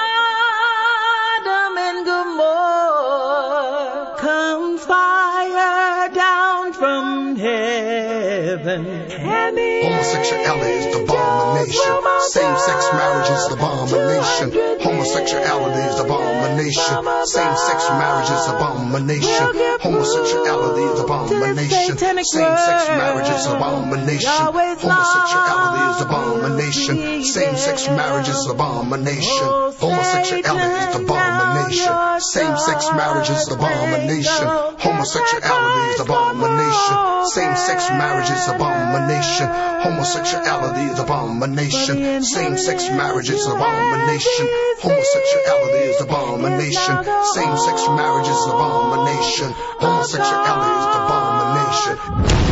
and Gomorrah comes fire down from heaven. And the homosexuality is the abomination. Same-sex marriage is the abomination. Homosexuality is the abomination. Same-sex marriage is the abomination. Homosexuality is the abomination. Same-sex marriage is the abomination. Homosexuality is the abomination. Same-sex marriage is the abomination. Homosexuality is the abomination. Same-sex marriage is the abomination. Homosexuality is the abomination. Same-sex marriage is the abomination. Homosexuality is abomination. Same-sex marriage is abomination. Homosexuality is abomination. Same-sex marriage is abomination. Homosexuality is abomination.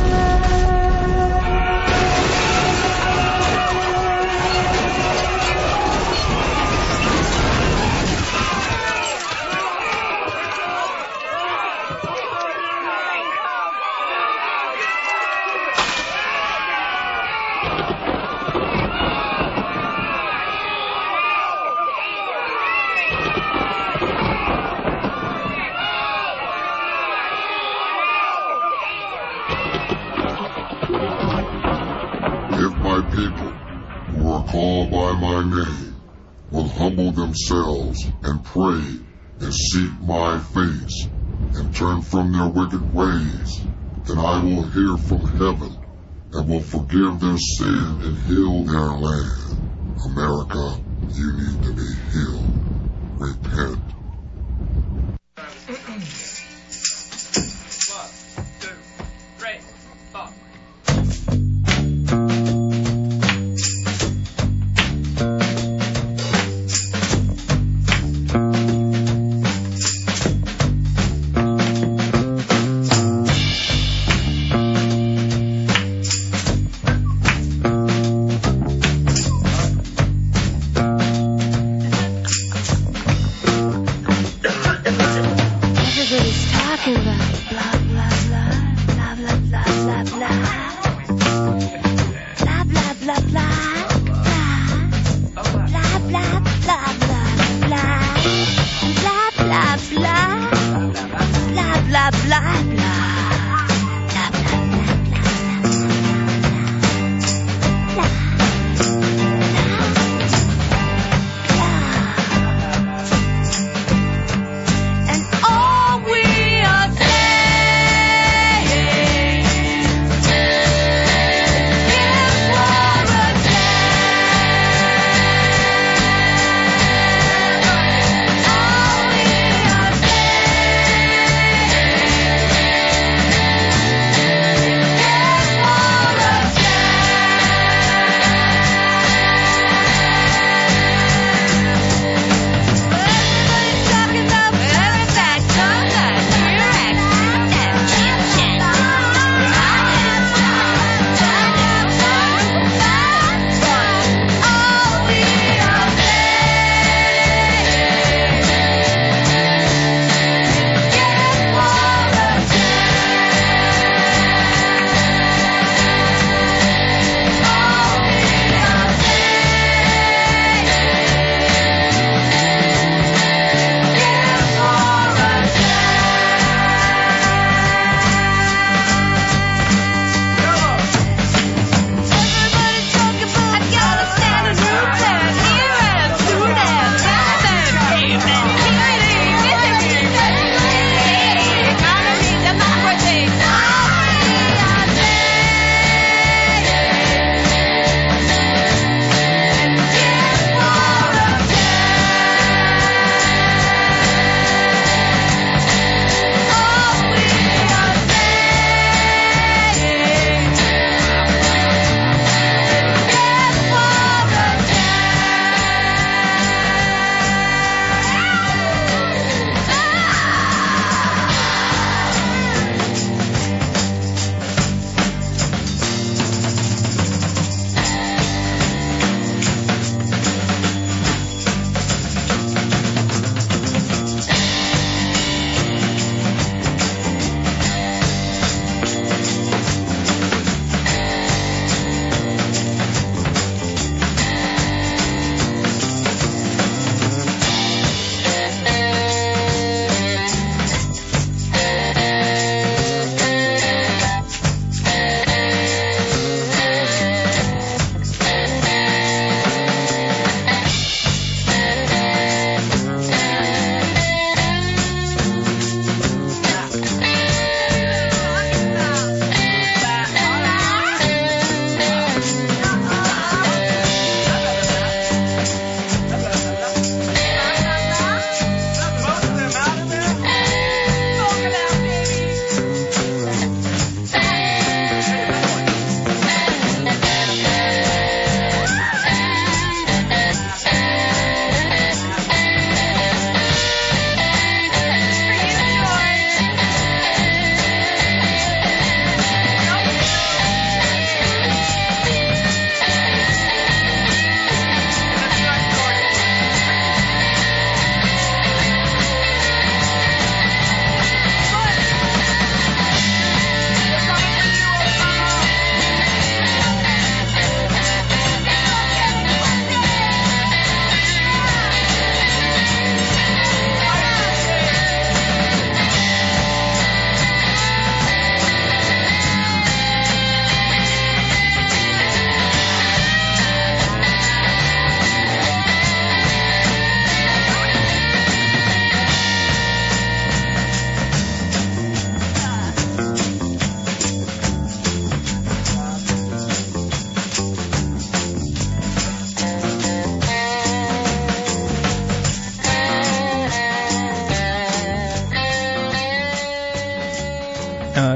Called by my name, will humble themselves and pray and seek my face and turn from their wicked ways, then I will hear from heaven and will forgive their sin and heal their land. America, you need to be healed. Repent.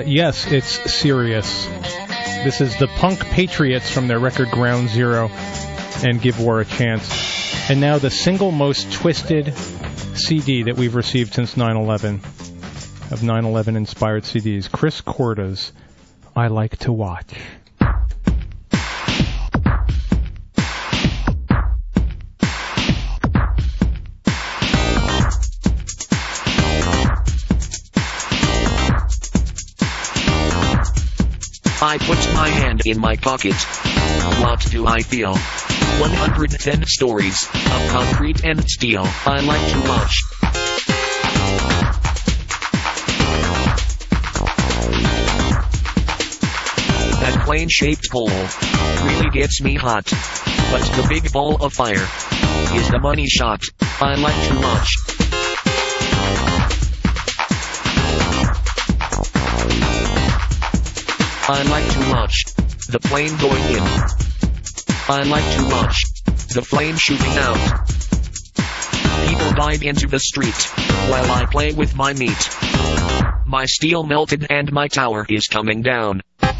yes, it's serious. This is the Punk Patriots from their record Ground Zero and Give War a Chance. And now the single most twisted C D that we've received since nine eleven, of nine eleven inspired C Ds. Chris Corda's I Like to Watch. I put my hand in my pocket. What do I feel? one hundred ten stories of concrete and steel. I like to watch. That plane-shaped pole really gets me hot. But the big ball of fire is the money shot. I like to watch. I like to watch the plane going in. I like to watch the flame shooting out. People dive into the street while I play with my meat. My steel melted and my tower is coming down.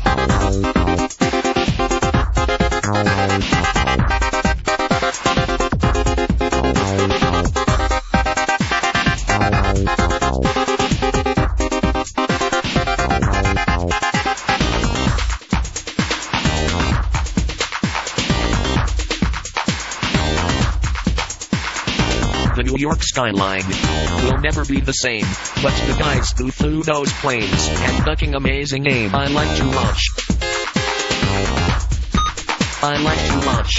The New York skyline will never be the same, but the guys who flew those planes had fucking amazing aim. I like to watch. I like to watch.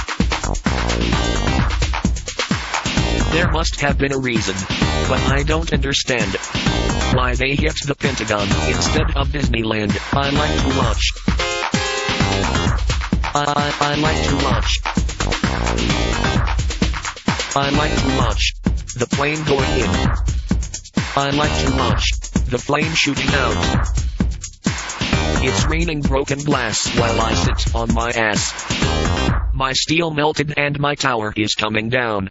There must have been a reason, but I don't understand why they hit the Pentagon instead of Disneyland. I like to watch. I, I, I like to watch. I like to watch the plane going in. I like to watch the flame shooting out. It's raining broken glass while I sit on my ass. My steel melted and my tower is coming down.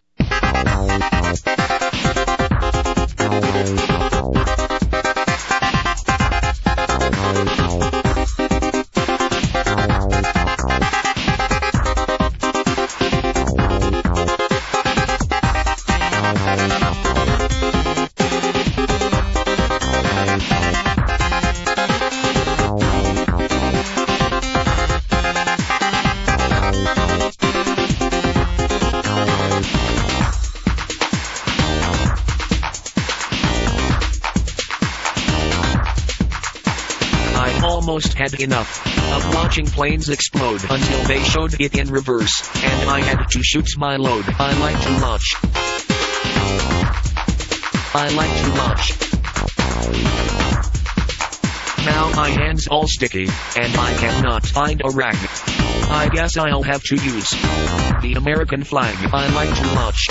Almost had enough of watching planes explode until they showed it in reverse, and I had to shoot my load. I like to watch. I like to watch. Now my hand's all sticky, and I cannot find a rag. I guess I'll have to use the American flag. I like to watch.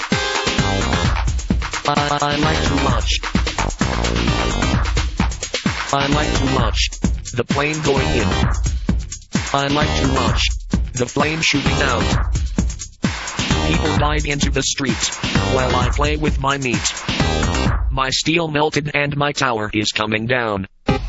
I, I like to watch. I like to watch the plane going in. I like to watch the flame shooting out. People dive into the street while I play with my meat. My steel melted and my tower is coming down.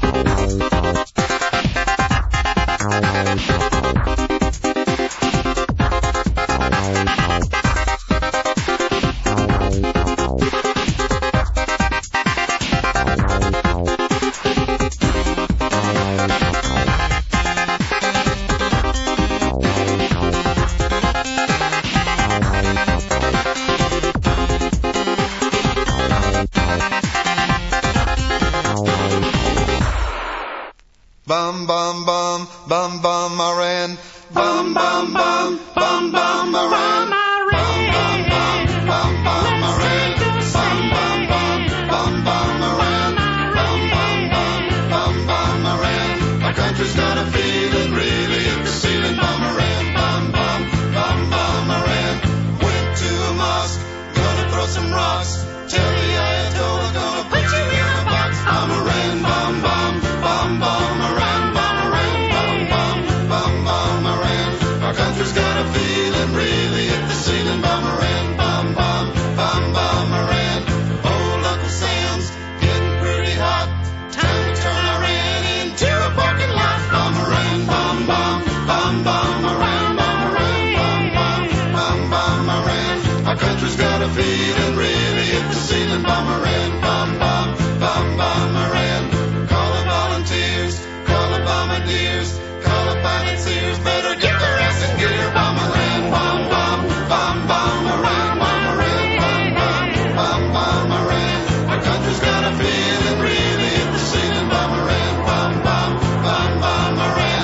Bum bum bum bum bum I ran. Bum bum bum bum bum I ran. Bum bum bum bum bum I ran. Bum bum bum bum bum I ran. Bum bum bum bum bum I ran. My country's got a feeling really hit the ceiling. Bum I ran. Bum bum bum bum I ran. Went to a mosque, gonna throw some rocks. Tell the Ayatollah gonna put you in a box. Bum I ran. Bum bum bum bum I ran. Our country's got a feeling really hit the sightseers better get their ass in gear. Bomberland, bomb, bomb, bomb, bomberang, bomberang, bomb, bomb, bomb, bomberang. Our country's got a feeling, really hit the ceiling. Bomberang, bomb, bomb, bomb, bomberang.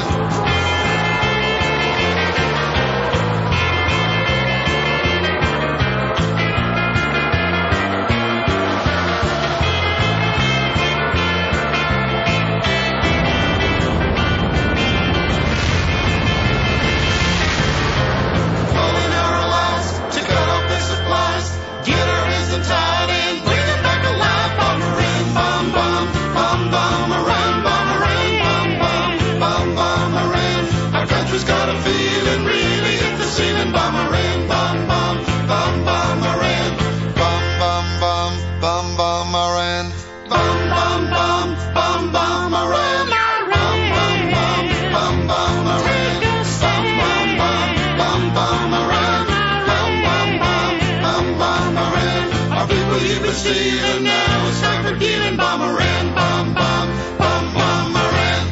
Calling our allies to cut off their supplies. Get our hands untied and bring them back alive. Bomberang, bomb, bomb, bomb, bomberang, bomberang, bomb, bomb, bomb, bomberang. Our country's got a feeling, really hit the ceiling. Bomberang, bomb, bomb, bomb, bomberang. Bomb, bomb, bomb, bomb, bomberang. Bomb, bomb, bomb, bomb, bomberang. Bomb, bomb, bomb, bomb, bomberang. Bomb, bomb, bomb, bomb, bomberang. Bomb, bomb, bomb, bomb, bomberang. Our people you've been stealing, now it's time for dealing. Bomberang, bomb, bomb, bomb, bomberang.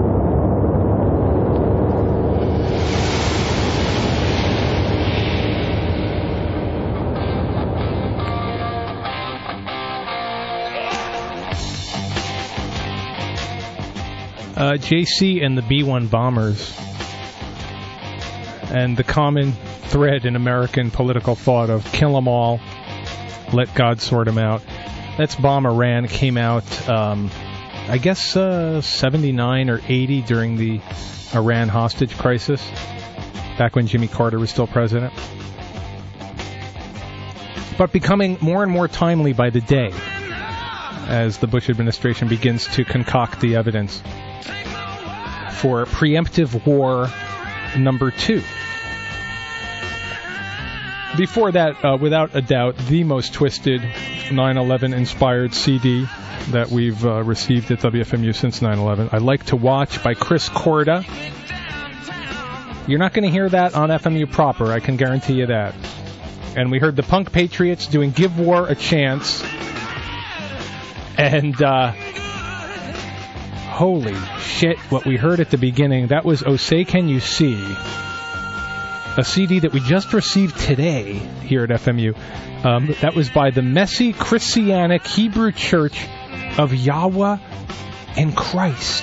Uh, J C and the B one bombers, and the common thread in American political thought of kill 'em all, let God sort 'em out. That's Bomb Iran, came out, um, I guess, uh, seventy-nine or eighty during the Iran hostage crisis, back when Jimmy Carter was still president. But becoming more and more timely by the day as the Bush administration begins to concoct the evidence for preemptive war number two. Before that, uh, without a doubt, the most twisted nine eleven inspired C D that we've uh, received at W F M U since nine eleven. I Like to Watch by Chris Corda. You're not going to hear that on F M U proper, I can guarantee you that. And we heard the Punk Patriots doing Give War a Chance. And, uh, holy shit, what we heard at the beginning, that was Oh Say Can You See, a C D that we just received today here at F M U. Um, that was by the Messy Christianic Hebrew Church of Yahweh and Christ.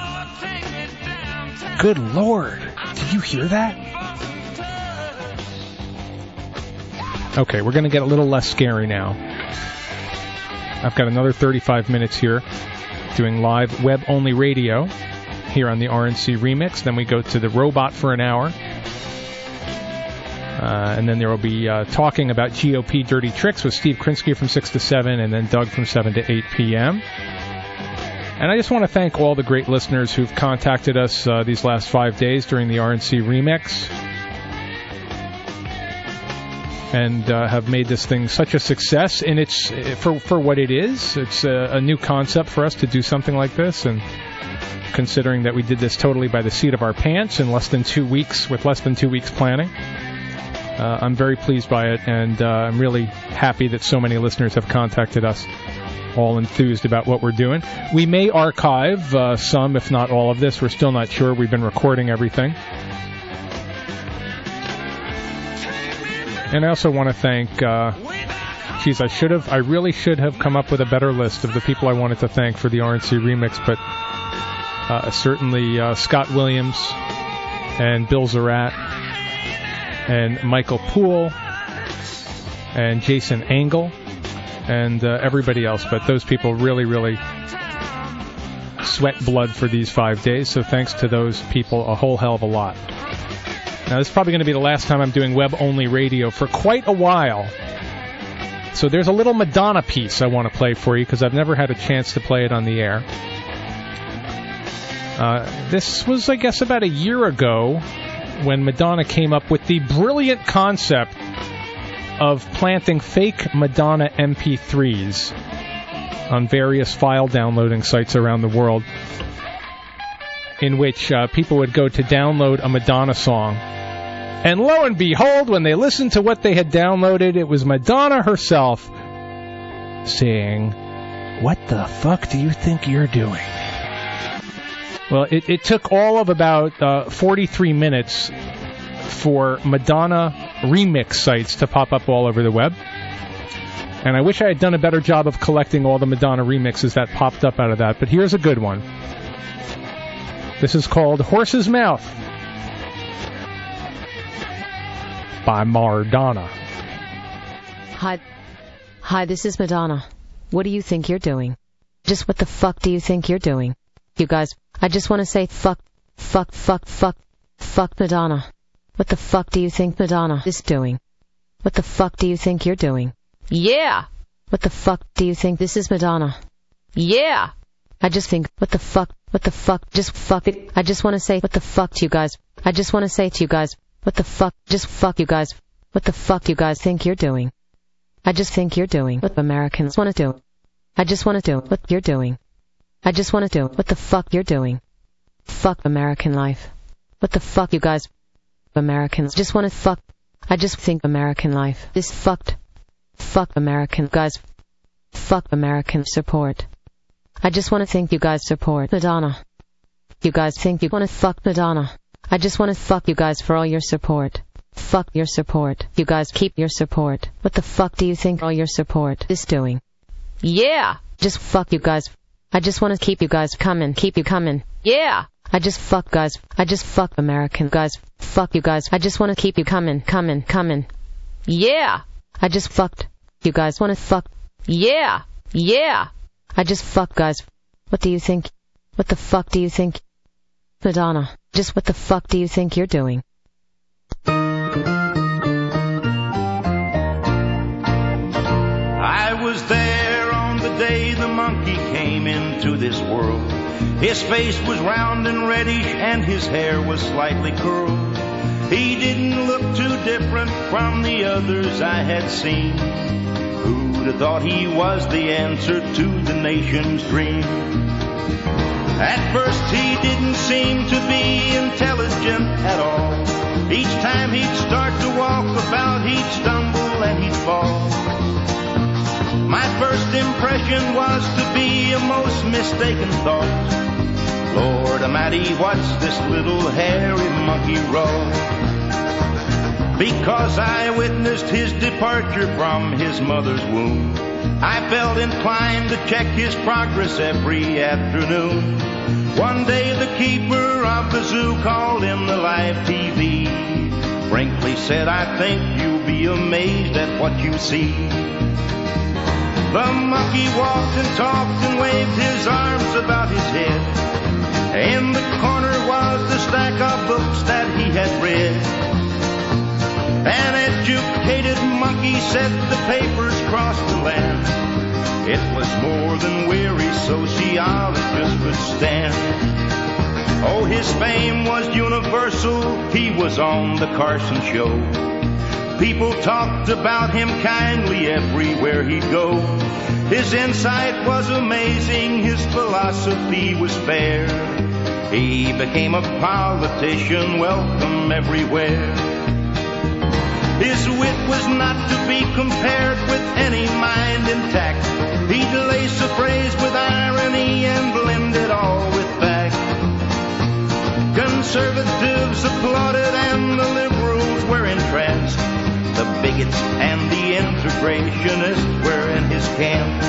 Good Lord, did you hear that? Okay, we're going to get a little less scary now. I've got another thirty-five minutes here doing live web-only radio here on the R N C Remix. Then we go to the Robot for an hour. Uh, and then there will be uh, talking about G O P Dirty Tricks with Steve Krinsky from six to seven, and then Doug from seven to eight p.m. And I just want to thank all the great listeners who've contacted us uh, these last five days during the R N C Remix, and uh, have made this thing such a success. And it's, for for what it is, it's a, a new concept for us to do something like this, and considering that we did this totally by the seat of our pants in less than two weeks, with less than two weeks planning, uh, I'm very pleased by it, and uh, I'm really happy that so many listeners have contacted us, all enthused about what we're doing. We may archive uh, some, if not all of this. We're still not sure. We've been recording everything. And I also want to thank, uh, geez, I should have, I really should have come up with a better list of the people I wanted to thank for the R N C Remix, but uh, certainly uh, Scott Williams and Bill Zarat and Michael Poole and Jason Engel and uh, everybody else. But those people really, really sweat blood for these five days, so thanks to those people a whole hell of a lot. Now, this is probably going to be the last time I'm doing web-only radio for quite a while. So there's a little Madonna piece I want to play for you, because I've never had a chance to play it on the air. Uh, this was, I guess, about a year ago when Madonna came up with the brilliant concept of planting fake Madonna M P threes on various file downloading sites around the world, in which uh, people would go to download a Madonna song. And lo and behold, when they listened to what they had downloaded, it was Madonna herself saying, "What the fuck do you think you're doing?" Well, it, it took all of about uh, forty-three minutes for Madonna remix sites to pop up all over the web. And I wish I had done a better job of collecting all the Madonna remixes that popped up out of that. But here's a good one. This is called Horse's Mouth by Madonna. Hi. Hi, this is Madonna. What do you think you're doing? Just what the fuck do you think you're doing? You guys, I just want to say fuck, fuck, fuck, fuck, fuck Madonna. What the fuck do you think Madonna is doing? What the fuck do you think you're doing? Yeah! What the fuck do you think this is Madonna? Yeah! I just think, what the fuck, what the fuck, just fuck it. I just want to say, what the fuck to you guys? I just want to say to you guys, what the fuck, just fuck you guys. What the fuck do you guys think you're doing? I just think you're doing what Americans want to do. I just want to do what you're doing. I just want to do what the fuck you're doing. Fuck American life. What the fuck you guys Americans just want to fuck. I just think American life is fucked. Fuck American guys. Fuck American support. I just want to think you guys support Madonna. You guys think you want to fuck Madonna. I just want to fuck you guys for all your support. Fuck your support. You guys keep your support. What the fuck do you think all your support is doing? Yeah! Just fuck you guys. I just want to keep you guys coming, keep you coming. Yeah! I just fuck guys. I just fuck American guys. Fuck you guys. I just want to keep you coming, coming, coming. Yeah! I just fucked. You guys want to fuck? Yeah! Yeah! I just fuck guys. What do you think? What the fuck do you think? Madonna, just what the fuck do you think you're doing? I was there on the day the monkey came into this world. His face was round and reddish and his hair was slightly curled. He didn't look too different from the others I had seen. Who'd have thought he was the answer to the nation's dream? At first he didn't seem to be intelligent at all. Each time he'd start to walk about, he'd stumble and he'd fall. My first impression was to be a most mistaken thought. Lord Almighty, what's this little hairy monkey wrought? Because I witnessed his departure from his mother's womb, I felt inclined to check his progress every afternoon. One day the keeper of the zoo called in the live T V. Brinkley said, I think you'll be amazed at what you see. The monkey walked and talked and waved his arms about his head. In the corner was the stack of books that he had read. An educated monkey said the papers crossed the land. It was more than weary sociologists would stand. Oh, his fame was universal. He was on the Carson Show. People talked about him kindly everywhere he'd go. His insight was amazing. His philosophy was fair. He became a politician, welcome everywhere. His wit was not to be compared with any mind intact. He'd lace a phrase with irony and blend it all with fact. Conservatives applauded and the liberals were entranced. The bigots and the integrationists were in his camp.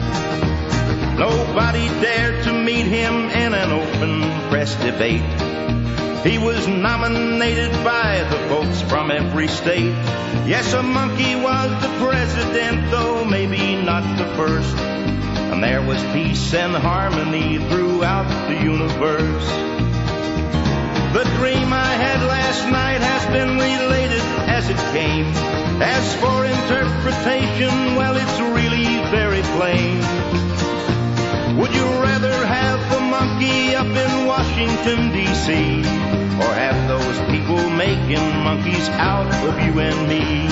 Nobody dared to meet him in an open press debate. He was nominated by the folks from every state. Yes, a monkey was the president, though maybe not the first. And there was peace and harmony throughout the universe. The dream I had last night has been related as it came. As for interpretation, well, it's really very plain. Would you rather have a monkey up in Washington, D C, or have those people making monkeys out of you and me?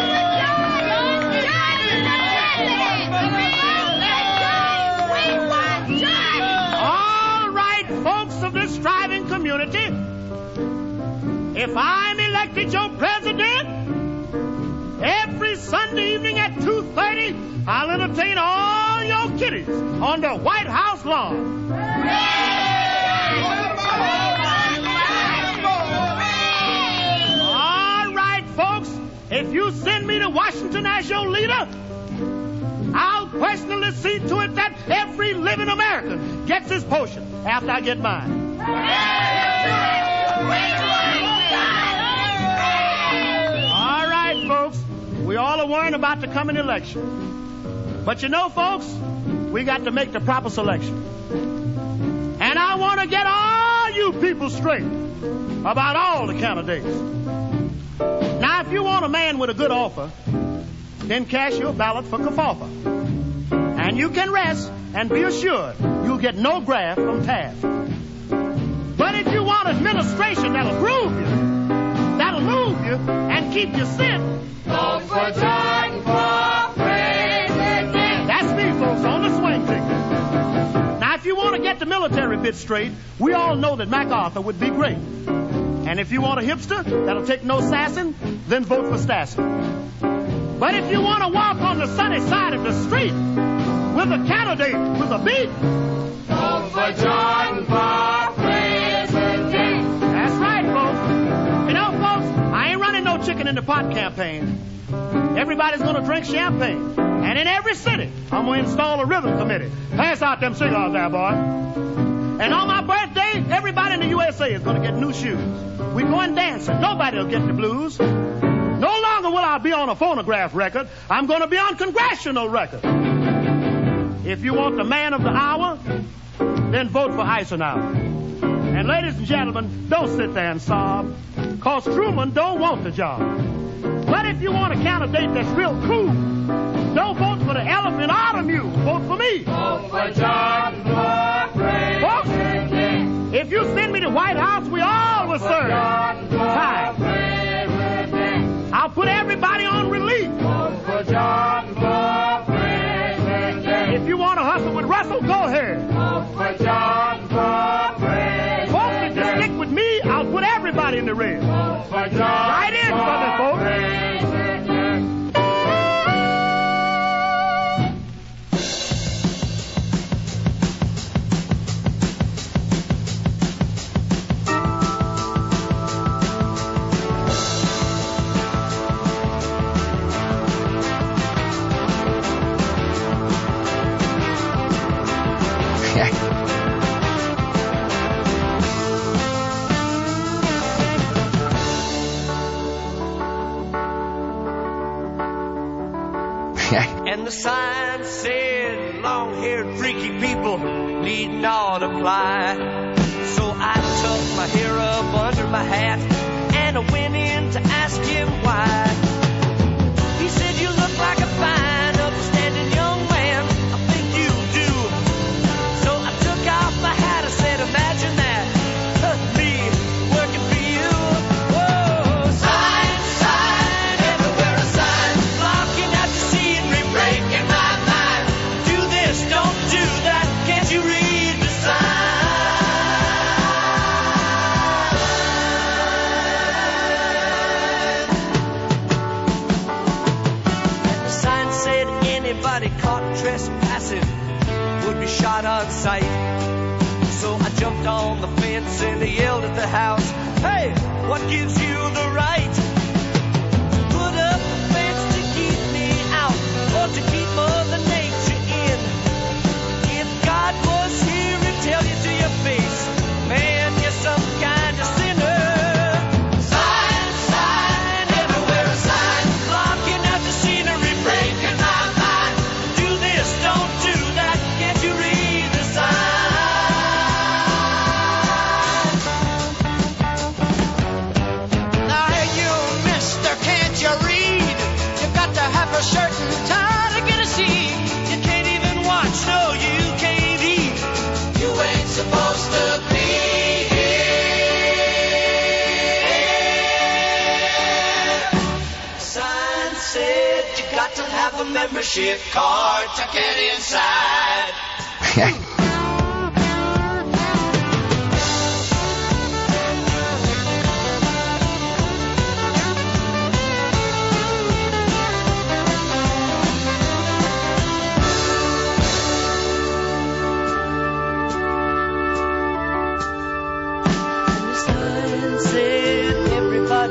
Rewind! community. If I'm elected your president, every Sunday evening at two thirty, I'll entertain all your kiddies on the White House lawn. All right, folks, if you send me to Washington as your leader, I'll personally see to it that every living American gets his potion after I get mine. All right, folks, we all are worrying about the coming election. But you know, folks, we got to make the proper selection. And I want to get all you people straight about all the candidates. Now, if you want a man with a good offer, then cast your ballot for Kafafa. And you can rest and be assured you'll get no graft from Taft. But if you want administration that'll groove you, that'll move you, and keep you sitting, vote for John for president. That's me, folks, on the swing ticket. Now, if you want to get the military bit straight, we all know that MacArthur would be great. And if you want a hipster that'll take no sassing, then vote for Stassen. But if you want to walk on the sunny side of the street with a candidate with a beat, vote for John for president. That's right, folks. You know, folks, I ain't running no chicken in the pot campaign. Everybody's going to drink champagne. And in every city, I'm going to install a rhythm committee. Pass out them cigars there, boy. And on my birthday, everybody in the U S A is going to get new shoes. We're going dancing. Nobody will get the blues. No longer will I be on a phonograph record. I'm going to be on congressional record. If you want the man of the hour, then vote for Eisenhower. And ladies and gentlemen, don't sit there and sob, cause Truman don't want the job. But if you want a candidate that's real cool, don't vote for the elephant or the mule. Vote for me. Vote for John for president. Folks, if you send me to White House, we all will serve. Time. I'll put everybody on relief. Vote for John for president. If you want to hustle with Russell, go ahead. Vote for John for president. Folks, if you stick with me, I'll put everybody in the red. Vote for John right in, Southern folks. And the sign said, long-haired freaky people need not apply. So I tucked my hair up under my hat and I went in to ask him why. He said, you look like a fine, upstanding young man. I think you do. So I took off my hat. I said, imagine that, me working for you. Whoa, sign, sign, everywhere a sign, blocking out the scenery, breaking my mind. Do this, don't do that. Can't you read the sign? The sign said anybody caught trespassing would be shot on sight. So I jumped on the fence and I yelled at the house, hey, what gives you the right to put up a fence to keep me out or to keep Mother Nature in? If God was here, he'd tell you to your face, man, you're some kind of sinner. Sign, sign, everywhere a sign, blocking out the scenery, breaking my mind. Do this, don't do that, can't you read the sign? Now, hey, you mister, can't you read? You got to have a shirt and tie to get a seat. You can't even watch, no, you can't eat. You ain't supposed to be here. Sign said you got to have a membership card to get inside.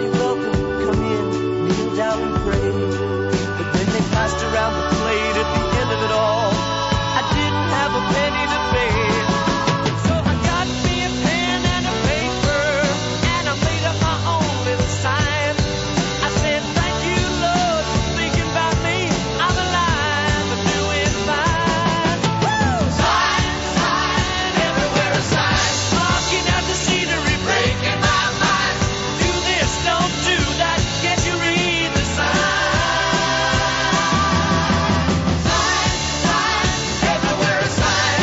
you're welcome, come in, kneel down and pray. But when they passed around the plate at the end of it all, I didn't have a penny to pay. So I got me a pen and a paper, and I made up my own little sign. I said, thank you, Lord, for thinking about me. I'm alive, I'm doing fine. Woo! Sign, sign, everywhere a sign. Marking out the scenery, breaking my mind. Do this, don't do that, can't you read the sign? Sign, sign, everywhere a sign.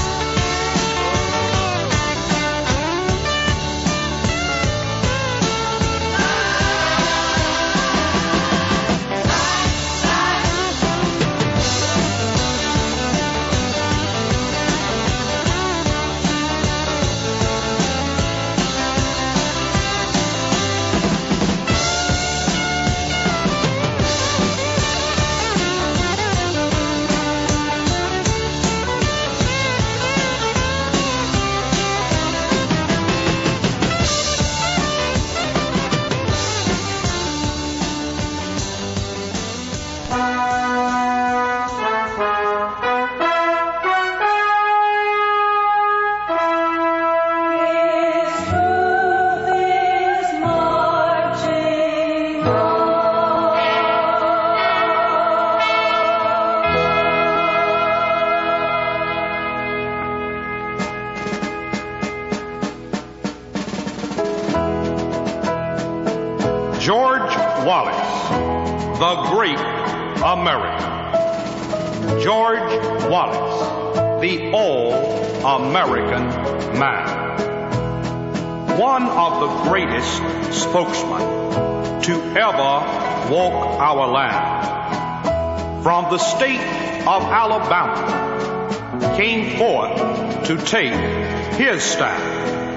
George Wallace, the great American. George Wallace, the all-American man. One of the greatest spokesmen to ever walk our land. From the state of Alabama, came forth to take his stand.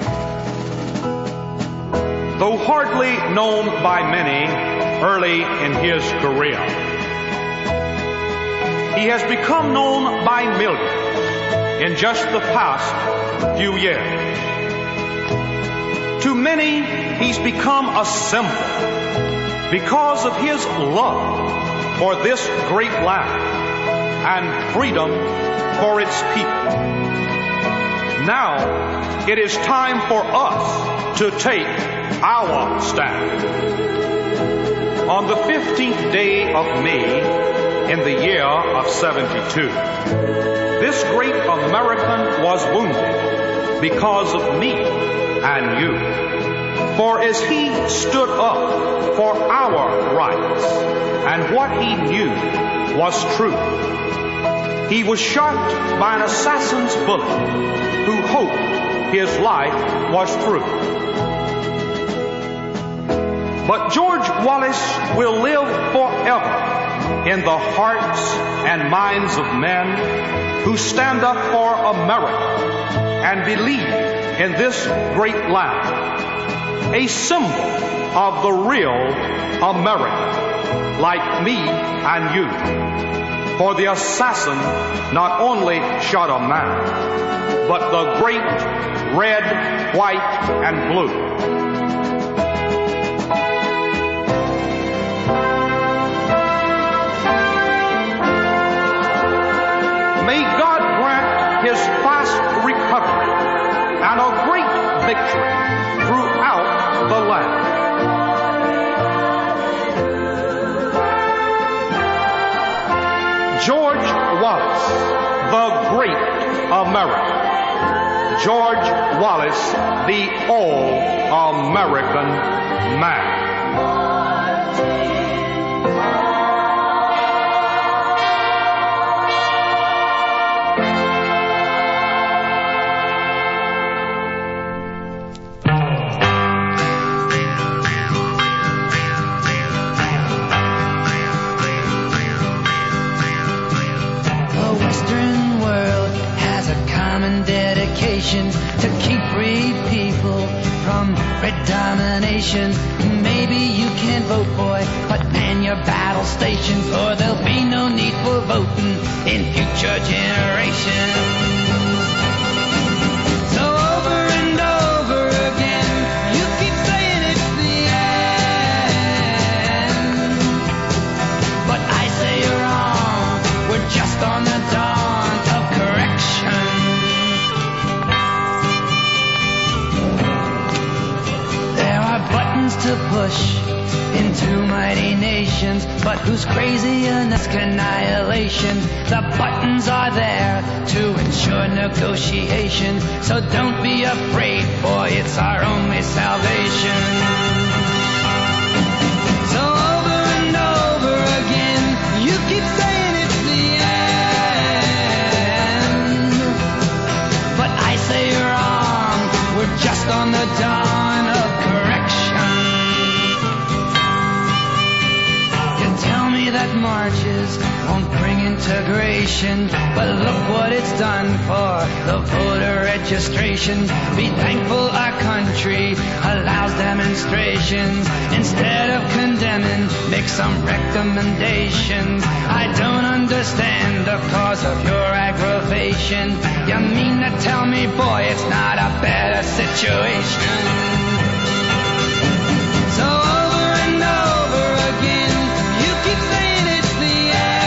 Though hardly known by many early in his career, he has become known by millions in just the past few years. To many, he's become a symbol because of his love for this great land and freedom for its people. Now, it is time for us to take our stand. On the fifteenth day of May in the year of seventy-two, this great American was wounded because of me and you. For as he stood up for our rights and what he knew was true, he was shot by an assassin's bullet who hoped his life was through. But George Wallace will live forever in the hearts and minds of men who stand up for America and believe in this great land, a symbol of the real America, like me and you. For the assassin not only shot a man, but the great red, white, and blue. May God grant his fast recovery and a great victory throughout the land. George Wallace, the great American. George Wallace, the all-American man. To keep free people from red domination. Maybe you can vote, boy, but man your battle stations, or there'll be no need for voting in future generations. So over and over again, you keep saying it's the end. nations, but who's crazy enough annihilation? The buttons are there to ensure negotiation, so don't be afraid, boy, it's our only salvation. So over and over again, you keep saying it's the end, but I say you're wrong, we're just on the dawn of correction. You tell me that marches won't bring integration, but look what it's done for the voter registration. Be thankful our country allows demonstrations. Instead of condemning, make some recommendations. I don't understand the cause of your aggravation. You mean to tell me, boy, it's not a better situation? So over and over again, you keep saying it's the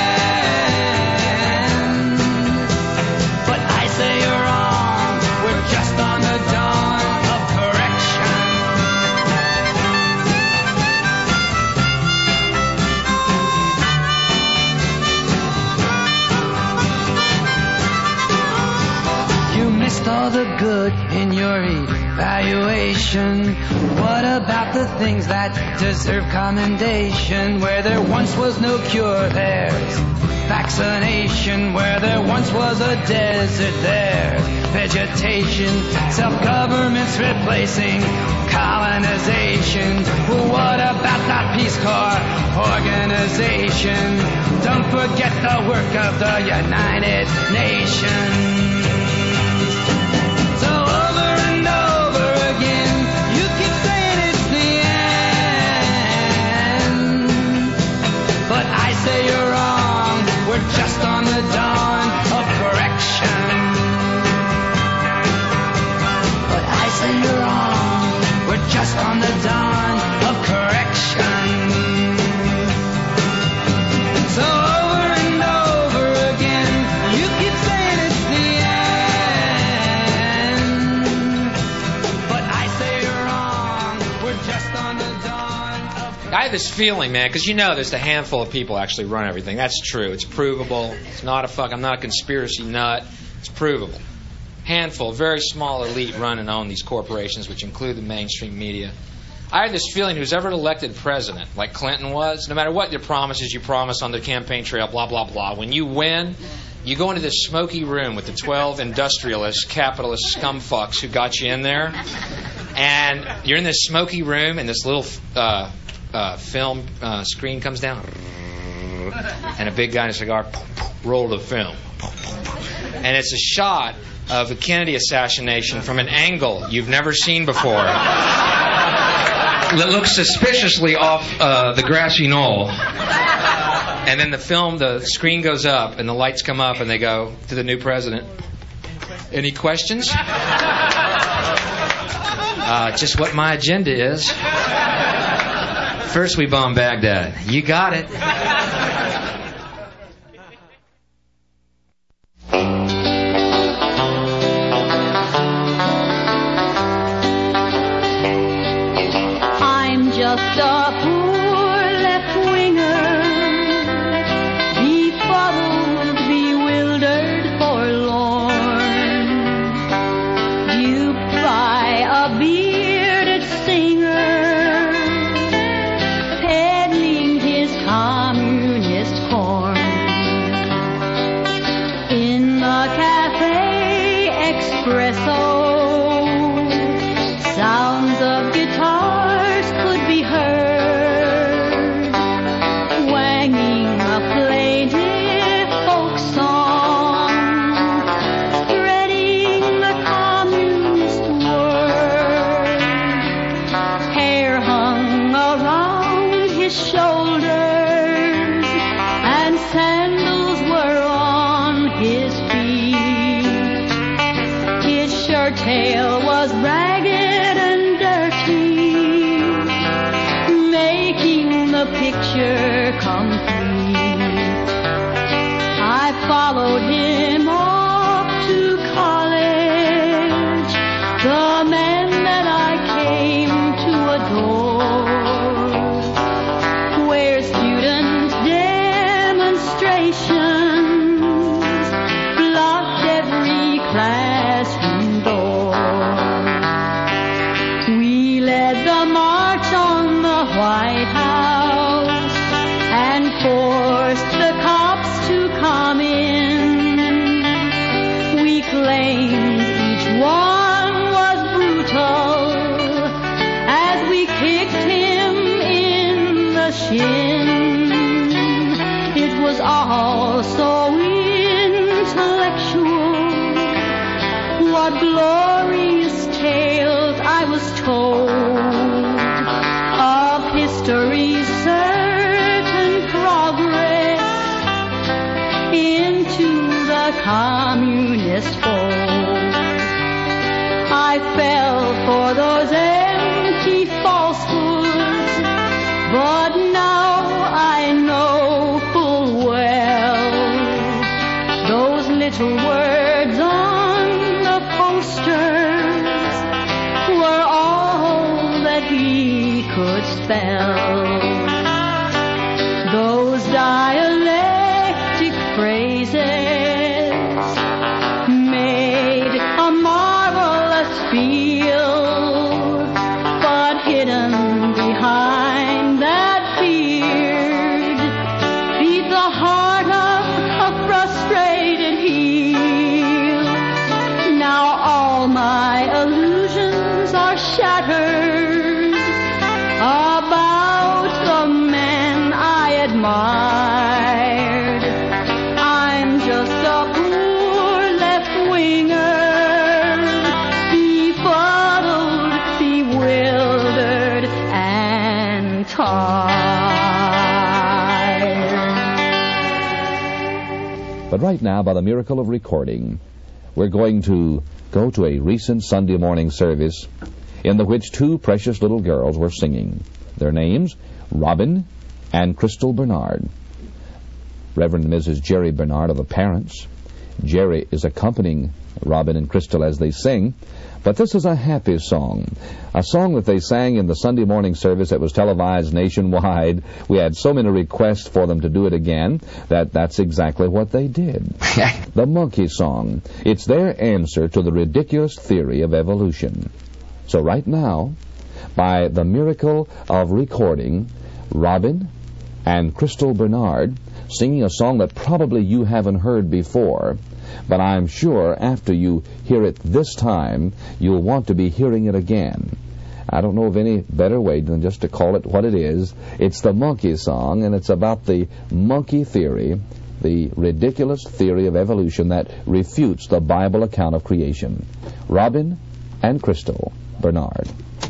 end, but I say you're wrong, we're just on the dawn of correction. You missed all the good in your evaluation. What about the things that deserve commendation? Where there once was no cure, there's vaccination. Where there once was a desert, there's vegetation. Self-government's replacing colonization. Well, what about the Peace Corps organization? Don't forget the work of the United Nations. So over and over again, you keep saying it's the end, but I say you're wrong, we're just on the dawn of correction. But I say you're wrong, we're just on the dawn of correction. So over and over again, you keep saying it's the end, but I say you're wrong, we're just on the dawn of I have this feeling, man, because you know there's a handful of people actually run everything. That's true. It's provable. It's not a fuck. I'm not a conspiracy nut. It's provable. Handful, very small elite run and own these corporations, which include the mainstream media. I have this feeling who's ever elected president, like Clinton was, no matter what your promises you promise on the campaign trail, blah, blah, blah, when you win, you go into this smoky room with the twelve industrialist, capitalist scumfucks who got you in there, and you're in this smoky room, and this little uh, uh, film uh, screen comes down, and a big guy in a cigar, roll the film. And it's a shot of a Kennedy assassination from an angle you've never seen before. That looks suspiciously off uh, the grassy knoll. And then the film, the screen goes up, and the lights come up, and they go to the new president. Any questions? Uh, just what my agenda is. First we bomb Baghdad. You got it. I'm just a poor left-winger, befuddled, bewildered, forlorn, duped by a bearded singer, peddling his communist corn. In the cafe espresso, sounds of guitars could be heard, wanging a plaintive folk song, spreading the communist word. Hair hung around his shoulders, and sandals were on his feet. His shirt tail was ragged and dirty, making the picture complete. I followed him off to college, the man that I came to adore, where students glorious tales I was told of history's certain progress into the communist fold. I fell for those empty falsehoods, but now I know full well those little words on the posters were all that he could spell. Those dialectic phrases made a marvelous field, but hidden behind that beard beat the heart of a frustrated heel. Now all my illusions are shattered about the man I admired. I'm just a poor left-winger, befuddled, bewildered, and tired. But right now, by the miracle of recording, we're going to go to a recent Sunday morning service in the which two precious little girls were singing. Their names, Robin and Crystal Bernard. Reverend and Missus Jerry Bernard are the parents. Jerry is accompanying Robin and Crystal as they sing. But this is a happy song, a song that they sang in the Sunday morning service that was televised nationwide. We had so many requests for them to do it again that that's exactly what they did. The Monkey Song. It's their answer to the ridiculous theory of evolution. So right now, by the miracle of recording, Robin and Crystal Bernard singing a song that probably you haven't heard before, but I'm sure after you hear it this time, you'll want to be hearing it again. I don't know of any better way than just to call it what it is. It's the Monkey Song, and it's about the monkey theory, the ridiculous theory of evolution that refutes the Bible account of creation. Robin and Crystal Bernard.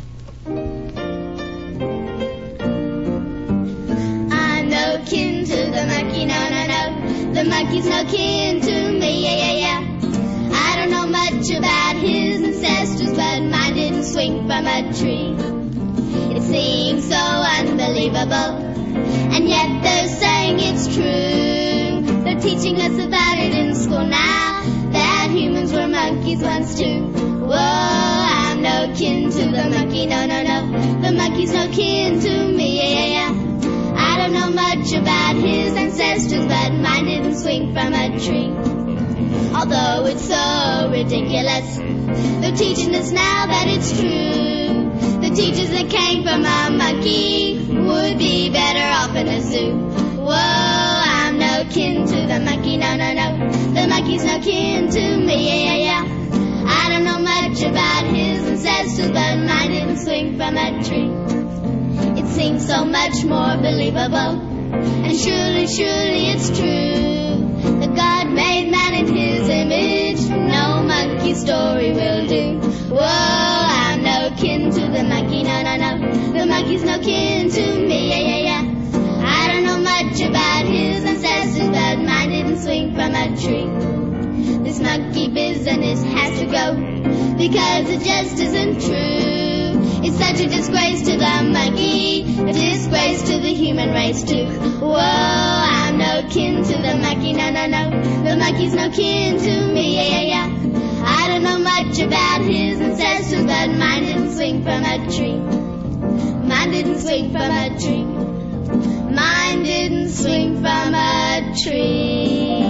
I'm no kin to the monkey, no, no, no. The monkey's no kin to me, yeah, yeah, yeah. I don't know much about his ancestors, but mine didn't swing from a tree. It seems so unbelievable, and yet they're saying it's true. They're teaching us about it in school now, that humans were monkeys once too. Whoa, I'm no kin to the monkey, no, no, no. The monkey's no kin to me, yeah, yeah, yeah. I don't know much about his ancestors, but mine didn't swing from a tree. Although it's so ridiculous, they're teaching us now that it's true. The teachers that came from a monkey would be better off in a zoo. Whoa, I'm no kin to the monkey, no, no, no. The monkey's no kin to me, yeah, yeah, yeah. I don't know much about his ancestors, but mine didn't swing from a tree. It seems so much more believable, and surely, surely it's true, that God made man in his image. No monkey story will do. Whoa, I'm no kin to the monkey, no, no, no. The monkey's no kin to me, yeah, yeah, yeah. I don't know much about his ancestors, but mine didn't swing from a tree. This monkey business has to go, because it just isn't true. It's such a disgrace to the monkey, a disgrace to the human race too. Whoa, I'm no kin to the monkey, no, no, no. The monkey's no kin to me, yeah, yeah, yeah. I don't know much about his ancestors, but mine didn't swing from a tree. Mine didn't swing from a tree. Mine didn't swing from a tree.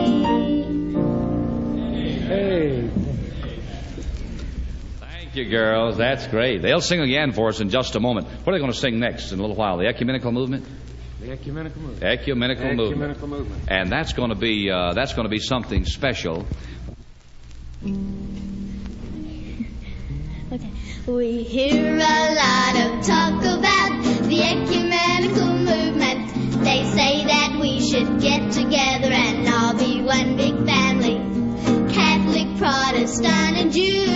Hey. Thank you, girls. That's great. They'll sing again for us in just a moment. What are they going to sing next in a little while? The ecumenical movement? The ecumenical movement. Ecumenical, ecumenical movement. movement. And that's going to be uh, that's going to be something special. Okay. We hear a lot of talk about the ecumenical movement. They say that we should get together and all be one big family. Catholic, Protestant, and Jew.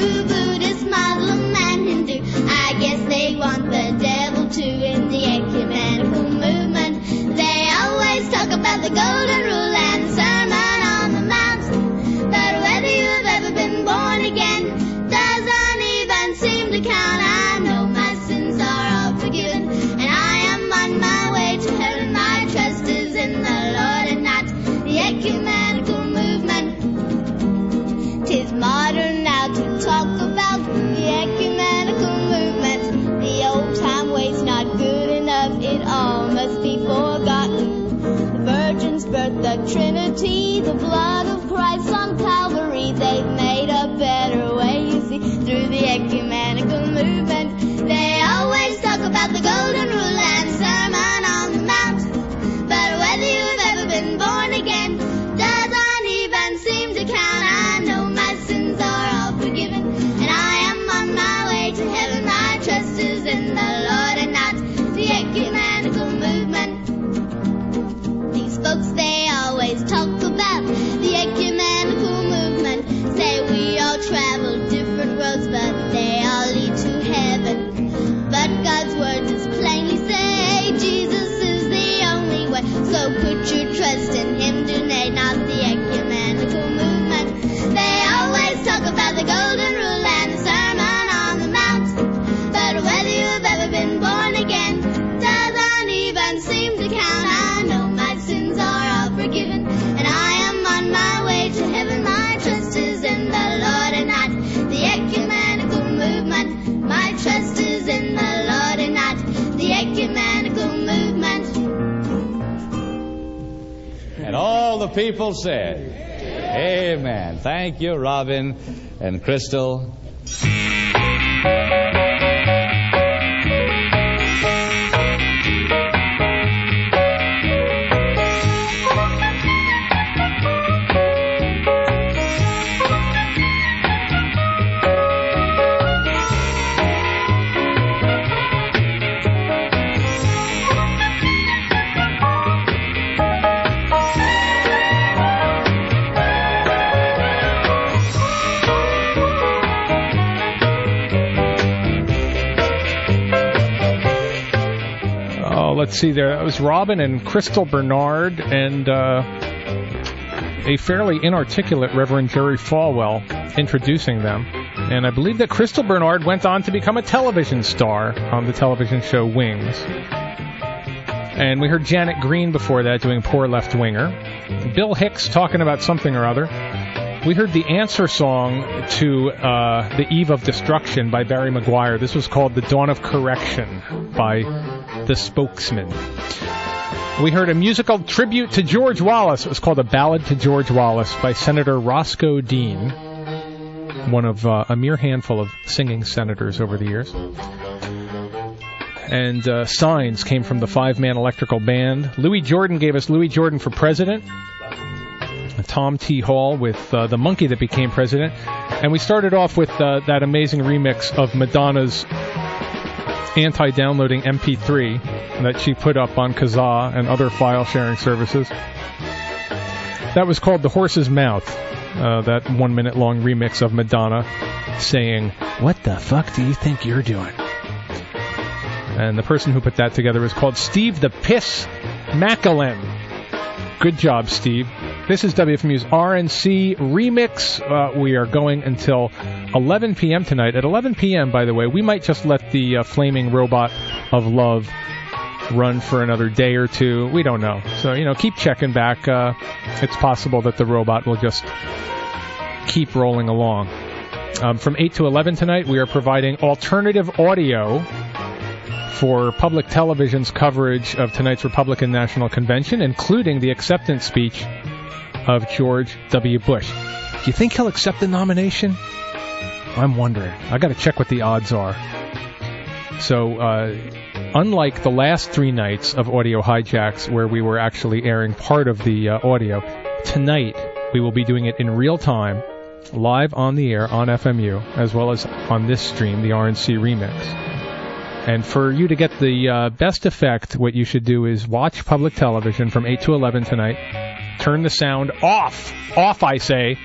the blood of Christ on Calvary, they've made a better way, you see, through the ecumenical movement. They always talk about the golden rule and Sermon on the Mount, but whether you've ever been born again doesn't even seem to count. I know my sins are all forgiven, and I am on my way to heaven. My trust is in the Lord and not the ecumenical movement. These folks, they always talk about the ecumenical movement, say we all travel different roads, but they all lead to heaven. But God's word does plainly say Jesus is the only way, so put your trust in Him today, not the ecumenical movement. They always talk about the golden rule and the Sermon on the Mount, but whether you've ever been born again doesn't even seem to count. I know my sins are all forgiven, and I am on my way to heaven. My trust is in the Lord and not the ecumenical movement. My trust is in the Lord and not the ecumenical movement. And all the people said, Amen. Thank you, Robin and Crystal. Let's see there. It was Robin and Crystal Bernard and uh, a fairly inarticulate Reverend Jerry Falwell introducing them. And I believe that Crystal Bernard went on to become a television star on the television show Wings. And we heard Janet Green before that doing Poor Left Winger. Bill Hicks talking about something or other. We heard the answer song to uh, The Eve of Destruction by Barry Maguire. This was called The Dawn of Correction by The Spokesman. We heard a musical tribute to George Wallace. It was called A Ballad to George Wallace by Senator Roscoe Dean, one of uh, a mere handful of singing senators over the years. And uh, Signs came from the five-man electrical band. Louis Jordan gave us Louis Jordan for President. Tom T. Hall with uh, The Monkey That Became President. And we started off with uh, that amazing remix of Madonna's anti-downloading M P three that she put up on Kazaa and other file-sharing services. That was called The Horse's Mouth, uh, that one-minute-long remix of Madonna saying, "What the fuck do you think you're doing?" And the person who put that together is called Steve the Piss Macklin. Good job, Steve. This is W F M U's R N C Remix. Uh, we are going until eleven p.m. tonight. At eleven p.m., by the way, we might just let the uh, Flaming Robot of Love run for another day or two. We don't know. So, you know, keep checking back. Uh, it's possible that the robot will just keep rolling along. Um, from eight to eleven tonight, we are providing alternative audio for public television's coverage of tonight's Republican National Convention, including the acceptance speech of George W. Bush. Do you think he'll accept the nomination? I'm wondering. I got to check what the odds are. So, uh, unlike the last three nights of Audio Hijacks, where we were actually airing part of the uh, audio, tonight we will be doing it in real time, live on the air on F M U, as well as on this stream, the R N C Remix. And for you to get the uh, best effect, what you should do is watch public television from eight to eleven tonight. Turn the sound off. Off, I say.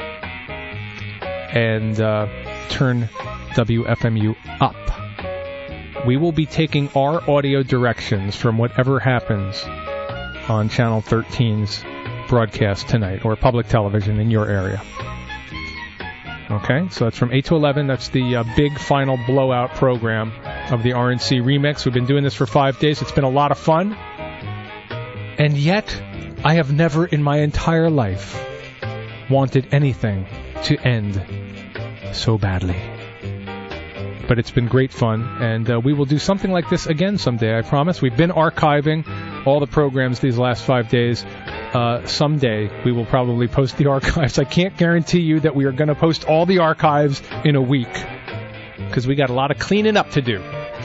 And uh, turn W F M U up. We will be taking our audio directions from whatever happens on Channel thirteen's broadcast tonight, or public television in your area. Okay, so that's from eight to eleven. That's the uh, big final blowout program of the R N C Remix. We've been doing this for five days. It's been a lot of fun. And yet, I have never in my entire life wanted anything to end so badly. But it's been great fun, and uh, we will do something like this again someday, I promise. We've been archiving all the programs these last five days. uh, someday we will probably post the archives. I can't guarantee you that we are going to post all the archives in a week, because we got a lot of cleaning up to do.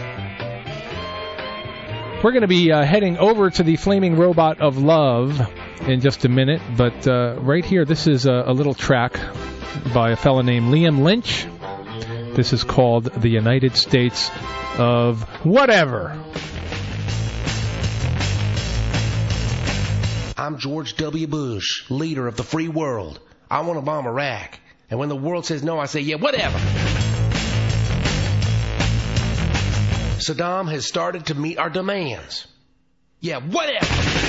We're going to be uh, heading over to the Flaming Robot of Love in just a minute, but uh, right here, this is a, a little track by a fella named Liam Lynch. This is called The United States of Whatever. I'm George W. Bush, leader of the free world. I want to bomb Iraq. And when the world says no, I say, yeah, whatever. Saddam has started to meet our demands. Yeah, whatever.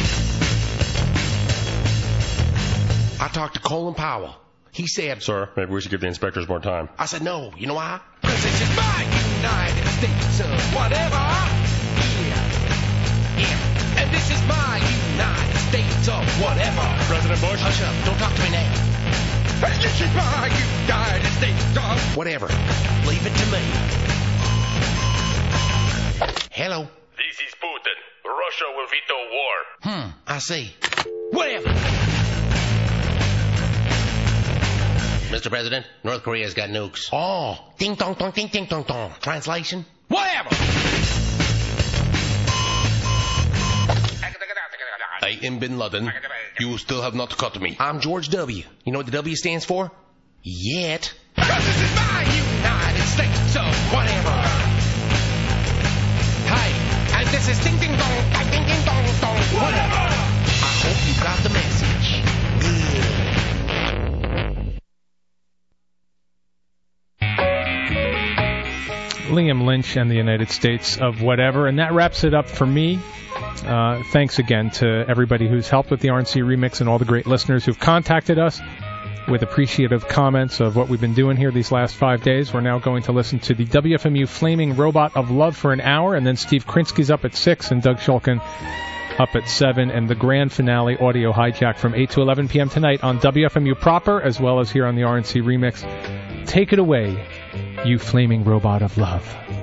I talked to Colin Powell. He said... Sir, maybe we should give the inspectors more time. I said, no. You know why? Because this is my United States of whatever. Yeah. Yeah. And this is my United States of whatever. President Bush? Hush up. Don't talk to me now. And this is my United States of whatever. Leave it to me. Hello. This is Putin. Russia will veto war. Hmm, I see. Whatever. Mister President, North Korea's got nukes. Oh, ding dong dong ding ding dong dong. Translation? Whatever. I am Bin Laden. You still have not caught me. I'm George W. You know what the W stands for? Yet. Because this is my United States of whatever. Hey, and this is ding ding dong, ding ding dong dong, whatever. I hope you got the message. Good. Liam Lynch and the United States of Whatever, and that wraps it up for me. Uh, thanks again to everybody who's helped with the R N C Remix and all the great listeners who've contacted us with appreciative comments of what we've been doing here these last five days. We're now going to listen to the W F M U Flaming Robot of Love for an hour, and then Steve Krinsky's up at six and Doug Shulkin up at seven, and the grand finale audio hijack from eight to eleven p.m. tonight on W F M U proper, as well as here on the R N C Remix. Take it away, you Flaming Robot of Love.